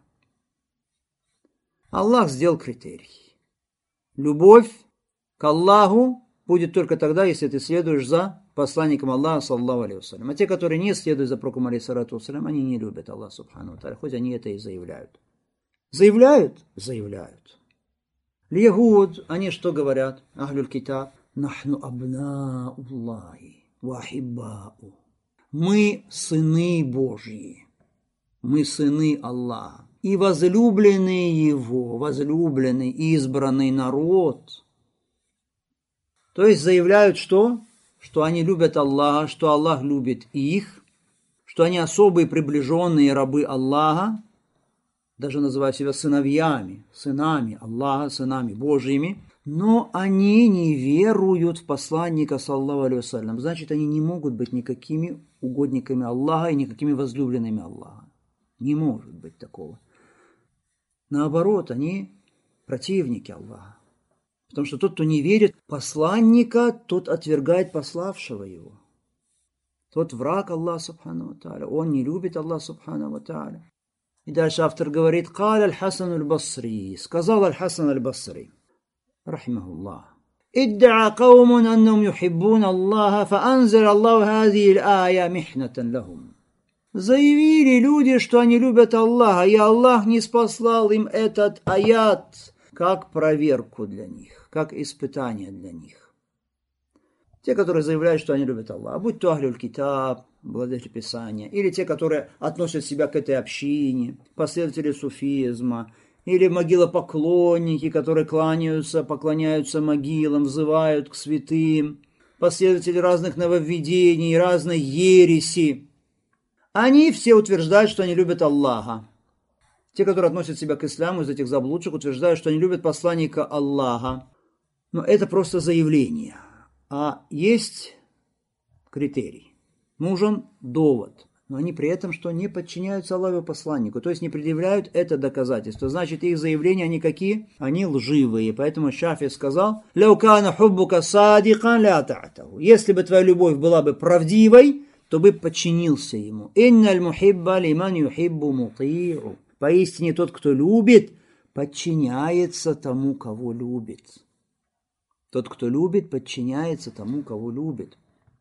Аллах сделал критерий. Любовь к Аллаху будет только тогда, если ты следуешь за посланником Аллаха, саллаллаху алейхи ва саллям. А те, которые не следуют за пророком, алейхиссалату ва саллям, они не любят Аллаха субхану ва тааля, хоть они это и заявляют. Заявляют? Заявляют. Льягуд, они что говорят? Ахлюль китаб: нахну абнауллахи ва ахиббау. Мы сыны Божьи, мы сыны Аллаха, и возлюбленный Его, возлюбленный, избранный народ. То есть заявляют что? Что они любят Аллаха, что Аллах любит их, что они особые приближенные рабы Аллаха, даже называют себя сыновьями, сынами Аллаха, сынами Божьими, но они не веруют в посланника, саллаллаху алейхи ва саллям. Значит, они не могут быть никакими угодниками Аллаха и никакими возлюбленными Аллаха. Не может быть такого. Наоборот, они противники Аллаха. Потому что тот, кто не верит в посланника, тот отвергает пославшего его. Тот враг Аллаха субхану ва тааля. Он не любит Аллаха субхану ва тааля. И дальше автор говорит: «Каля аль-Хасан аль-Басри». Сказал аль-Хасан аль-Басри, рахимахуллах: «Идда'a каумун аннахум юхиббун Аллаха, фаанзал Аллаху хазихи аль-ая михнатан лахум». Заявили люди, что они любят Аллаха, и Аллах не спаслал им этот аят как проверку для них, как испытание для них. Те, которые заявляют, что они любят Аллаха, будь то Ахлюль китаб, обладатели Писания, или те, которые относят себя к этой общине, последователи суфизма, или могилопоклонники, которые кланяются, поклоняются могилам, взывают к святым, последователи разных нововведений, разной ереси. Они все утверждают, что они любят Аллаха. Те, которые относят себя к исламу, из этих заблудших, утверждают, что они любят посланника Аллаха. Но это просто заявление. А есть критерий. Нужен довод. Но они при этом, что не подчиняются Аллаху посланнику. То есть не предъявляют это доказательство. Значит, их заявления, они какие? Они лживые. Поэтому Шафи сказал: «Ляу кана хуббука садикан ля та'таху». Если бы твоя любовь была бы правдивой, то бы подчинился ему. «Инналь мухибба лиман юхиббу мути'у». Поистине тот, кто любит, подчиняется тому, кого любит. Тот, кто любит, подчиняется тому, кого любит.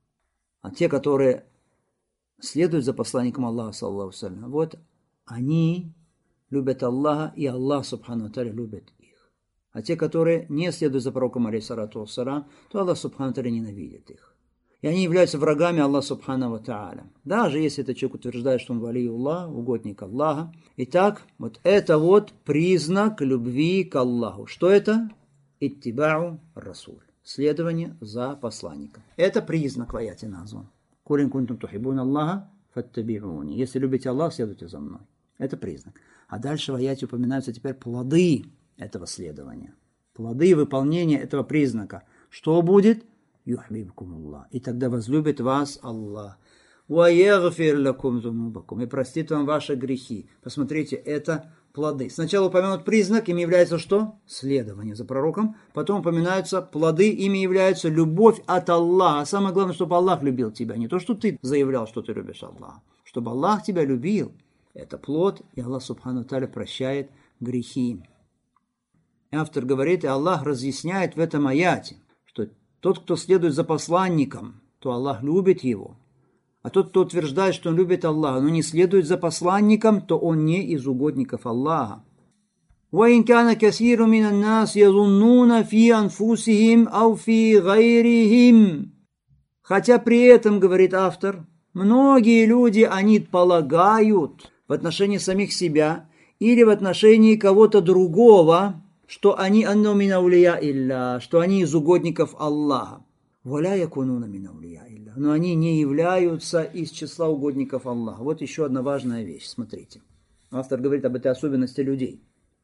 А те, которые следуют за посланником Аллаха, саллаллаху алейхи ва саллям, вот они любят Аллаха, и Аллах, субхану ва тааля, любит их. А те, которые не следуют за пророком, алейхиссалату вассалям, то Аллах, субхану ва тааля, ненавидит их. И они являются врагами Аллаха Субхану ва Тааля. Даже если этот человек утверждает, что он валиуллах, угодник Аллаха. Итак, вот это вот признак любви к Аллаху. Что это? Иттибау расуль. Следование за посланником. Это признак в аяте назван. Кулин кунтум тухиббуна Аллаха фаттабиуни. Если любите Аллаха, следуйте за мной. Это признак. А дальше в аяте упоминаются теперь плоды этого следования. Плоды выполнения этого признака. Что будет? Юхбибкумуллах. И тогда возлюбит вас Аллах. Ваягфир лакум зунубакум. И простит вам ваши грехи. Посмотрите, это плоды. Сначала упомянут признак, ими является что? Следование за пророком. Потом упоминаются плоды, ими является любовь от Аллаха. А самое главное, чтобы Аллах любил тебя. Не то, что ты заявлял, что ты любишь Аллаха. Чтобы Аллах тебя любил. Это плод, и Аллах Субхану Тааля прощает грехи. Автор говорит, и Аллах разъясняет в этом аяте, что тот, кто следует за посланником, то Аллах любит его. А тот, кто утверждает, что он любит Аллаха, но не следует за посланником, то он не из угодников Аллаха. وَإِنْ كَانَ كَثِيرٌ مِنَ النَّاسِ يَظُنُّونَ فِي أَنفُسِهِمْ أَوْ فِي غَيْرِهِمْ. Хотя при этом, говорит автор, многие люди, они полагают в отношении самих себя или в отношении кого-то другого, что они анну мин аулия илля, что они из угодников Аллаха. Валя якунуна мин аулия илля. Но они не являются из числа угодников Аллаха. Вот еще одна важная вещь, смотрите. Автор говорит об этой особенности людей.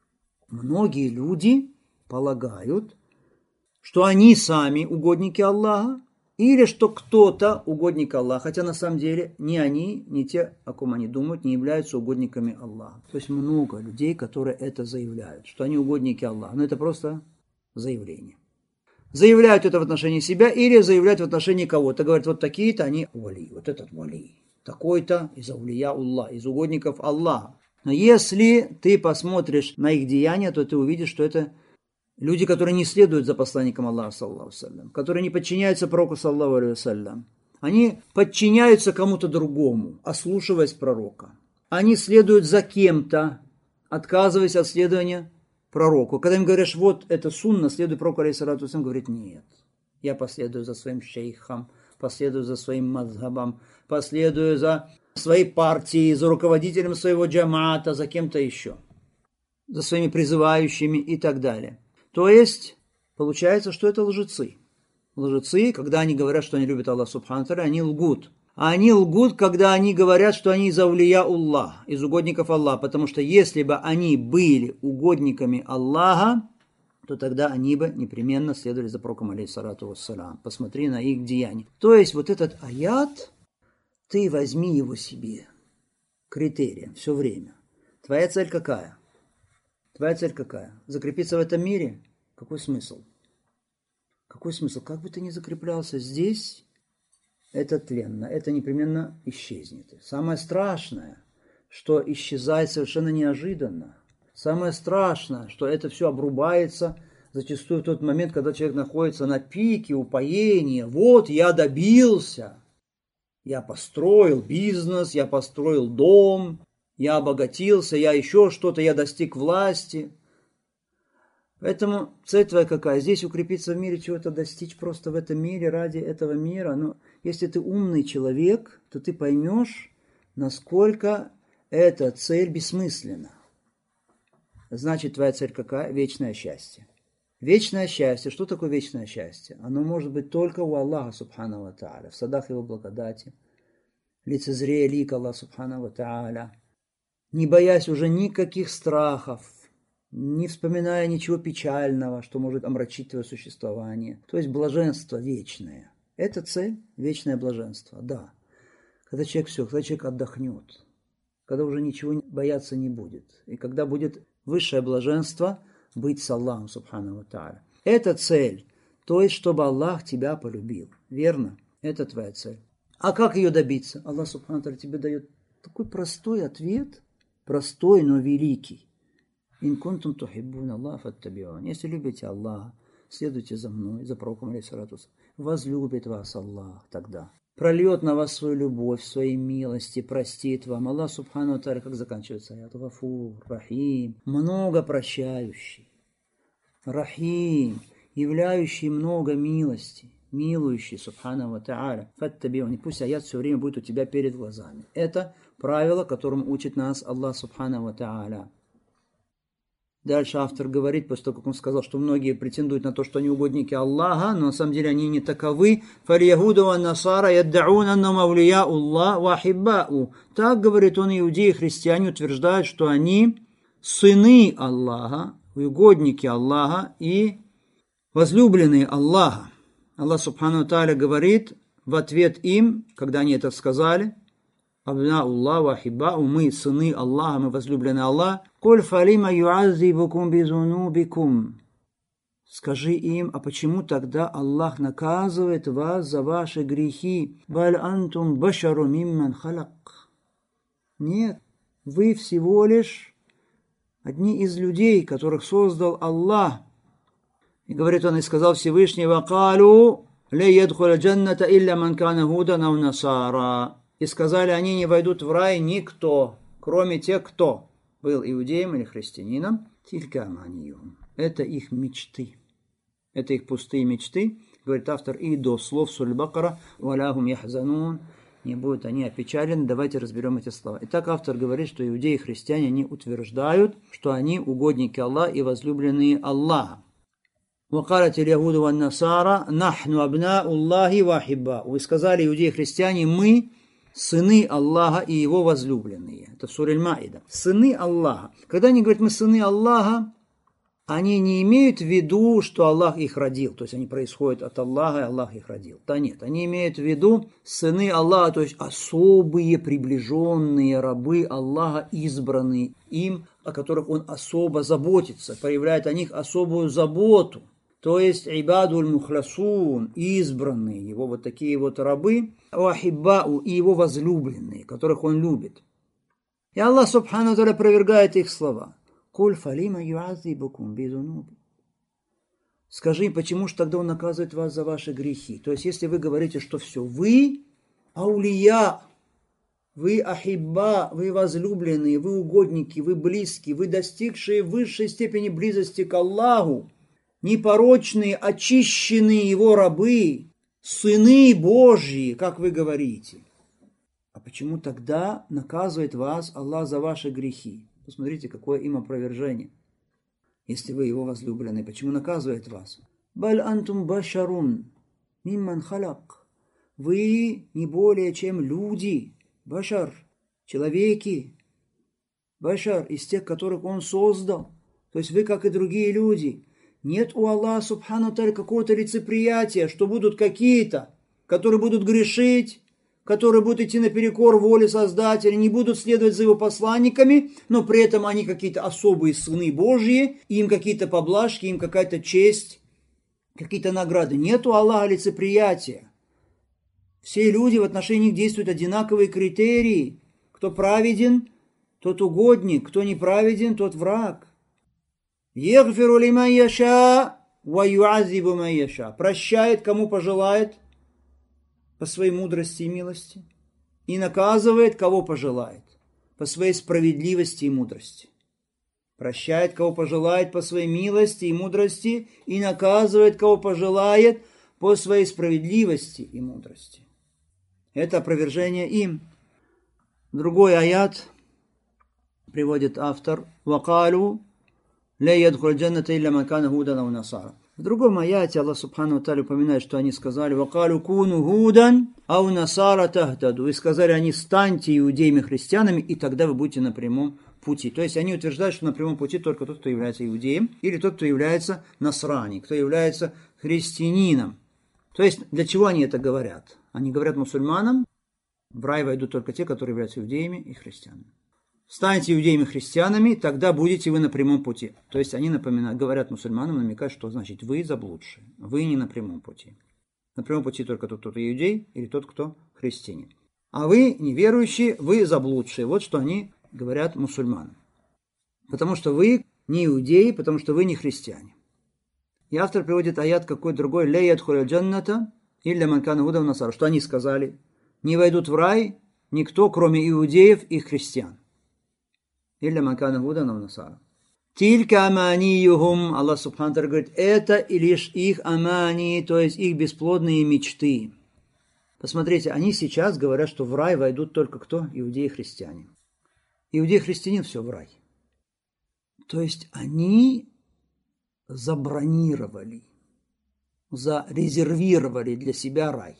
Многие люди полагают, что они сами угодники Аллаха, или что кто-то угодник Аллаха, хотя на самом деле ни они, ни те, о ком они думают, не являются угодниками Аллаха. То есть много людей, которые это заявляют, что они угодники Аллаха. Но это просто заявление. Заявляют это в отношении себя или заявляют в отношении кого-то. Говорят, вот такие-то они вали, вот этот вали. Такой-то из аулия Аллах, из угодников Аллаха. Но если ты посмотришь на их деяния, то ты увидишь, что это люди, которые не следуют за посланником Аллаха, саллаллаху алейхи ва саллям, которые не подчиняются пророку, саллаллаху алейхи ва саллям. Они подчиняются кому-то другому, ослушиваясь пророка. Они следуют за кем-то, отказываясь от следования пророку. Когда им говоришь, вот это сунна, следуй пророку, алейхиссалату вассалям, говорит, нет. Я последую за своим шейхом, последую за своим мазхабом, последую за своей партией, за руководителем своего джамаата, за кем-то еще, за своими призывающими и так далее. То есть, получается, что это лжецы. Лжецы, когда они говорят, что они любят Аллаха Субхану Тааля, они лгут. А они лгут, когда они говорят, что они из аулия Аллах, из угодников Аллаха. Потому что если бы они были угодниками Аллаха, то тогда они бы непременно следовали за пророком, алейхиссалату вассалям. Посмотри на их деяния. То есть, вот этот аят, ты возьми его себе критерием все время. Твоя цель какая? Твоя цель какая? Закрепиться в этом мире? Какой смысл? Какой смысл? Как бы ты ни закреплялся здесь, это тленно, это непременно исчезнет. Самое страшное, что исчезает совершенно неожиданно. Самое страшное, что это все обрубается зачастую в тот момент, когда человек находится на пике упоения. Вот я добился, я построил бизнес, я построил дом, я обогатился, я еще что-то, я достиг власти. Поэтому цель твоя какая? Здесь укрепиться в мире, чего-то достичь просто в этом мире, ради этого мира. Но если ты умный человек, то ты поймешь, насколько эта цель бессмысленна. Значит, твоя цель какая? Вечное счастье. Вечное счастье. Что такое вечное счастье? Оно может быть только у Аллаха Субхану ва Тааля, в садах Его благодати, лицезрея лика Аллаха Субхану ва Тааля, не боясь уже никаких страхов, не вспоминая ничего печального, что может омрачить твое существование. То есть блаженство вечное. Это цель, вечное блаженство, да. Когда человек все, когда человек отдохнет, когда уже ничего бояться не будет, и когда будет высшее блаженство быть с Аллахом Субхану ва Тааля. Это цель, то есть чтобы Аллах тебя полюбил. Верно? Это твоя цель. А как ее добиться? Аллах Субхану ва Тааля тебе дает такой простой ответ, простой, но великий. «Ин кунтум тухиббуна Аллаха фаттабиуни». Если любите Аллаха, следуйте за мной, за пророком, алейхиссалату вассалям. Возлюбит вас Аллах тогда. Прольет на вас свою любовь, свои милости, простит вам. Аллах Субхану ва Тааля, как заканчивается аят? Гафур, Рахим, много прощающий. Рахим, являющий много милости. милующий, субхана ва тааля. Фаттабиуни, пусть аят все время будет у тебя перед глазами. Это правило, которым учит нас Аллах, субхана ва тааля. Дальше автор говорит, после того, как он сказал, что многие претендуют на то, что они угодники Аллаха, но на самом деле они не таковы. «Фальяхуду ва насара яддаун аннам авлия Аллах ва ахиббау». Так, говорит он, иудеи и христиане утверждают, что они сыны Аллаха, угодники Аллаха и возлюбленные Аллаха. Аллах субхану тааля говорит в ответ им, когда они это сказали, «Абна Аллах ва ахиббау», мы сыны Аллаха, мы возлюбленные Аллаха. «Куль фалима юаззибукум бизунубикум». Скажи им, а почему тогда Аллах наказывает вас за ваши грехи? «Баль антум башару мимман халак». Нет, вы всего лишь одни из людей, которых создал Аллах. И говорит он, и сказал Всевышний, «Вакалу ля ядхуля джанната илля ман кана худан ау насара». И сказали, они не войдут в рай никто, кроме тех, кто был иудеем или христианином. Тилька аманиюм. Это их мечты. Это их пустые мечты. Говорит автор, и до слов Сура Аль-Бакара, «Валяхум яхзанун». Не будут они опечалены. Давайте разберем эти слова. Итак, автор говорит, что иудеи и христиане, они утверждают, что они угодники Аллаха и возлюбленные Аллаха. وقالت اليهود والنصارى نحن أبناء الله وأحباؤه. И сказали иудеи и христиане, мы сыны Аллаха и его возлюбленные. Это в суре Аль-Маида. Сыны Аллаха. Когда они говорят, мы сыны Аллаха, они не имеют в виду, что Аллах их родил. То есть они происходят от Аллаха, и Аллах их родил. Да нет, они имеют в виду сыны Аллаха, то есть особые приближенные рабы Аллаха, избранные им, о которых он особо заботится, проявляет о них особую заботу. То есть ибадуль мухлясун, избранные его вот такие вот рабы, вахиббау, и его возлюбленные, которых он любит. И Аллах субхану ва тааля опровергает их слова. Куль фалима юаззибукум бизунуби. Скажи, почему же тогда он наказывает вас за ваши грехи? То есть, если вы говорите, что все, вы аулия, вы ахибба, вы возлюбленные, вы угодники, вы близкие, вы достигшие высшей степени близости к Аллаху, непорочные, очищенные его рабы, сыны Божьи, как вы говорите. А почему тогда наказывает вас Аллах за ваши грехи? Посмотрите, какое им опровержение. Если вы его возлюбленные, почему наказывает вас? Баль антум башарун мимман халак. Вы не более чем люди, башар, человеки, башар, из тех, которых он создал. То есть вы, как и другие люди. Нет у Аллаха субхану ва тааля какого-то лицеприятия, что будут какие-то, которые будут грешить, которые будут идти наперекор воле Создателя, не будут следовать за его посланниками, но при этом они какие-то особые сыны Божьи, им какие-то поблажки, им какая-то честь, какие-то награды. Нет у Аллаха лицеприятия. Все люди, в отношении них действуют одинаковые критерии. Кто праведен, тот угодник, кто не праведен, тот враг. Ягфиру лиман яша ва юаззибу ман яша. Прощает, кому пожелает, по своей мудрости и милости, и наказывает, кого пожелает, по своей справедливости и мудрости. Прощает, кого пожелает, по своей милости и мудрости, и наказывает, кого пожелает, по своей справедливости и мудрости. Это опровержение им. Другой аят приводит автор. «Вакалу ля ядхуль джанната илля ман кана худан ау насара». В другом аяте Аллах субхану ва тааля упоминает, что они сказали «Вакалу куну худан ау насара тахтаду». И сказали они «Станьте иудеями, христианами, и тогда вы будете на прямом пути». То есть они утверждают, что на прямом пути только тот, кто является иудеем, или тот, кто является насрани, кто является христианином. То есть для чего они это говорят? Они говорят мусульманам, в рай войдут только те, которые являются иудеями и христианами. Станьте иудеями и христианами, тогда будете вы на прямом пути. То есть они напоминают, говорят мусульманам, намекают, что значит вы заблудшие, вы не на прямом пути. На прямом пути только тот, кто иудей, или тот, кто христианин. А вы неверующие, вы заблудшие. Вот что они говорят мусульманам. Потому что вы не иудеи, потому что вы не христиане. И автор приводит аят какой другой. «Ля ядхуль джанната илля ман кана худан ау насара». Что они сказали? Не войдут в рай никто, кроме иудеев и христиан. Илля ман кана худан ау насара. Тилька аманиюхум, Аллах Субхану ва Тааля говорит, это лишь их амани, то есть их бесплодные мечты. Посмотрите, они сейчас говорят, что в рай войдут только кто? Иудеи и христиане. Иудеи и христианин, все в рай. То есть они забронировали, зарезервировали для себя рай.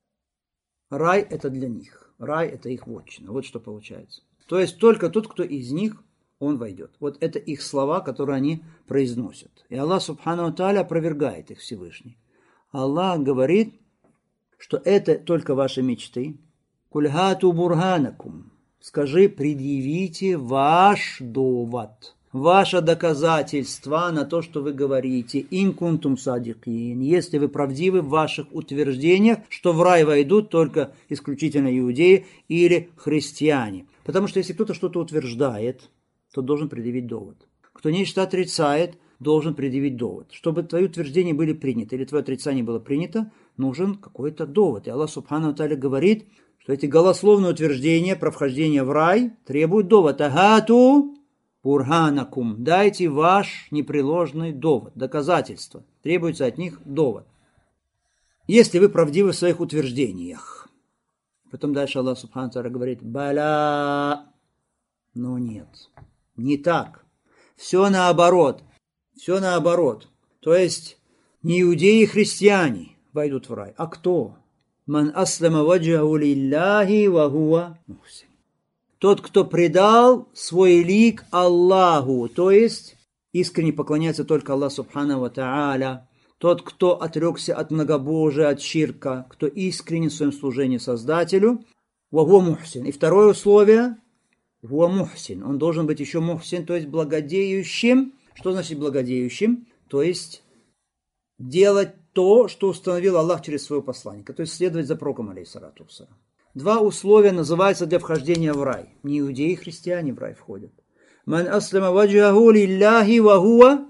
Рай – это для них. Рай – это их вотчина. Вот что получается. То есть только тот, кто из них, он войдет. Вот это их слова, которые они произносят. И Аллах Субхану ва Тааля опровергает их Всевышний. Аллах говорит, что это только ваши мечты. Кульхату бурханакум. Скажи, предъявите ваш довод. Ваше доказательство на то, что вы говорите, инкунтум садикин, если вы правдивы в ваших утверждениях, что в рай войдут только исключительно иудеи или христиане. Потому что если кто-то что-то утверждает, то должен предъявить довод. Кто нечто отрицает, должен предъявить довод. Чтобы твои утверждения были приняты или твое отрицание было принято, нужен какой-то довод. И Аллах Субхану ва Тааля говорит, что эти голословные утверждения про вхождение в рай требуют довода. Агату бурханакум. Дайте ваш непреложный довод, доказательство. Требуется от них довод. Если вы правдивы в своих утверждениях. Потом дальше Аллах Субхану ва Тааля говорит, баля. Но нет, не так. Все наоборот. Все наоборот. То есть не иудеи и христиане войдут в рай. А кто? Ман аслама ваджаху лилляхи ва хуа мухсин. Тот, кто предал свой лик Аллаху, то есть искренне поклоняется только Аллаху Субхану ва Тааля. Тот, кто отрекся от многобожия, от ширка, кто искренне в своем служении Создателю, ва хуа мухсин. И второе условие, хуа мухсин. Он должен быть еще мухсин, то есть благодеющим. Что значит благодеющим? То есть делать то, что установил Аллах через своего посланника, то есть следовать за пророком, алейхиссалату вассалям. Два условия называются для вхождения в рай. Не иудеи и христиане в рай входят. Ман аслама ваджаху лилляхи ва хуа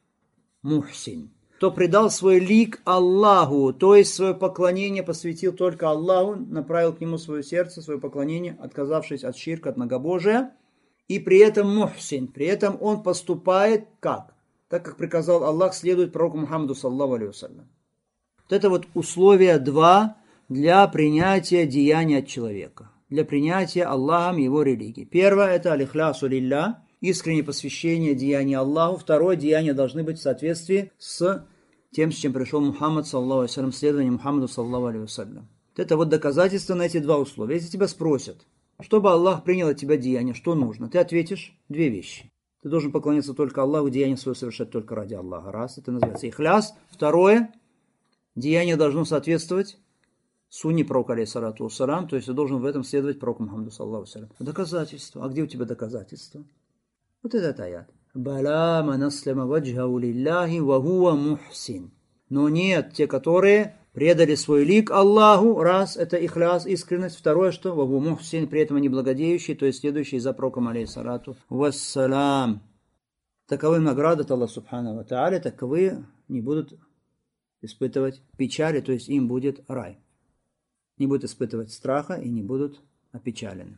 мухсин. Кто предал свой лик Аллаху, то есть свое поклонение посвятил только Аллаху, направил к нему свое сердце, свое поклонение, отказавшись от ширка, от многобожия, и при этом мухсин, при этом он поступает как? Так, как приказал Аллах, следует пророку Мухаммаду, саллаллаху алейхи вассалям. Вот это вот условие два для принятия деяния от человека, для принятия Аллахом его религии. Первое – это алихлясу лилля, искреннее посвящение деяния Аллаху. Второе – деяния должны быть в соответствии с тем, с чем пришел Мухаммад, саллаллаху алейхи вассалям, следование Мухаммаду, саллаллаху алейхи вассалям. Вот это вот доказательство на эти два условия. Если тебя спросят, чтобы Аллах принял от тебя деяние, что нужно? Ты ответишь две вещи. Ты должен поклоняться только Аллаху, деяние свое совершать только ради Аллаха. Раз, это называется ихляс. Второе, деяние должно соответствовать сунне пророка, алейхиссалату вассалям, то есть ты должен в этом следовать пророку Мухаммаду, саллаллаху алейхи вассалям. Доказательство. А где у тебя доказательство? Вот этот аят. Бала ман аслама ваджхаху лилляхи ва хуа мухсин. Но нет, те, которые предали свой лик Аллаху, раз, это ихляс, искренность, второе, что ва хуа мухсин, при этом они благодеющие, то есть следующие за пророком, алейхиссалату вассалям. Таковы награды от Аллаха Субхану ва Тааля, таковы не будут испытывать печали, то есть им будет рай. Не будут испытывать страха и не будут опечалены.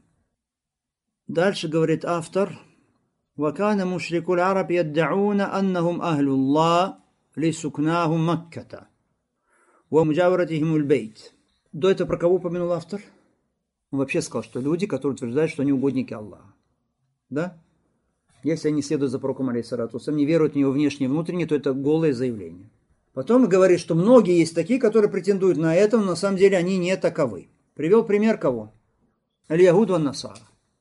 Дальше говорит автор, وَكَانَ مُشْرِكُ الْعَرَبِ يَدَّعُونَ أَنَّهُمْ أَهْلُ اللَّهِ لِسُكْنَاهُمْ مَكَّةَ وَمُجَاوَرَتِهِمُ الْبَيْتِ. До этого про кого упомянул автор? Он вообще сказал, что люди, которые утверждают, что они угодники Аллаха. Да? Если они следуют за пророком, алейхиссалату вассалям, не веруют в него внешне и внутренне, то это голое заявление. Потом говорит, что многие есть такие, которые претендуют на это, но на самом деле они не таковы. Привел пример кого? Аль-Ягуд ва Насара.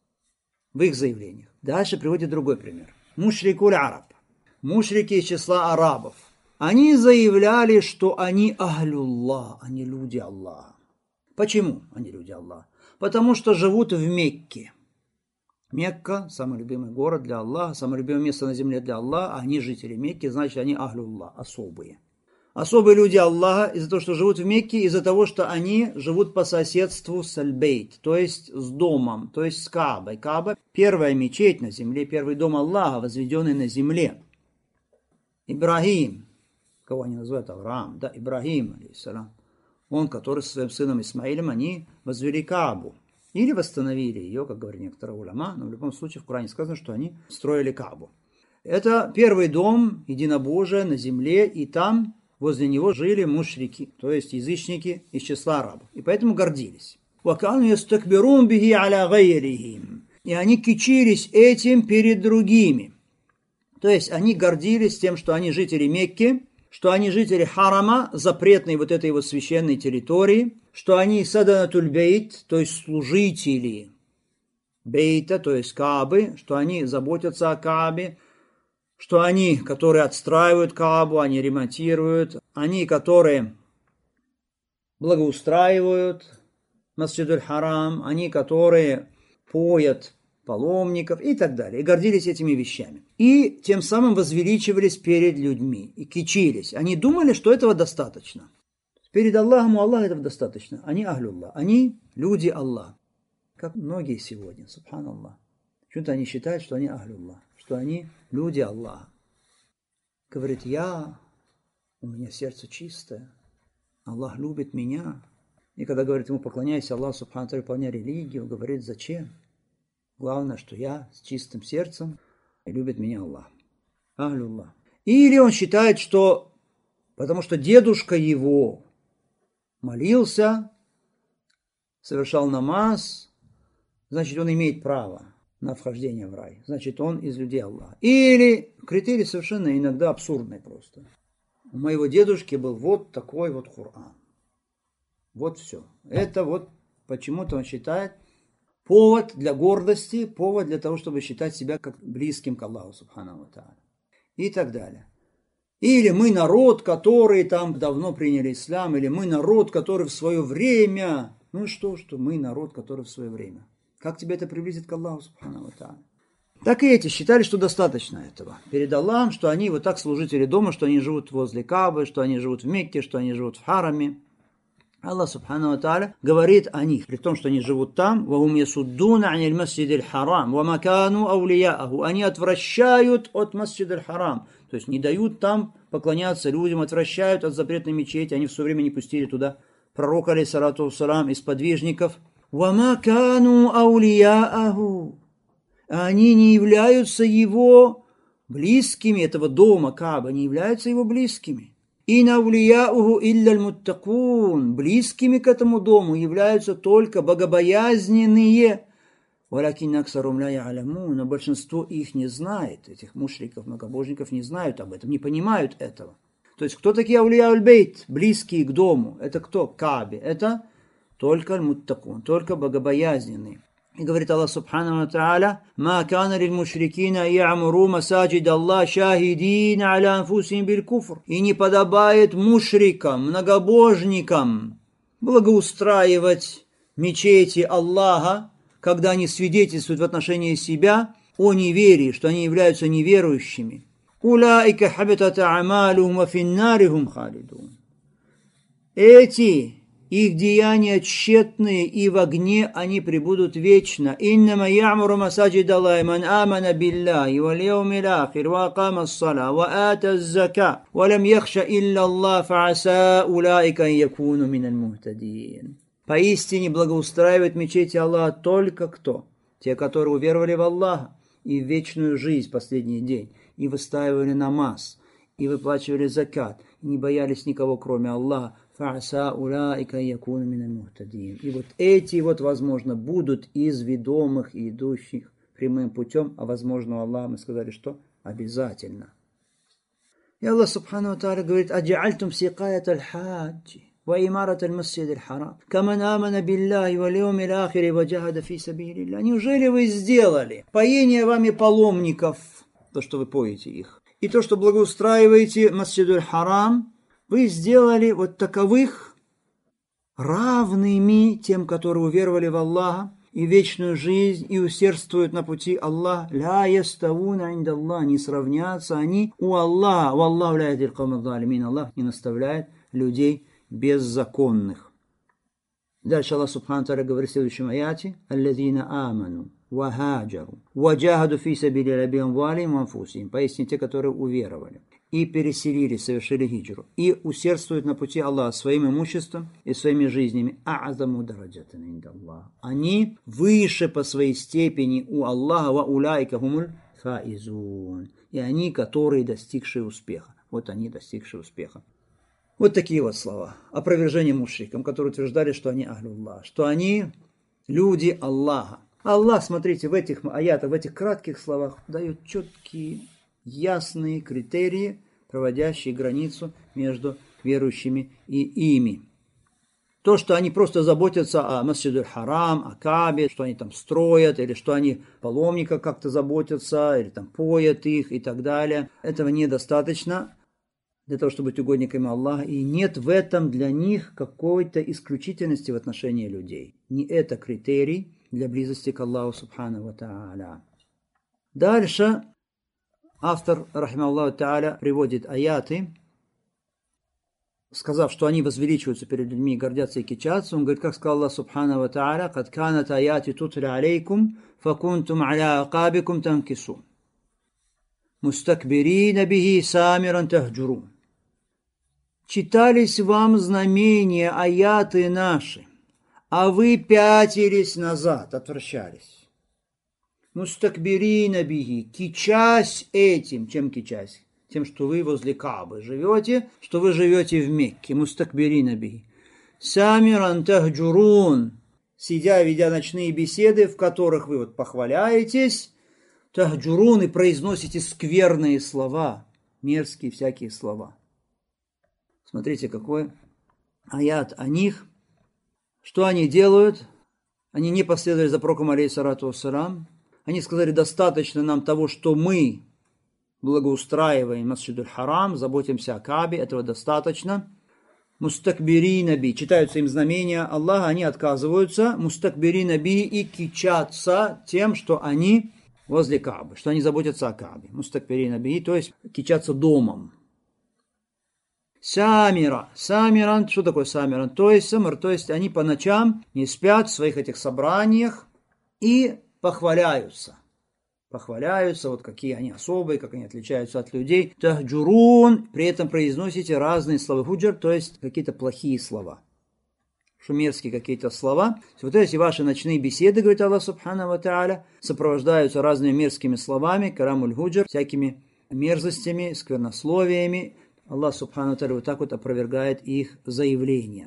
В их заявлениях. Дальше приводит другой пример. Мушрикуль араб. Мушрики из числа арабов. Они заявляли, что они ахлюллах, они люди Аллаха. Почему они люди Аллаха? Потому что живут в Мекке. Мекка – самый любимый город для Аллаха, самое любимое место на земле для Аллаха, а они жители Мекки, значит, они ахлюллах, особые. Особые люди Аллаха из-за того, что живут в Мекке, из-за того, что они живут по соседству с Аль-Бейт, то есть с домом, то есть с Каабой. Кааба – первая мечеть на земле, первый дом Аллаха, возведенный на земле. Ибрахим, кого они называют Авраам, да, Ибрахим, алейхиссалям, он, который со своим сыном Исмаилем, они возвели Каабу. Или восстановили ее, как говорят некоторые уляма, но в любом случае в Коране сказано, что они строили Каабу. Это первый дом единобожия на земле, и там возле него жили мушрики, то есть язычники из числа арабов. И поэтому гордились. И они кичились этим перед другими. То есть они гордились тем, что они жители Мекки, что они жители Харама, запретной вот этой вот священной территории, что они саданатуль бейт, то есть служители бейта, то есть Каабы, что они заботятся о Каабе, что они, которые отстраивают Каабу, они ремонтируют, они, которые благоустраивают Масджидуль Харам, они, которые поят паломников и так далее, и гордились этими вещами. И тем самым возвеличивались перед людьми, и кичились. Они думали, что этого достаточно. Перед Аллахом у Аллаха этого достаточно. Они ахлюллах, они люди Аллаха. Как многие сегодня, субханаллах. Почему-то они считают, что они ахлюллах, что они люди Аллаха. Говорит, я, у меня сердце чистое, Аллах любит меня. И когда говорит ему, поклоняйся Аллаху, субхану ва, выполняй религию, говорит, зачем? Главное, что я с чистым сердцем, и любит меня Аллах. Ахлюллах. Или он считает, что потому что дедушка его молился, совершал намаз, значит, он имеет право на вхождение в рай. Значит, он из людей Аллаха. Или критерий совершенно иногда абсурдный просто. У моего дедушки был вот такой вот Коран. Вот все. Это вот почему-то он считает повод для гордости, повод для того, чтобы считать себя как близким к Аллаху, субхану ва тааля. И так далее. Или мы народ, который там давно приняли ислам, или мы народ, который в свое время... Ну что, что мы народ, который в свое время. Как тебя это приблизит к Аллаху, субхану ва тааля? Так и эти считали, что достаточно этого. Перед Аллахом, что они вот так служители дома, что они живут возле Каабы, что они живут в Мекке, что они живут в Хараме. Аллах, субхану ва тааля, говорит о них, при том, что они живут там, وَهُمْ يَسُدُّونَ عَنِ الْمَسْجِدِ الْحَرَامِ وَمَا كَانُوا أَوْلِيَاءَهُ. Они отвращают от Масджид аль-Харам, то есть не дают там поклоняться людям, отвращают от запретной мечети, они в свое время не пустили туда пророка, алейхиссалату вассалам, из подвижников. وَمَا كَانُوا أَوْلِيَاءَهُ. Они не являются его близкими, этого дома Кааба, не являются его близкими. «Ин аулияуху илля аль-муттакун». Близкими к этому дому являются только богобоязненные. «Валякин аксарум ля я'ламун». Но большинство их не знает, этих мушриков, многобожников не знают об этом, не понимают этого. То есть, кто такие аулия аль-бейт, близкие к дому? Это кто? Каабе. Это только аль-муттакун, только богобоязненные. И говорит Аллах субхану ва тааля: «Ма кана лиль мушрикина я'муру масаджид Аллах шахидин аля анфусихим биль куфр». И не подобает мушрикам, многобожникам благоустраивать мечети Аллаха, когда они свидетельствуют в отношении себя о неверии, что они являются неверующими. «Улаика хабитат а'малухум ва финнари хум халидун». Эти их деяния тщетные, и в огне они пребудут вечно. «Иннама я'муру масаджид Аллахи ман амана биллахи вал яумил ахир ва акама ас-салата ва ата аз-зака ва лам яхша илля Аллах фа'аса улаика ан якуну миналь мухтадин». Поистине благоустраивает мечети Аллаха только кто? Те, которые уверовали в Аллаха и в вечную жизнь, последний день, и выстаивали намаз, и выплачивали закат, и не боялись никого, кроме Аллаха. «Фа'аса улаика якуну миналь мухтадин». И вот эти вот, возможно, будут из ведомых и идущих прямым путем, а возможно, Аллах, мы сказали, что обязательно. И Аллах субхану ва тааля говорит: «Аджа'альтум сикаят аль-хаджи ва имарат аль-масджид аль-харам каман амана биллахи вал яумил ахири ва джахада фи сабилиллах». Неужели вы сделали поение вами паломников, то, что вы поете их, и то, что благоустраиваете Масджид аль-Харам, вы сделали вот таковых равными тем, которые уверовали в Аллаха и вечную жизнь, и усердствуют на пути Аллаха. «Ля яставуна инда Аллах». Не сравнятся они у Аллаха. «Валлаху ля яхдил каума залимин». Аллах не наставляет людей беззаконных. Дальше Аллах субхану ва тааля говорит в следующем аяте: «Аллазина аману ва хаджару ва джахаду фи сабилиллахи би амвалихим ва анфусихим». Поистине те, которые уверовали и переселили, совершили хиджру, и усердствуют на пути Аллаха своим имуществом и своими жизнями. «А'азаму дараджатан инда Аллах». Они выше по своей степени у Аллаха. «Ва улайка хумуль фаизун. И они, которые достигшие успеха. Вот они, достигшие успеха. Вот такие вот слова. Опровержение мушрикам, которые утверждали, что они ахлюллах, что они люди Аллаха. Аллах, смотрите, в этих аятах, в этих кратких словах дает четкие, ясные критерии, проводящие границу между верующими и ими. То, что они просто заботятся о Масджид аль-Харам, о Каабе, что они там строят, или что они паломника как-то заботятся, или там поят их и так далее, этого недостаточно для того, чтобы быть угодниками Аллаха, и нет в этом для них какой-то исключительности в отношении людей. Не это критерий для близости к Аллаху субхану ва тааля. Дальше автор, рахимахуллаху тааля, приводит аяты, сказав, что они возвеличиваются перед людьми, гордятся и кичатся. Он говорит, как сказал Аллах субхану ва тааля: «Кад канат аяти тутля алейкум, факунтум аля акабикум танкисун. Мустакбирина бихи самиран тахджурун». Читались вам знамения, аяты наши, а вы пятились назад, отвращались. Мустакбирина бихи, кичась этим. Чем кичась? Тем, что вы возле Каабы живете, что вы живете в Мекке. Мустакбирина бихи. Самиран тахджурун, сидя, ведя ночные беседы, в которых вы вот похваляетесь, тахджурун, и произносите скверные слова, мерзкие всякие слова. Смотрите, какой аят о них. Что они делают? Они не последовали за пророком, алейхиссалату вассалам. Они сказали, достаточно нам того, что мы благоустраиваем Масджид аль-Харам, заботимся о Каабе, этого достаточно. Мустакбирина би, читаются им знамения Аллаха, они отказываются. Мустакбирина би, и кичатся тем, что они возле Каабы, что они заботятся о Каабе. Мустакбирина би, то есть кичатся домом. Самира. Самиран. Что такое самиран? То есть самир, то есть они по ночам не спят в своих этих собраниях и похваляются. Похваляются, вот какие они особые, как они отличаются от людей. Тахджурун. При этом произносите разные слова. Худжар, то есть какие-то плохие слова. Шумерские какие-то слова. Вот эти ваши ночные беседы, говорит Аллах субхану ва тааля, сопровождаются разными мерзкими словами, карамуль худжар, всякими мерзостями, сквернословиями. Аллах субхану ва тааля вот так вот опровергает их заявления.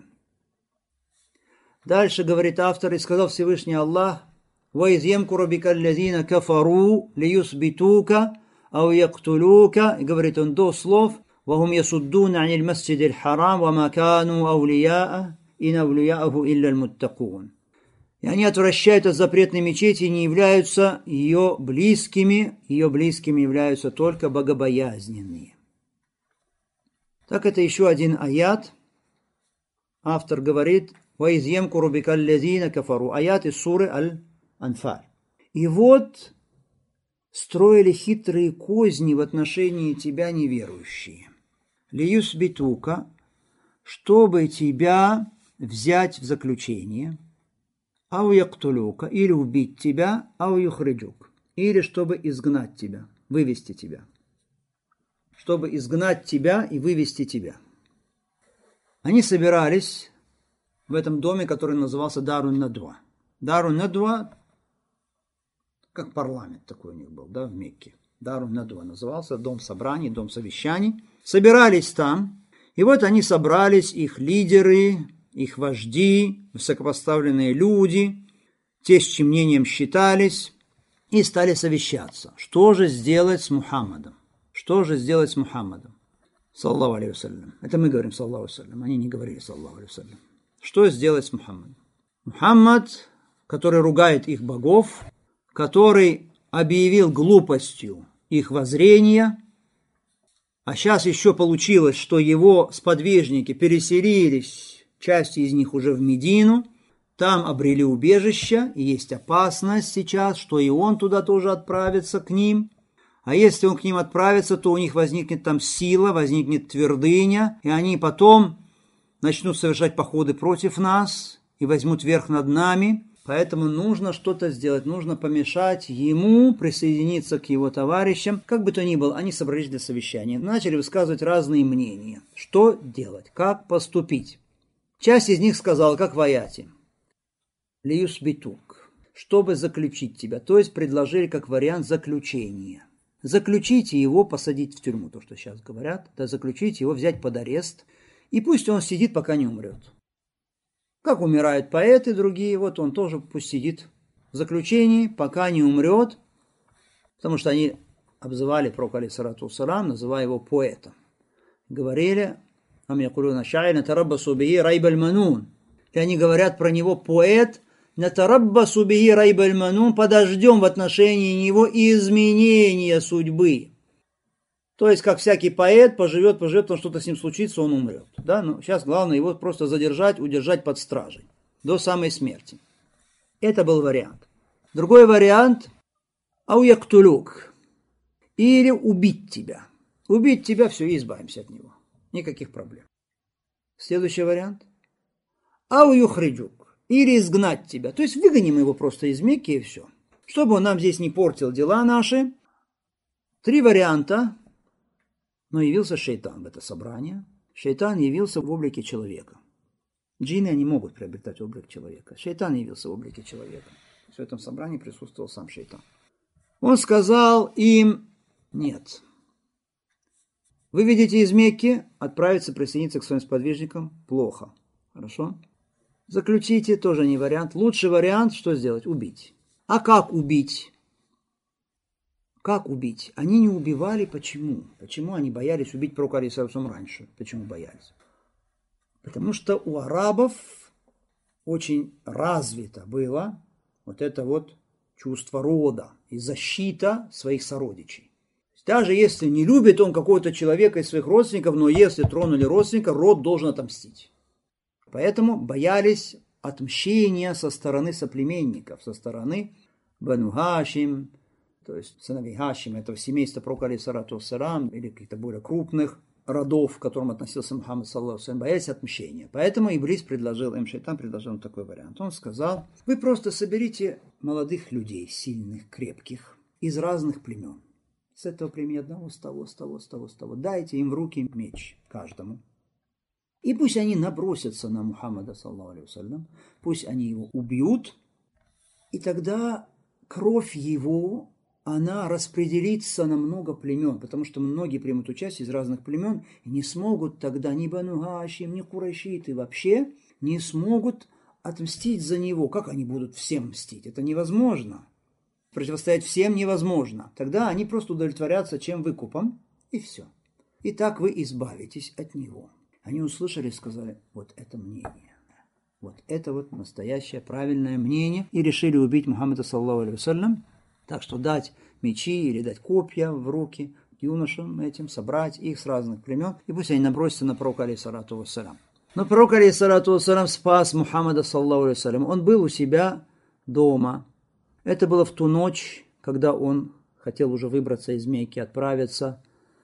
Дальше говорит автор, и сказал Всевышний Аллах: «Ваиз ямкуру бика аллазина кафару лиюсбитука ау яктулука». И говорит он до слов: «Вахум ясуддуна аниль масджид аль-харам, ва макану аулияа, ин аулияаху илля аль-муттакун». И они отвращают от запретной мечети и не являются ее близкими, ее близкими являются только богобоязненные. Так это еще один аят. Автор говорит: «Ваиз ямкуру бика аллазина кафару». Аят из суры Аль-Анфаль. И вот строили хитрые козни в отношении тебя неверующие. Лиюсбитука, чтобы тебя взять в заключение, ау яктулука, или убить тебя, ау юхриджук, или чтобы изгнать тебя, вывести тебя. Чтобы изгнать тебя и вывести тебя. Они собирались в этом доме, который назывался Дарун Надва. Дарун Надва, как парламент такой у них был, да, в Мекке. Дарун Надва назывался, дом собраний, дом совещаний. Собирались там, и вот они собрались, их лидеры, их вожди, высокопоставленные люди, те, с чьим мнением считались, и стали совещаться. Что же сделать с Мухаммадом? Что же сделать с Мухаммадом? Саллаллаху алейхи вассалям. Это мы говорим саллаллаху алейхи вассалям. Они не говорили саллаллаху алейхи вассалям. Что сделать с Мухаммадом? Мухаммад, который ругает их богов, который объявил глупостью их воззрения, а сейчас еще получилось, что его сподвижники переселились, часть из них уже в Медину, там обрели убежище, и есть опасность сейчас, что и он туда тоже отправится к ним. А если он к ним отправится, то у них возникнет там сила, возникнет твердыня, и они потом начнут совершать походы против нас и возьмут верх над нами. Поэтому нужно что-то сделать, нужно помешать ему присоединиться к его товарищам. Как бы то ни было, они собрались для совещания, начали высказывать разные мнения. Что делать, как поступить? Часть из них сказала, как в аяте: «Лиюсбитук», чтобы заключить тебя, то есть предложили как вариант заключения. заключите его, посадить в тюрьму, то, что сейчас говорят, да, заключите его, взять под арест, и пусть он сидит, пока не умрет. Как умирают поэты другие, вот он тоже пусть сидит в заключении, пока не умрет, потому что они обзывали пророка, алейхиссалату вассалам, называя его поэтом. Говорили, ам якулуна ша'ир натараббасу бихи райбаль манун. И они говорят про него поэт, натараббасу бихи райбаль манун, подождем в отношении него изменения судьбы. То есть, как всякий поэт, поживет, поживет, потом что-то с ним случится, он умрет. Да? Но сейчас главное его просто задержать, удержать под стражей до самой смерти. Это был вариант. Другой вариант – ау яктулук, или убить тебя. Убить тебя, все, и избавимся от него. Никаких проблем. Следующий вариант. Ау юхриджук. Или изгнать тебя. То есть выгоним его просто из Мекки и все. Чтобы он нам здесь не портил дела наши. Три варианта. Но явился шейтан в это собрание. Шейтан явился в облике человека. Джинны не могут приобретать облик человека. Шейтан явился в облике человека. В этом собрании присутствовал сам шейтан. Он сказал им, нет. Вы видите из Мекки, отправиться присоединиться к своим сподвижникам плохо. Хорошо? Заключите, тоже не вариант. Лучший вариант, что сделать? Убить. А как убить? Как убить? Они не убивали, почему? Почему они боялись убить пророка алейхиссалату раньше? Почему боялись? Потому что у арабов очень развито было вот это вот чувство рода и защита своих сородичей. Даже если не любит он какого-то человека из своих родственников, но если тронули родственника, род должен отомстить. Поэтому боялись отмщения со стороны соплеменников, со стороны Бану Хашим, то есть сыновей Хашима, этого семейства пророка алейхиссалату вассалам, или каких-то более крупных родов, к которым относился Мухаммад саллаллаху алейхи ва саллям, боялись отмщения. Поэтому Иблис предложил, им шейтан предложил им такой вариант. Он сказал, вы просто соберите молодых людей, сильных, крепких, из разных племен. С этого племени одного, с того, с того, с того, с того. Дайте им в руки меч каждому. И пусть они набросятся на Мухаммада, саллаллаху алейхи ва саллям, пусть они его убьют, и тогда кровь его, она распределится на много племен, потому что многие примут участие из разных племен, и не смогут тогда ни Бану Хашим, ни Курайшиты вообще не смогут отмстить за него. Как они будут всем мстить? Это невозможно. Противостоять всем невозможно. Тогда они просто удовлетворятся чем выкупом, и все. И так вы избавитесь от него. Они услышали и сказали, вот это мнение. Вот это вот настоящее правильное мнение. И решили убить Мухаммада, саллаллаху алейхи ва саллям. Так что дать мечи или дать копья в руки юношам этим, собрать их с разных племен. И пусть они набросятся на пророка, алейхиссалату вассалям. Но пророк, алейхиссалату вассалям, спас Мухаммада, саллаллаху алейхи ва саллям. Он был у себя дома. Это было в ту ночь, когда он хотел уже выбраться из Мекки, отправиться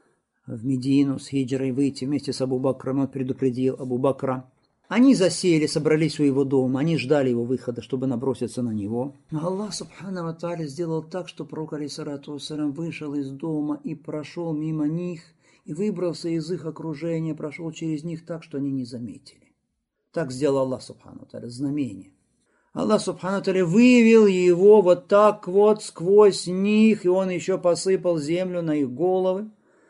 в Медину с хиджрой, выйти вместе с Абу Бакром. Он предупредил Абу Бакра. Они засели, собрались у его дома, они ждали его выхода, чтобы наброситься на него. Но Аллах субхану ва тааля сделал так, что пророк, алейхиссалату вассалям, вышел из дома и прошел мимо них, и выбрался из их окружения, прошел через них так, что они не заметили. Так сделал Аллах субхану ва тааля, знамение. Аллах субхану ва тааля вывел его вот так вот сквозь них, и он еще посыпал землю на их головы.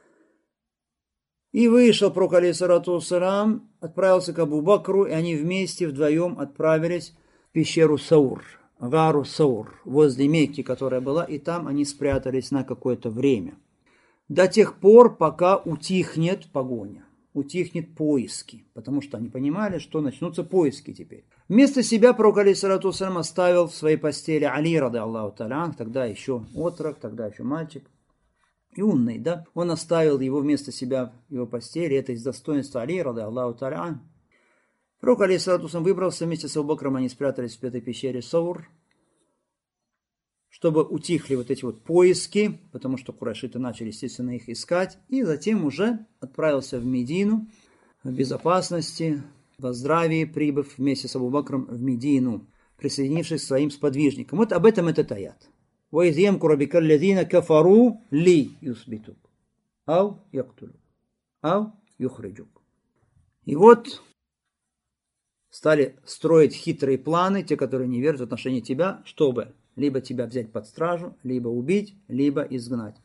И вышел пророк, алейхиссалату вассалям, отправился к Абу Бакру, и они вместе вдвоем отправились в пещеру Саур, Гару Саур, возле Мекки, которая была, и там они спрятались на какое-то время. До тех пор, пока утихнет погоня, утихнет поиски, потому что они понимали, что начнутся поиски теперь. Вместо себя пророк, алейхиссалату вассалям, оставил в своей постели Али, рады Аллаху та'аля, тогда еще отрок, тогда еще мальчик, юный, да, он оставил его вместо себя в его постели, это из достоинства Али, рады Аллаху та'аля. Пророк, алейхиссалату вассалям, выбрался вместе с Абу Бакром, они спрятались в этой пещере Саур, чтобы утихли вот эти вот поиски, потому что курайшиты начали, естественно, их искать, и затем уже отправился в Медину в безопасности, во здравии, прибыв вместе с Абу Бакром в Медину, присоединившись к своим сподвижникам. Вот об этом этот аят. وَإِذْ يَمْكُرُ بِكَ الَّذِينَ كَفَرُوا لِي يُثْبِتُوكَ أَوْ يَقْتُلُوكَ أَوْ يُخْرِجُوكَ. И вот стали строить хитрые планы, те, которые не верят в отношении тебя, чтобы либо тебя взять под стражу, либо убить, либо изгнать.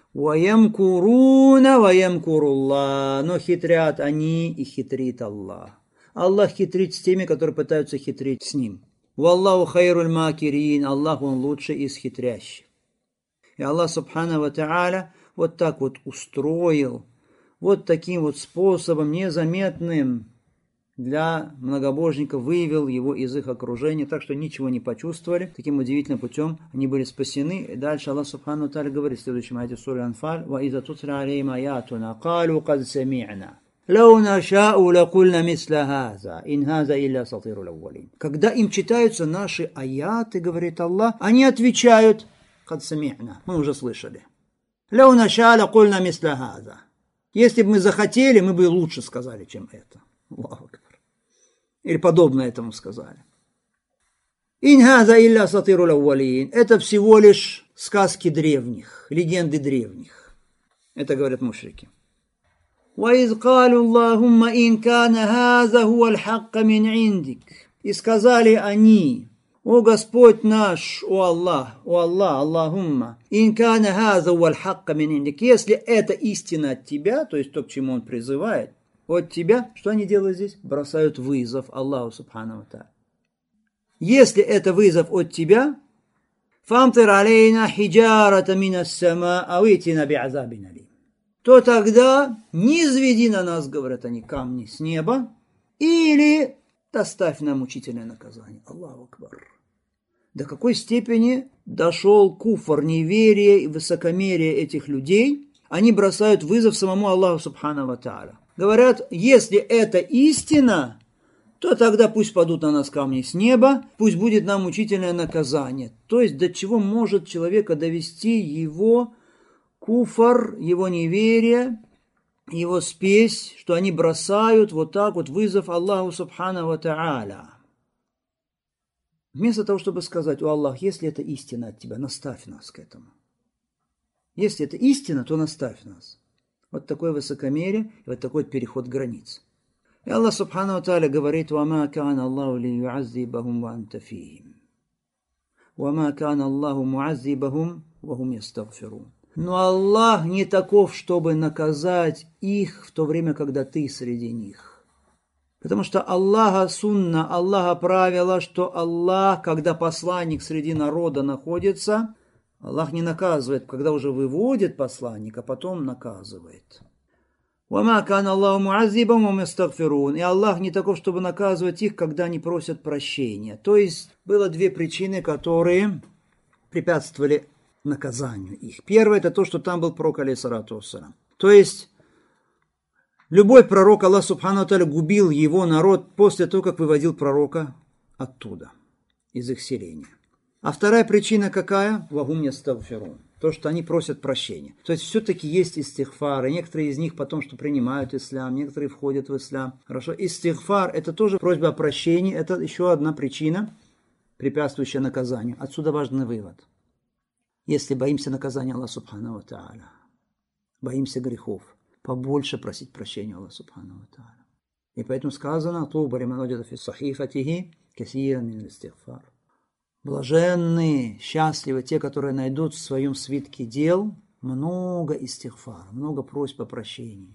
«Ваямкуруна ваямкурулла». Но хитрят они, и хитрит Аллах. Аллах хитрит с теми, которые пытаются хитрить с Ним. «Валлаху хайруль макирин». Аллах, Он лучший из хитрящих. И Аллах, субхану ва тааля, вот так вот устроил, вот таким вот способом, незаметным для многобожников, вывел его из их окружения, так что ничего не почувствовали. Таким удивительным путем они были спасены. И дальше Аллах субхану ва тааля говорит в следующем аяте суры Анфаль: «Ва иза тутля алейхим аятуна, калу кад сами'на. Лау наша'у лакульна мисля хаза, ин хаза илля асатирул аввалин». Когда им читаются наши аяты, говорит Аллах, они отвечают: «Кад сами'на». Мы уже слышали. «Лау наша'у лакульна мисля хаза». Если бы мы захотели, мы бы лучше сказали, чем это. Аллаху акбар. Или подобно этому сказали. «Ин хаза илля асатирул аввалин». Это всего лишь сказки древних, легенды древних. Это говорят мушрики. «Ваиз калу Аллахумма ин кана хаза хуа аль-хакка мин индик». И сказали они: «О Господь наш, о Аллах, о Аллах, Аллахумма, ин кана хаза хуа аль-хакка мин индик». Если это истина от тебя, то есть то, к чему он призывает, от тебя, что они делают здесь? Бросают вызов Аллаху субхану ва тааля. Если это вызов от тебя, «Фамтир алейна хиджарата минас сама, ауитина би'азабин алим», то тогда низведи на нас, говорят они, камни с неба, или доставь нам мучительное наказание. Аллаху акбар. До какой степени дошел куфр, неверие и высокомерие этих людей? Они бросают вызов самому Аллаху субхану ва тааля. Говорят, если это истина, то тогда пусть падут на нас камни с неба, пусть будет нам мучительное наказание. То есть до чего может человека довести его куфр, его неверие, его спесь, что они бросают вот так вот вызов Аллаху субхану ва тааля. Вместо того, чтобы сказать: «О Аллах, если это истина от тебя, наставь нас к этому. Если это истина, то наставь нас». Вот такое высокомерие и вот такой переход границ. И Аллах субхану ва тааля говорит: «Вама кана Аллаху ли юаззибахум ва анта фихим. Вама кана Аллаху муаззибахум ва хум ястагфирун». Но Аллах не таков, чтобы наказать их в то время, когда ты среди них. Потому что Аллаха сунна, Аллаха правило, что Аллах, когда посланник среди народа находится, Аллах не наказывает, когда уже выводит посланника, потом наказывает. «Вама кана Аллаху муаззибахум ва хум ястагфирун». И Аллах не таков, чтобы наказывать их, когда они просят прощения. То есть было две причины, которые препятствовали наказанию их. Первое — это то, что там был пророк, алейхиссалату вассалям. То есть любой пророк, Аллах субхану ва тааля губил его народ после того, как выводил пророка оттуда, из их селения. А вторая причина какая? «Ва хум ястагфирун». То, что они просят прощения. То есть все-таки есть истигфар, и некоторые из них потом, что принимают ислам, некоторые входят в ислам. Хорошо, истигфар — это тоже просьба о прощении, это еще одна причина, препятствующая наказанию. Отсюда важный вывод. Если боимся наказания Аллаха субхану ва тааля, боимся грехов, побольше просить прощения Аллаха субхану ва тааля. И поэтому сказано: «Туба лиман ваджада фи сахифатихи касиран мин алистигфар». Блаженные, счастливы те, которые найдут в своем свитке дел много истигфара, много просьб о прощении.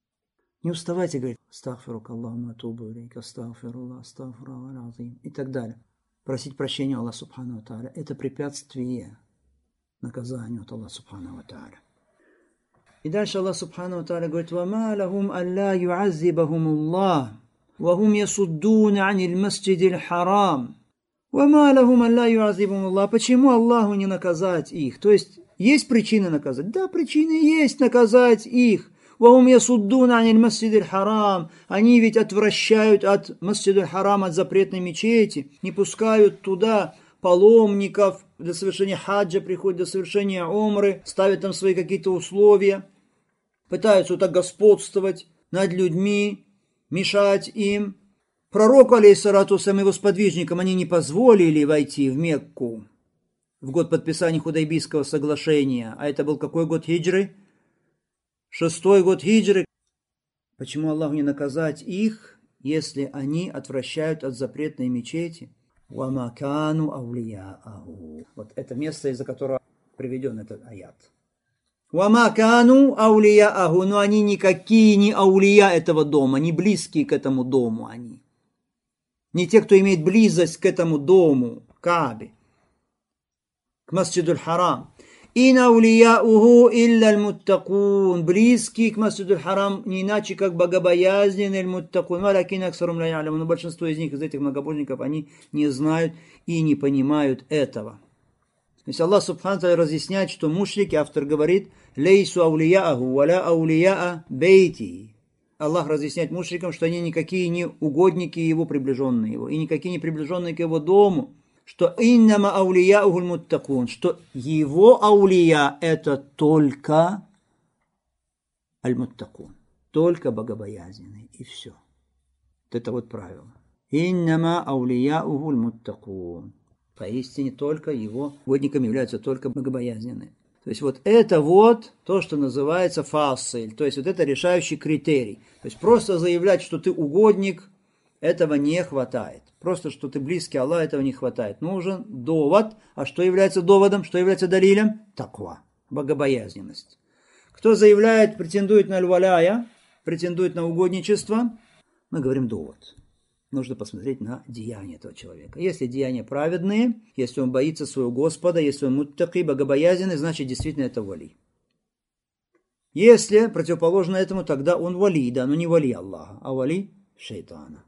Не уставайте говорить: «Астагфирука Аллахумма атубу илейк, астагфируллах, астагфируллах азим» и так далее. Просить прощения Аллаха субхану ва тааля — это препятствие наказанию от Аллаха субхану ва тааля. И дальше Аллах субхану ва тааля говорит: «Вама лахум алла юаззибахум Аллах, ва хум ясуддуна анил масджидил харам». «Вама лахум алла юаззибахум Аллах». Почему Аллаху не наказать их? То есть есть причины наказать? Да, причины есть наказать их. «Ва хум ясуддуна анил масджидил харам». Они ведь отвращают от масджидил харам, от запретной мечети, не пускают туда паломников, для совершения хаджа приходят, для совершения умры, ставят там свои какие-то условия, пытаются вот так господствовать над людьми, мешать им. Пророку, алейхиссалату вассалям, его сподвижникам они не позволили войти в Мекку в год подписания Худайбийского соглашения. А это был какой год хиджры? Шестой год хиджры. Почему Аллаху не наказать их, если они отвращают от запретной мечети? «Вама кану аулияаху». Вот это место, из-за которого приведен этот аят. Вама кану аулияаху, но они никакие не аулия этого дома, не близкие к этому дому они. Не те, кто имеет близость к этому дому, Каабе, к Масджиду Харам. Ин аулияуху илля аль-муттакун. Близкие к Масджиду Харам не иначе, как богобоязненные аль-муттакун. Валякин аксарум ла я'лямун. Но большинство из них, из этих многобожников, они не знают и не понимают этого. То есть Аллах Субхану ва Тааля разъясняет, что мушрики, автор говорит, лейсу аулияаху, валя аулияа бейти. Аллах разъясняет мушрикам, что они никакие не угодники его, приближенные его, и никакие не приближенные к его дому, что иннама аулияуху аль-муттакун, что его аулия это только аль-муттакун, только богобоязненные, и все. Вот это вот правило. Иннама аулияуху аль-муттакун. Поистине только его угодниками являются только богобоязненные. То есть вот это вот то, что называется фасиль, то есть вот это решающий критерий. То есть просто заявлять, что ты угодник, этого не хватает. Просто, что ты близкий Аллаху, этого не хватает. Нужен довод. А что является доводом? Что является далилем? Таква, богобоязненность. Кто заявляет, претендует на аль-валяя, претендует на угодничество, мы говорим довод. Нужно посмотреть на деяния этого человека. Если деяния праведные, если он боится своего Господа, если он муттаки, богобоязненный, значит действительно это вали. Если противоположно этому, тогда он вали, да, но не вали Аллаха, а вали шайтана.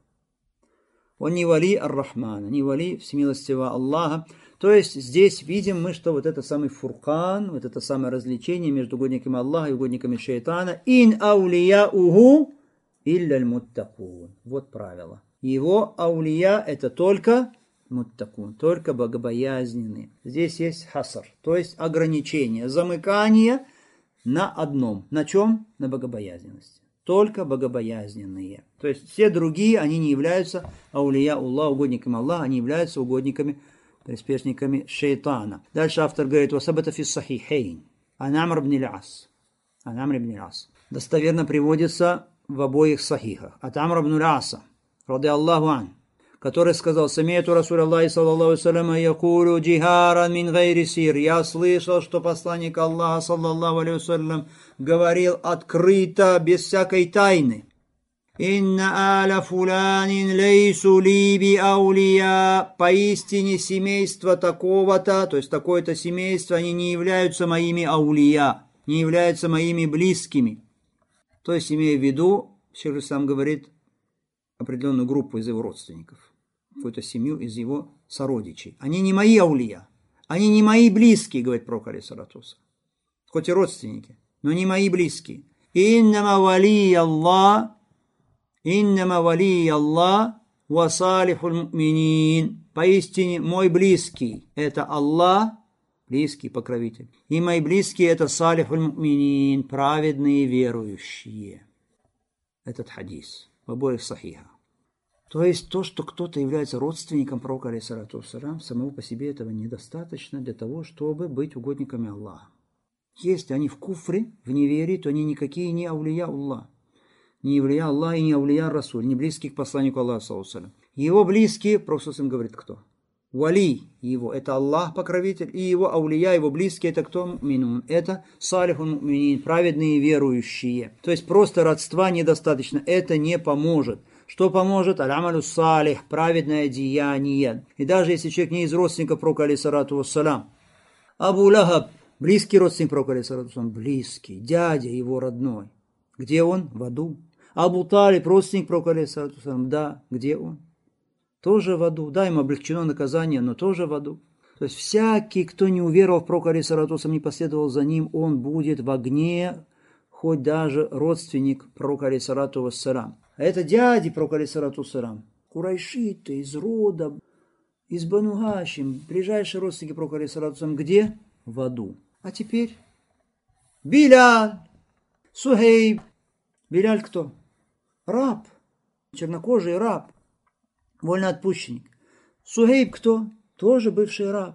Он не вали ар-Рахмана, не вали всемилостивого Аллаха. То есть здесь видим мы, что вот это самый фуркан, вот это самое развлечение между угодниками Аллаха и угодниками шайтана. Ин аулияуху илля аль-муттакун. Вот правило. Его аулия это только муттакун, только богобоязненные. Здесь есть хасар, то есть ограничение, замыкание на одном. На чем? На богобоязненности. Только богобоязненные. То есть все другие, они не являются аулия Аллаха, угодниками Аллаха, они являются угодниками, приспешниками шайтана. Дальше автор говорит, васабата фи сахихейн, ан Амр ибн аль-Ас. Ан Амр ибн аль-Ас. Достоверно приводится в обоих сахихах. От Амра ибн аль-Аса, ради Аллаху ан, который сказал, самияту Расуль Аллахи саллаллаху салям, якулю джихаран мин гайри сир. Я слышал, что посланник Аллаха саллаллаху алейhi говорил открыто, без всякой тайны. Инна аля фуланин лейсу ли би аулия. Поистине семейство такого-то, то есть такое-то семейство, они не являются моими аулия, не являются моими близкими. То есть, имея в виду, Шейх ал-Ислам говорит, определенную группу из его родственников, какую-то семью из его сородичей. Они не мои аулия, они не мои близкие, говорит пророк алейхиссалату вассалям. Хоть и родственники, но не мои близкие. Иннама вали Аллах, иннама вали Аллах ва салихуль муминин. Поистине мой близкий это Аллах, близкий покровитель. И мои близкие это салихуль муминин, праведные верующие. Этот хадис в обоих сахихах. То есть то, что кто-то является родственником пророка алейхиссалату вассалям, самого по себе этого недостаточно для того, чтобы быть угодниками Аллаха. Если они в куфре, в неверии, то они никакие не аулия Аллах. Не аулия Аллах и не аулия Расуль, не близкие к посланнику Аллаха саллаллаху алейхи ва саллям. Его близкие, пророк говорит, кто? Вали его, это Аллах покровитель, и его аулия, его близкие, это кто? Минун. Это салихун муминин, праведные верующие. То есть просто родства недостаточно, это не поможет. Что поможет? Аль-амалю салих, праведное деяние. И даже если человек не из родственников пророка алейхиссалату вассалям. Абу Лахаб, близкий родственник пророка алейхиссалату вассалям, близкий, дядя его родной. Где он? В аду. Абу Талиб, родственник пророка алейхиссалату вассалям, да, где он? Тоже в аду. Да, им облегчено наказание, но тоже в аду. То есть всякий, кто не уверовал в пророка алейхиссалату вассалям, не последовал за ним, он будет в огне, хоть даже родственник пророка алейхиссалату вассалям. А это дяди пророка алейхиссалату вассалям, курайшиты, из рода, из Бану Гашим, ближайшие родственники пророка алейхиссалату вассалям, где? В аду. А теперь Биляль, Сухейб. Биляль кто? Раб, чернокожий раб, вольноотпущенник. Сухейб кто? Тоже бывший раб,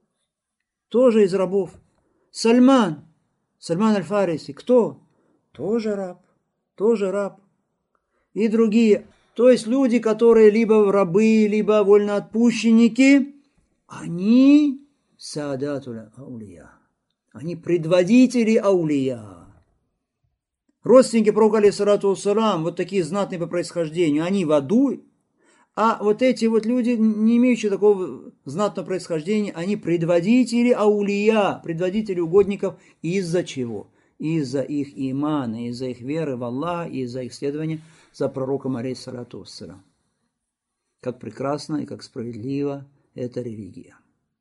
тоже из рабов. Сальман, Сальман аль-Фариси, кто? Тоже раб, тоже раб. И другие, то есть люди, которые либо рабы, либо вольноотпущенники, они саадатуль аулия. Они предводители аулия. Родственники пророка, алейхиссалату вассалам, вот такие знатные по происхождению, они в аду, а вот эти вот люди, не имеющие такого знатного происхождения, они предводители аулия, предводители угодников. Из-за чего? Из-за их имана, из-за их веры в Аллаха, из-за их следования за пророком, алейхиссалату вассалам. Как прекрасно и как справедливо эта религия.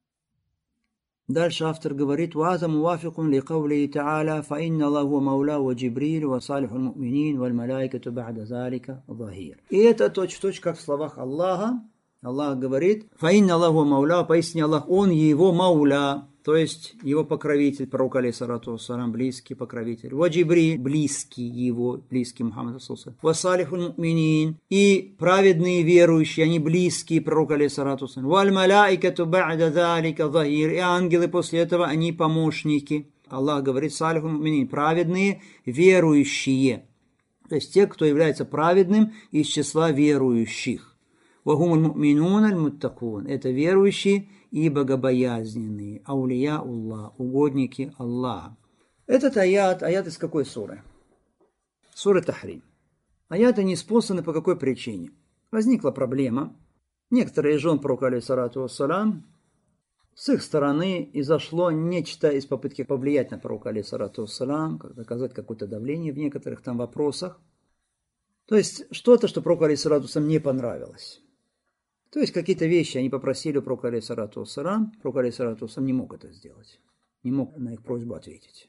Дальше автор говорит: «Ваза муафикун ли кавли та'аля, фа инна Аллаху маула ва Джибриль ва салиху муминин валь малайкату ба'да залика захир». И это точь-в-точь, как в словах Аллаха. Аллах говорит: «Фа инна Аллаху маула», поистине Аллах, Он его мауля, то есть его покровитель, пророк, алейхиссалату вассалам, близкий покровитель. Ва Джибриль, близкий его, близкий Мухаммад, ва салиху муминин, и праведные верующие, они близкие пророк, алейхиссалату вассалам. Валь малайкату ба'да залика захир, и ангелы после этого, они помощники. Аллах говорит: салиху муминин, праведные верующие, то есть те, кто является праведным из числа верующих. Вахумуль муминун аль муттакун, это верующие и богобоязненные, аулия Аллах, угодники Аллаха. Этот аят, аят из какой суры? Сура Тахрим. Аяты не спосланы по какой причине? Возникла проблема. Некоторые из жен пророка, алейхиссалату вассалам, с их стороны изошло нечто из попытки повлиять на пророка, алейхиссалату вассалам, как доказать какое-то давление в некоторых там вопросах. То есть что-то, что пророку, алейхиссалату вассалам, не понравилось. То есть какие-то вещи они попросили у пророка, алейхиссалату вассалам, пророк, алейхиссалату вассалам, не мог это сделать, не мог на их просьбу ответить.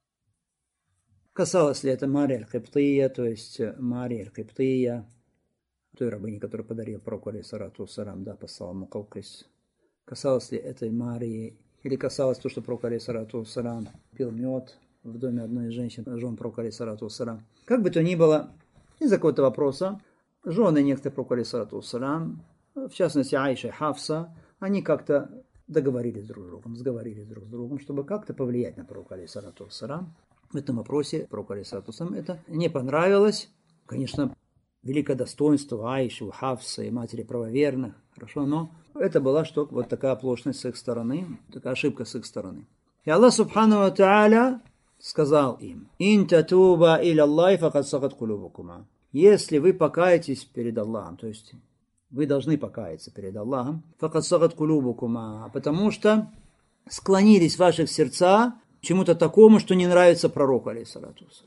Касалось ли это Мария аль-Киптия, то есть Мария аль-Киптия, той рабыни, которую подарил пророку, алейхиссалату вассалам, да, послал Мукавкис. Касалось ли этой Марии, или касалось то, что пророк, алейхиссалату вассалам, пил мед в доме одной из женщин, жен пророка, алейхиссалату вассалам. Как бы то ни было, из-за какого-то вопроса, жены некоторых пророка, алейхиссалату вассалам, в частности Аиша и Хафса, они как-то договорились друг с другом, сговорились друг с другом, чтобы как-то повлиять на пророка, алейхиссалату вассалам. В этом вопросе пророку, алейхиссалату вассалам, это не понравилось. Конечно, великое достоинство Аиши, Хафса и матери правоверных, хорошо, но это была что вот такая оплошность с их стороны, такая ошибка с их стороны. И Аллах субхану ва тааля сказал им: «Ин татуба иля Аллахи факад сагат кулубукума». Если вы покаетесь перед Аллахом, то есть вы должны покаяться перед Аллахом, факад сагат кулубукума, потому что склонились в ваших сердца к чему-то такому, что не нравится пророку, алейхиссалату вассалам.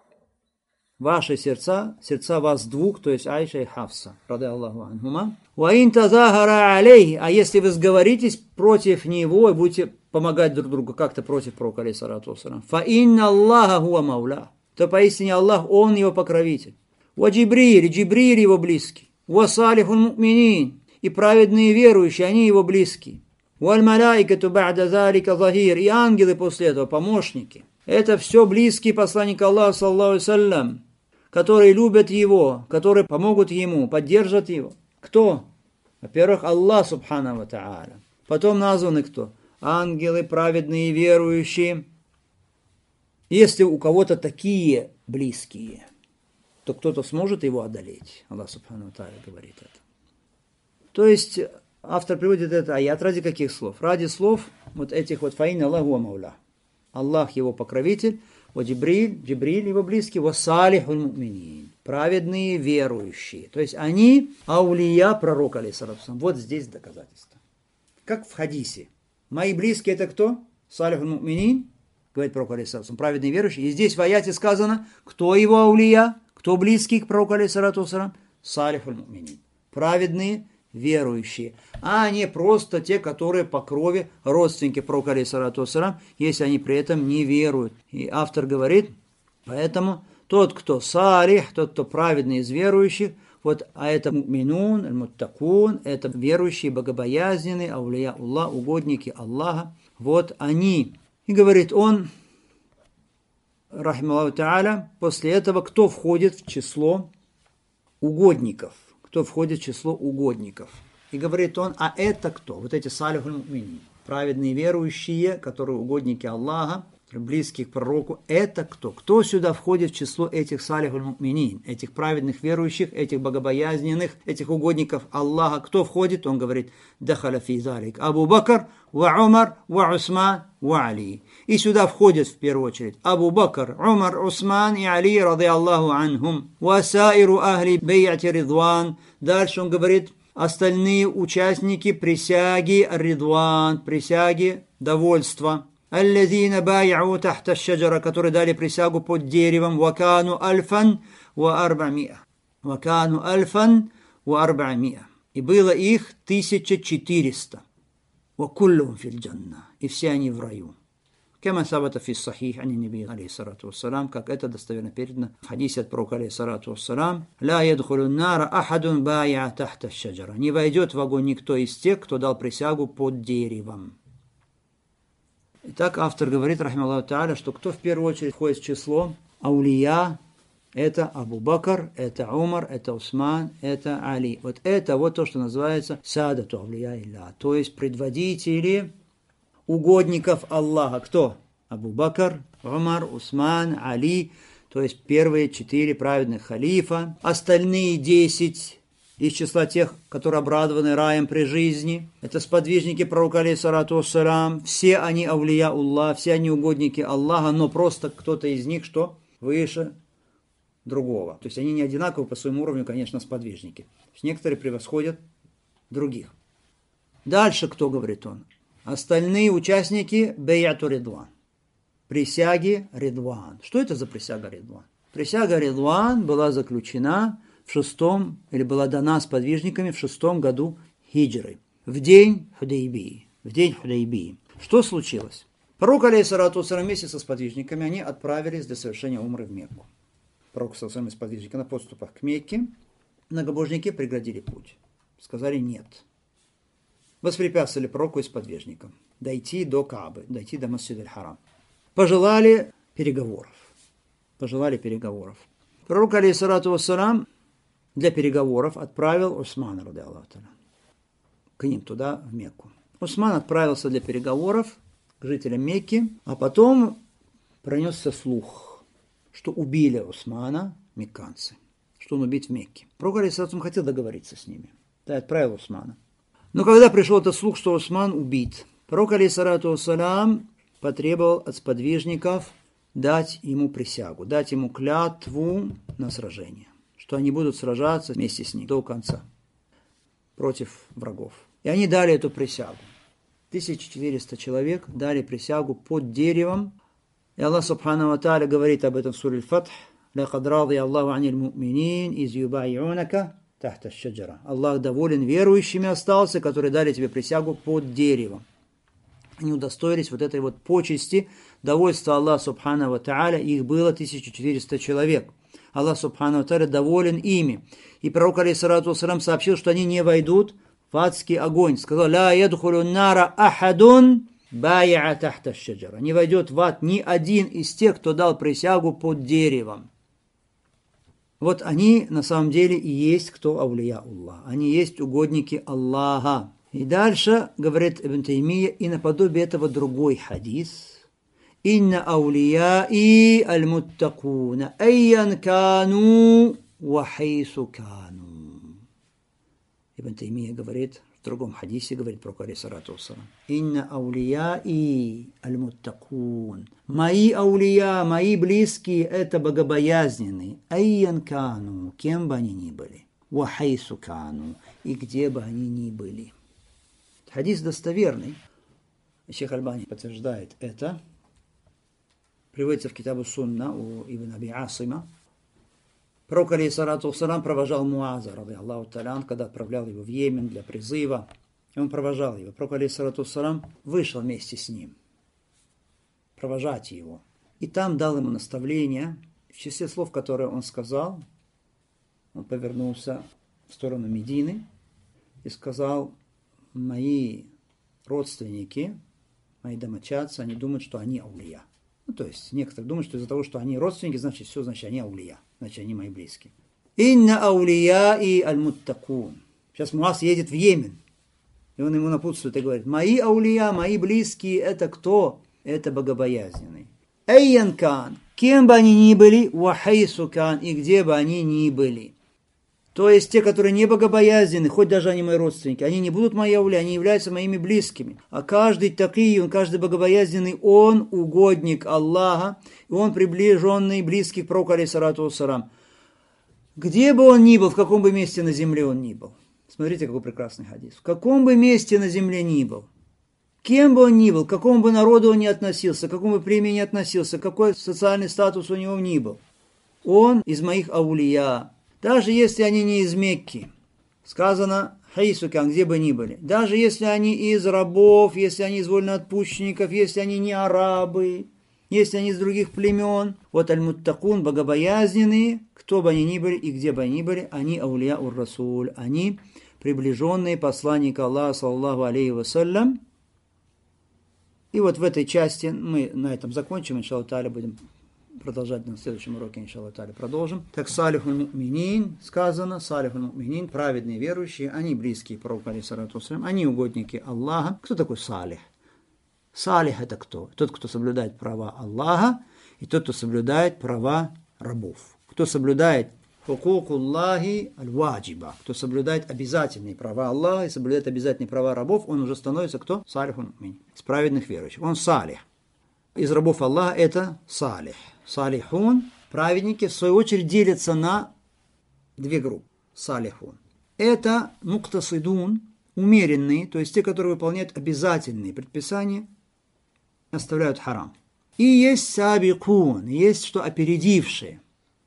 Ваши сердца, сердца вас двух, то есть Аиша и Хафса, ради Аллаху анхума. Уаин тазахара алейхи, а если вы сговоритесь против него и будете помогать друг другу как-то против пророка, алейхиссалату вассалам, фа инна Аллаха хуа мауля, то поистине Аллах, Он его покровитель. Ва Джибриль, Джибриль его близкий. Ва салихун муминин, и праведные верующие, они его близкие. Валь малайкату ба'да залика захир, и ангелы после этого, помощники. Это все близкие посланники Аллаха, саллаллаху алейхи ва саллям, которые любят его, которые помогут ему, поддержат его. Кто? Во-первых, Аллах субхану ва тааля. Потом названы кто? Ангелы, праведные верующие. Если у кого-то такие близкие, то кто-то сможет его одолеть. Аллах субхану ва тааля говорит это. То есть автор приводит это аят ради каких слов? Ради слов вот этих вот фаин Аллаху мауля. Аллах его покровитель, ва Джибриль, Джибриль его близкий, ва салихуль муминин, праведные верующие. То есть они аулия пророка, алейхиссалату вассалам. Вот здесь доказательство. Как в хадисе. Мои близкие это кто? Салихуль муминин, говорит пророк, алейхиссалату вассалам, праведные верующие. И здесь в аяте сказано, кто его аулия, кто близкий к пророку, алейхиссалату вассалам? Салихуль муминин, праведные верующие, а не просто те, которые по крови родственники пророка, алейхиссалату вассалам, если они при этом не веруют. И автор говорит, поэтому тот, кто салих, тот, кто праведный из верующих, вот, а это муминун, аль-муттакун, это верующие, богобоязненные, аулия Аллах, угодники Аллаха, вот они. И говорит он, рахималлаху тааля, после этого кто входит в число угодников? Кто входит в число угодников. И говорит он, а это кто? Вот эти салихуль муминин, праведные верующие, которые угодники Аллаха, близкие к пророку, это кто? Кто сюда входит в число этих салихуль муминин, этих праведных верующих, этих богобоязненных, этих угодников Аллаха? Кто входит? Он говорит, дахаля фи залик Абу Бакр, ва Умар, ва Усман, ва Али. И сюда входят в первую очередь Абу Бакр, Умар, Усман и Али, ради Аллаху анхум, ва саиру ахли бей'ати ридван. Дальше он говорит, остальные участники присяги ридван, присяги довольства. الذين بايعوا تحت الشجرة, которые дали присягу под деревом, وكانوا ألفا وأربعمائة, وكانوا ألفا وأربعمائة, и было их тысяча четыреста. وكلهم في الجنة, и все они в раю. كما ثبت في الصحيح عن النبي عليه الصلاة والسلام, как это достоверно передано в хадисе от пророка عليه الصلاة والسلام, لا يدخل النار أحد بايع تحت الشجرة, не войдет в огонь никто из тех, кто дал присягу под деревом. Итак, автор говорит, рахималлаху тааля, что кто в первую очередь входит в число аулия, это Абу Бакр, это Умар, это Усман, это Али. Вот это вот то, что называется садату аулия илля, то есть предводители угодников Аллаха. Кто? Абу Бакр, Умар, Усман, Али, то есть первые четыре праведных халифа. Остальные десять из числа тех, которые обрадованы раем при жизни. Это сподвижники пророка, алейхиссалату вассалям. Все они аулия Аллах, все они угодники Аллаха, но просто кто-то из них, что выше другого. То есть они не одинаковы по своему уровню, конечно, сподвижники. То есть некоторые превосходят других. Дальше кто, говорит он? Остальные участники бей'ату ридван. Присяги ридван. Что это за присяга ридван? Присяга ридван была заключена в шестом, или была дана сподвижниками в шестом году хиджры, в день Худайбии. В день Худайбии. Что случилось? Пророк, алейхиссалату вассалям, вместе со сподвижниками, они отправились для совершения умры в Мекку. Пророк со своими сподвижниками на подступах к Мекке. Многобожники преградили путь. Сказали нет. Воспрепятствовали пророку и сподвижникам дойти до Каабы, дойти до Масджид аль-Харам. Пожелали переговоров. Пожелали переговоров. Пророк, алейхиссалату вассалям, для переговоров отправил Усмана, ради Аллаху та'аля, к ним туда, в Мекку. Усман отправился для переговоров к жителям Мекки, а потом пронесся слух, что убили Усмана мекканцы, что он убит в Мекке. Пророк, алейхиссалату вассалям, хотел договориться с ними, да, отправил Усмана. Но когда пришел этот слух, что Усман убит, пророк, алейхиссалату вассалям, потребовал от сподвижников дать ему присягу, дать ему клятву на сражение, что они будут сражаться вместе с ним до конца против врагов. И они дали эту присягу. тысяча четыреста человек дали присягу под деревом. И Аллах субхану ва тааля говорит об этом в суре Аль-Фатх. «Лакад радия Аллаху анил муминин из юбайюнака тахта аш-шаджара». Аллах доволен верующими остался, которые дали тебе присягу под деревом. Они удостоились вот этой вот почести, довольства Аллаха субхану ва тааля. Их было тысяча четыреста человек. Аллах субхану ва тааля доволен ими. И пророк, алейхиссалату вассалям, сообщил, что они не войдут в адский огонь. Сказал, «Ла ядхулю нара ахадун бай'a тахта аш-шаджара». Не войдет в ад ни один из тех, кто дал присягу под деревом. Вот они на самом деле и есть кто аулия Аллах. Они есть угодники Аллаха. И дальше, говорит Ибн Таймия, и наподобие этого другой хадис. «Инна аулияи аль-муттакуна айян кану ва хайсу кану». Ибн Таймия говорит, в другом хадисе говорит про алейхиссалату вассалям, «Инна аулияи аль-муттакун». Мои аулия, мои близкие, это богобоязненные. Айян кану, кем бы они ни были. Ва хайсу кану, и где бы они ни были. Хадис достоверный. Шейх Альбани подтверждает это. Приводится в Китабу Сунна у Ибн Аби Асима. Пророк, алейхиссалату вассалям, провожал Муаза, ради Аллаху та'аля, когда отправлял его в Йемен для призыва. И он провожал его. Пророк, алейхиссалату вассалям, вышел вместе с ним провожать его. И там дал ему наставление. В числе слов, которые он сказал, он повернулся в сторону Медины и сказал: мои родственники, мои домочадцы, они думают, что они аулия. Ну, то есть, некоторые думают, что из-за того, что они родственники, значит, все, значит, они аулия. Значит, они мои близкие. Инна аулия и аль-муттакун. Сейчас Муаз едет в Йемен. И он ему напутствует и говорит: мои аулия, мои близкие, это кто? Это богобоязненный. Айянкан, кем бы они ни были, вахайсукан, и где бы они ни были. То есть те, которые не богобоязненны, хоть даже они мои родственники, они не будут мои аули, они являются моими близкими. А каждый такий, он каждый богобоязненный, он угодник Аллаха, и он приближенный, близкий к пророку, алейхиссалату вассалам. Где бы он ни был, в каком бы месте на земле он ни был. Смотрите, какой прекрасный хадис. В каком бы месте на земле ни был, кем бы он ни был, к какому бы народу он ни относился, к какому бы племени ни относился, какой социальный статус у него ни был, он из моих аулия. Даже если они не из Мекки, сказано хайсукан, где бы ни были, даже если они из рабов, если они из вольноотпущенников, если они не арабы, если они из других племен, вот аль-муттакун, богобоязненные, кто бы они ни были и где бы они ни были, они аулия ур-расуль, они приближенные посланника Аллаха, саллаллаху алейхи вассалям. И вот в этой части мы на этом закончим, иншаллаху тааля, будем продолжать на следующем уроке, иншаллаху тааля, продолжим. Так, салихуль му'минин, сказано, салихуль му'минин, праведные верующие, они близкие к пророку, алейхиссалату вассалям, они угодники Аллаха. Кто такой салих? Салих это кто? Тот, кто соблюдает права Аллаха, и тот, кто соблюдает права рабов. Кто соблюдает хукукуллахи аль-ваджиба, кто соблюдает обязательные права Аллаха и соблюдает обязательные права рабов, он уже становится кто? Салихун му'мин, из праведных верующих. Он салих. Из рабов Аллаха это салих. Салихун, праведники, в свою очередь делятся на две группы. Салихун. Это муктасидун, умеренные, то есть те, которые выполняют обязательные предписания, оставляют харам. И есть сабикун, есть что опередившие.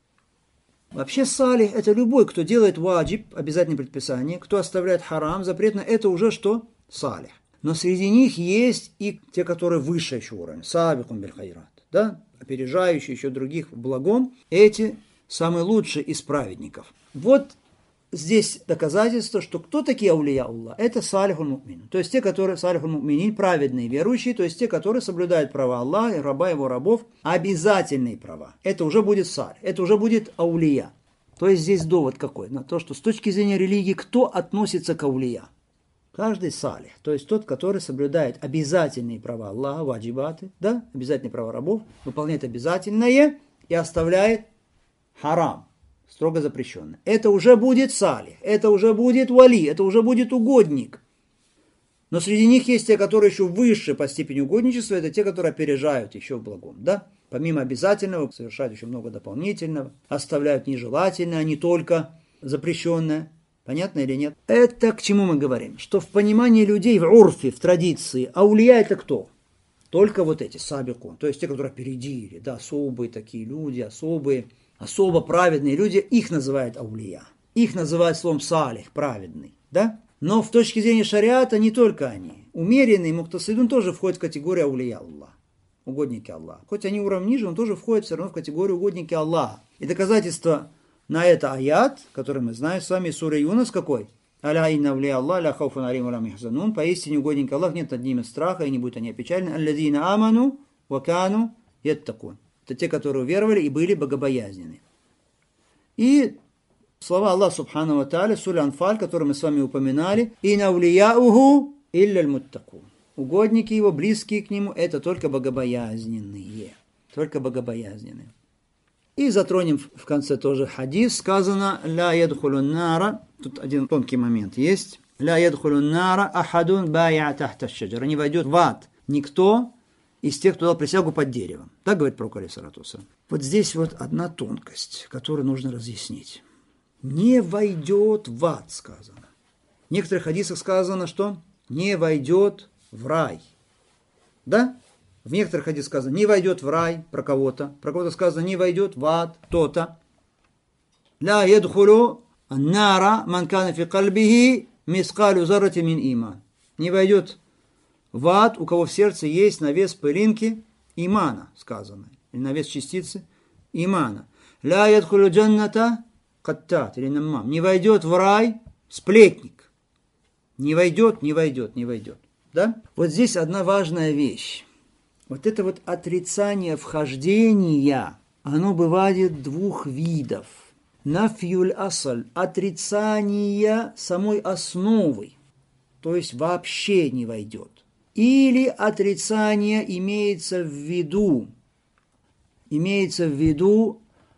Вообще салих это любой, кто делает ваджиб, обязательное предписание, кто оставляет харам, запретно, это уже что? Салих. Но среди них есть и те, которые выше еще уровень. Сабикун биль хайрат, да? Опережающие еще других в благом. Эти самые лучшие из праведников. Вот здесь доказательство, что кто такие аулия Аллаха? Это салихуль му'мин. То есть те, которые салихуль му'минин, праведные верующие, то есть те, которые соблюдают права Аллаха, раба его рабов, обязательные права. Это уже будет салих, это уже будет аулия. То есть здесь довод какой? На то, что с точки зрения религии, кто относится к аулия? Каждый салих, то есть тот, который соблюдает обязательные права Аллаха, ваджибаты, да, обязательные права рабов, выполняет обязательное и оставляет харам, строго запрещенное. Это уже будет салих, это уже будет вали, это уже будет угодник. Но среди них есть те, которые еще выше по степени угодничества, это те, которые опережают еще в благом, да. Помимо обязательного, совершают еще много дополнительного, оставляют нежелательное, а не только запрещенное. Понятно или нет? Это к чему мы говорим? Что в понимании людей, в урфе, в традиции, аулия это кто? Только вот эти, сабикун, то есть те, которые опередили, да, особые такие люди, особые, особо праведные люди, их называют аулия. Их называют словом салих, праведный, да? Но в точке зрения шариата не только они. Умеренный муктасидун тоже входит в категорию аулия Аллаха, угодники Аллаха. Хоть они уровень ниже, он тоже входит все равно в категорию угодники Аллаха. И доказательство на это аят, который мы знаем с вами, сура Юнус какой? Аля инна авлия Аллах, ля хауфун алейхим ва ла хум яхзанун. Поистине угодники Аллах, нет над ними страха, и не будут они опечалены. Аллазина аману ва кану яттакун. Это те, которые веровали и были богобоязненны. И слова Аллаха субхану ва тааля, сура Анфаль, который мы с вами упоминали, инна авлияуху илля аль-муттакун. Угодники его, близкие к нему, это только богобоязненные. Только богобоязненные. И затронем в конце тоже хадис. Сказано, ля ядхулун нара. Тут один тонкий момент есть. Ля ядхулун нара ахадун бая тахта шаджара. Не войдет в ад никто из тех, кто дал присягу под деревом. Так говорит пророк, алейхиссалату вассалям. Вот здесь вот одна тонкость, которую нужно разъяснить. Не войдет в ад, сказано. В некоторых хадисах сказано, что не войдет в рай. Да? В некоторых хадисах сказано, не войдет в рай, про кого-то. Про кого-то сказано, не войдет в ад, то-то. Ля ядхулу аннара ман кана фи кальбихи мискалю заррати мин иман. Не войдет в ад, у кого в сердце есть навес пылинки имана, сказано. Или навес частицы имана. Ля ядхулу джанната каттат, или наммам. Не войдет в рай сплетник. Не войдет, не войдет, не войдет. Да? Вот здесь одна важная вещь. Вот это вот отрицание вхождения, оно бывает двух видов. Нафьюль асаль, отрицание самой основы, то есть вообще не войдет. Или отрицание имеется в виду имеется в виду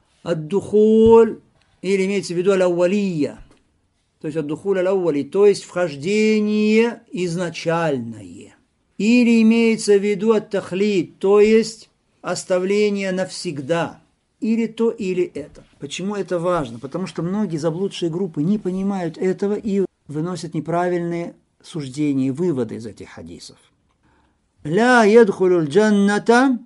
ад-духуль, или имеется в виду аль-аувалия, то есть ад-духуль аль-аували, то есть вхождение изначальное. Или имеется в виду ат-тахлид, то есть оставление навсегда. Или то, или это. Почему это важно? Потому что многие заблудшие группы не понимают этого и выносят неправильные суждения и выводы из этих хадисов. «Ля ядхулю джанната,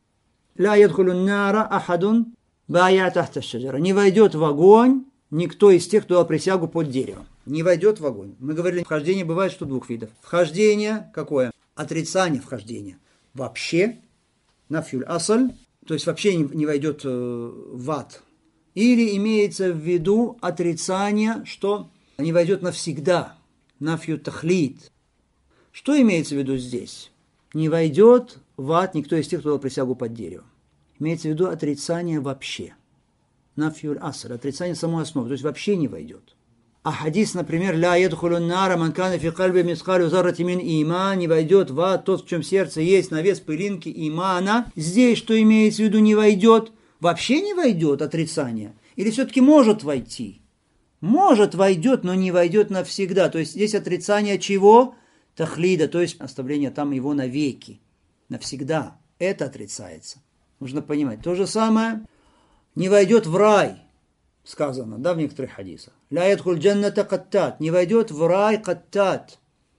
ля ядхулю нара ахадун бая тахта шаджара». Не войдет в огонь никто из тех, кто дал присягу под деревом. Не войдет в огонь. Мы говорили, вхождение бывает что двух видов. Вхождение какое? Отрицание вхождения. Вообще, нафюль асаль, то есть вообще не войдет в ад. Или имеется в виду отрицание, что не войдет навсегда. Нафью тахлид. Что имеется в виду здесь? Не войдет в ад никто из тех, кто дал присягу под деревом. Имеется в виду отрицание вообще. Нафью асаль, отрицание самой основы, то есть вообще не войдет. А хадис, например, «Ля ядхулю нара ман кана фи кальби мискалю заррати мин иман», не войдет в ад тот, в чем сердце есть навес пылинки имана. Здесь что имеется в виду не войдет? Вообще не войдет отрицание? Или все-таки может войти? Может войдет, но не войдет навсегда. То есть здесь отрицание чего? Тахлида, то есть оставление там его навеки, навсегда. Это отрицается. Нужно понимать. То же самое не войдет в рай. Сказано, да, в некоторых хадисах. «Ля ядхуль джанната каттат», не войдет в рай каттат,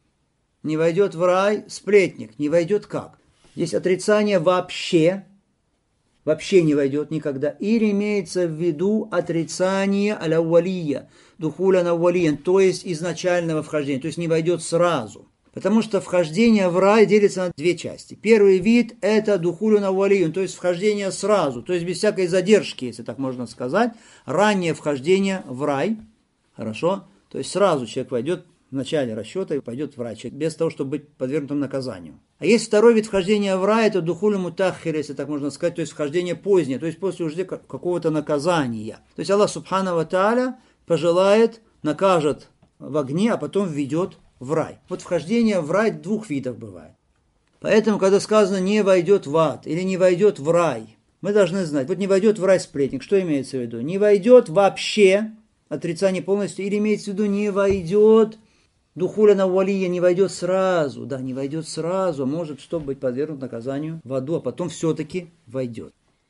не войдет в рай сплетник, не войдет как? Здесь отрицание вообще, вообще не войдет никогда. Или имеется в виду отрицание аль-аувалия, духуля на-аувалиян, то есть изначального вхождения, то есть не войдет сразу. Потому что вхождение в рай делится на две части. Первый вид – это духулю на-аувалиян, то есть вхождение сразу, то есть без всякой задержки, если так можно сказать, раннее вхождение в рай. Хорошо? То есть сразу человек войдет в начале расчета и пойдет в рай, без того, чтобы быть подвергнутым наказанию. А есть второй вид вхождения в рай, это духулю мутаххир, если так можно сказать, то есть вхождение позднее, то есть после уже какого-то наказания. То есть Аллах субхану ва тааля пожелает, накажет в огне, а потом введет в рай. Вот вхождение в рай двух видов бывает. Поэтому, когда сказано «не войдет в ад» или «не войдет в рай», мы должны знать, вот не войдет в рай сплетник, что имеется в виду? Не войдет вообще, отрицание полностью, или имеется в виду не войдет духуля на-аувалия, не войдет сразу, да, не войдет сразу, может, чтобы быть подвергнут наказанию в аду, а потом все-таки войдет.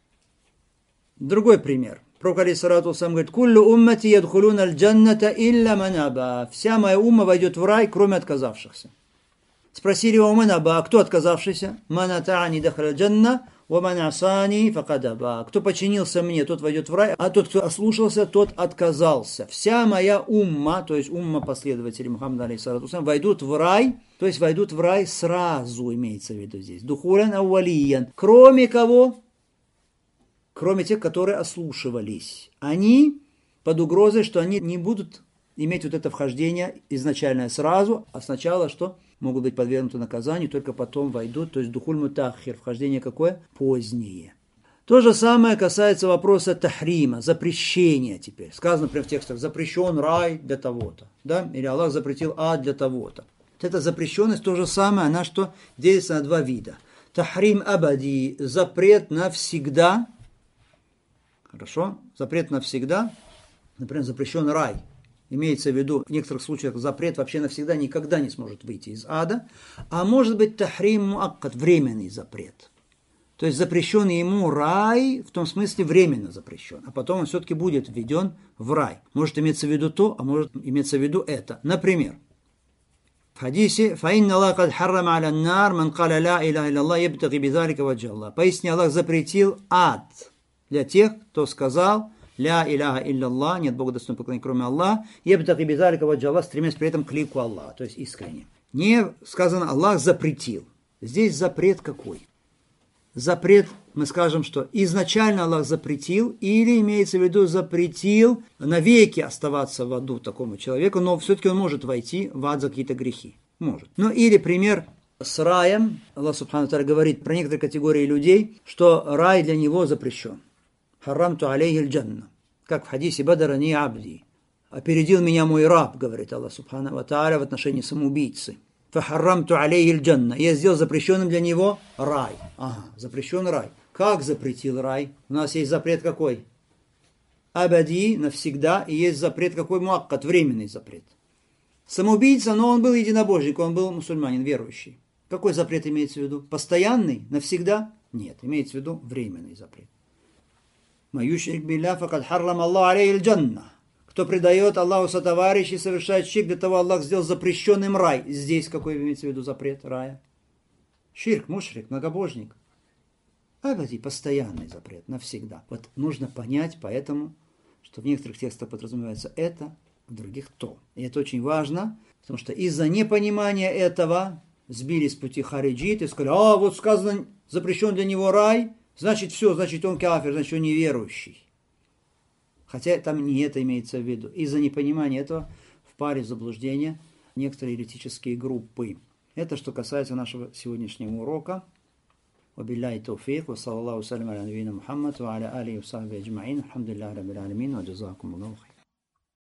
Другой пример. Пророк алейхиссалату вассалам говорит: «Куллю уммати ядхулуна аль-джанната илля ман аба». Вся моя умма войдет в рай, кроме отказавшихся. Спросили его: ман аба, кто отказавшийся? Ман ата'ани дахаля джанна, ва ман асани факад аба. Кто подчинился мне, тот войдет в рай, а тот, кто ослушался, тот отказался. Вся моя умма, то есть умма последователей Мухаммада алейхиссалату вассалам, войдут в рай, то есть войдут в рай сразу, имеется в виду здесь. Духулян аувалиян. Кроме кого? Кроме тех, которые ослушивались. Они под угрозой, что они не будут иметь вот это вхождение изначальное сразу, а сначала что? Могут быть подвергнуты наказанию, только потом войдут, то есть духуль мутаххир, вхождение какое? Позднее. То же самое касается вопроса тахрима, запрещения теперь. Сказано, например, в текстах: запрещен рай для того-то, да? Или Аллах запретил ад для того-то. Вот эта запрещенность, то же самое, она что? Делится на два вида. Тахрим абади, запрет навсегда. Хорошо? Запрет навсегда. Например, запрещен рай. Имеется в виду, в некоторых случаях запрет вообще навсегда никогда не сможет выйти из ада. А может быть тахрим муаккат, временный запрет. То есть запрещен ему рай, в том смысле временно запрещен. А потом он все-таки будет введен в рай. Может иметься в виду то, а может иметься в виду это. Например, в хадисе «Фаинна Аллах кад харрама аля нар ман каля ла иляха илля ябтаги бидалика ваджа Аллах». Поистине Аллах запретил ад для тех, кто сказал «Ля иляха илля, нет Бога достойного поклонения, кроме Аллаха, ябтаги бидалика ваджа Аллах», стремясь при этом к лику Аллаха, то есть искренне. Не сказано «Аллах запретил». Здесь запрет какой? Запрет, мы скажем, что изначально Аллах запретил, или имеется в виду запретил навеки оставаться в аду такому человеку, но все-таки он может войти в ад за какие-то грехи. Может. Ну или пример с раем. Аллах субхану тааля говорит про некоторые категории людей, что рай для него запрещен. Харрамту алейхи джанна. Как в хадисе «Бадарани абди». Опередил меня мой раб, говорит Аллах субхану тааля в отношении самоубийцы. Фахаррамту алейхи джанна. Я сделал запрещенным для него рай. Ага, запрещен рай. Как запретил рай? У нас есть запрет какой? Абади, навсегда, и есть запрет какой? Муаккат, временный запрет. Самоубийца, но он был единобожник, он был мусульманин, верующий. Какой запрет имеется в виду? Постоянный? Навсегда? Нет, имеется в виду временный запрет. Маюшрик билля факад харрам Аллах алейхи джанна. Кто предает Аллаху сотоварищей, совершает ширк, для того Аллах сделал запрещенным рай. Здесь какой имеется в виду запрет рая? Ширк, мушрик, многобожник. Абади, постоянный запрет, навсегда. Вот нужно понять, поэтому, что в некоторых текстах подразумевается это, в других то. И это очень важно, потому что из-за непонимания этого сбили с пути хариджиты и сказали, а вот сказано, запрещен для него рай, значит все, значит он кафир, значит он неверующий. Хотя там не это имеется в виду. Из-за непонимания этого впали в заблуждение некоторые еретические группы. Это что касается нашего сегодняшнего урока. وبالله التوفيق وصلى الله وسلم على نبينا محمد وعلى آله وصحبه أجمعين الحمد لله رب العالمين وجزاكم الله خير.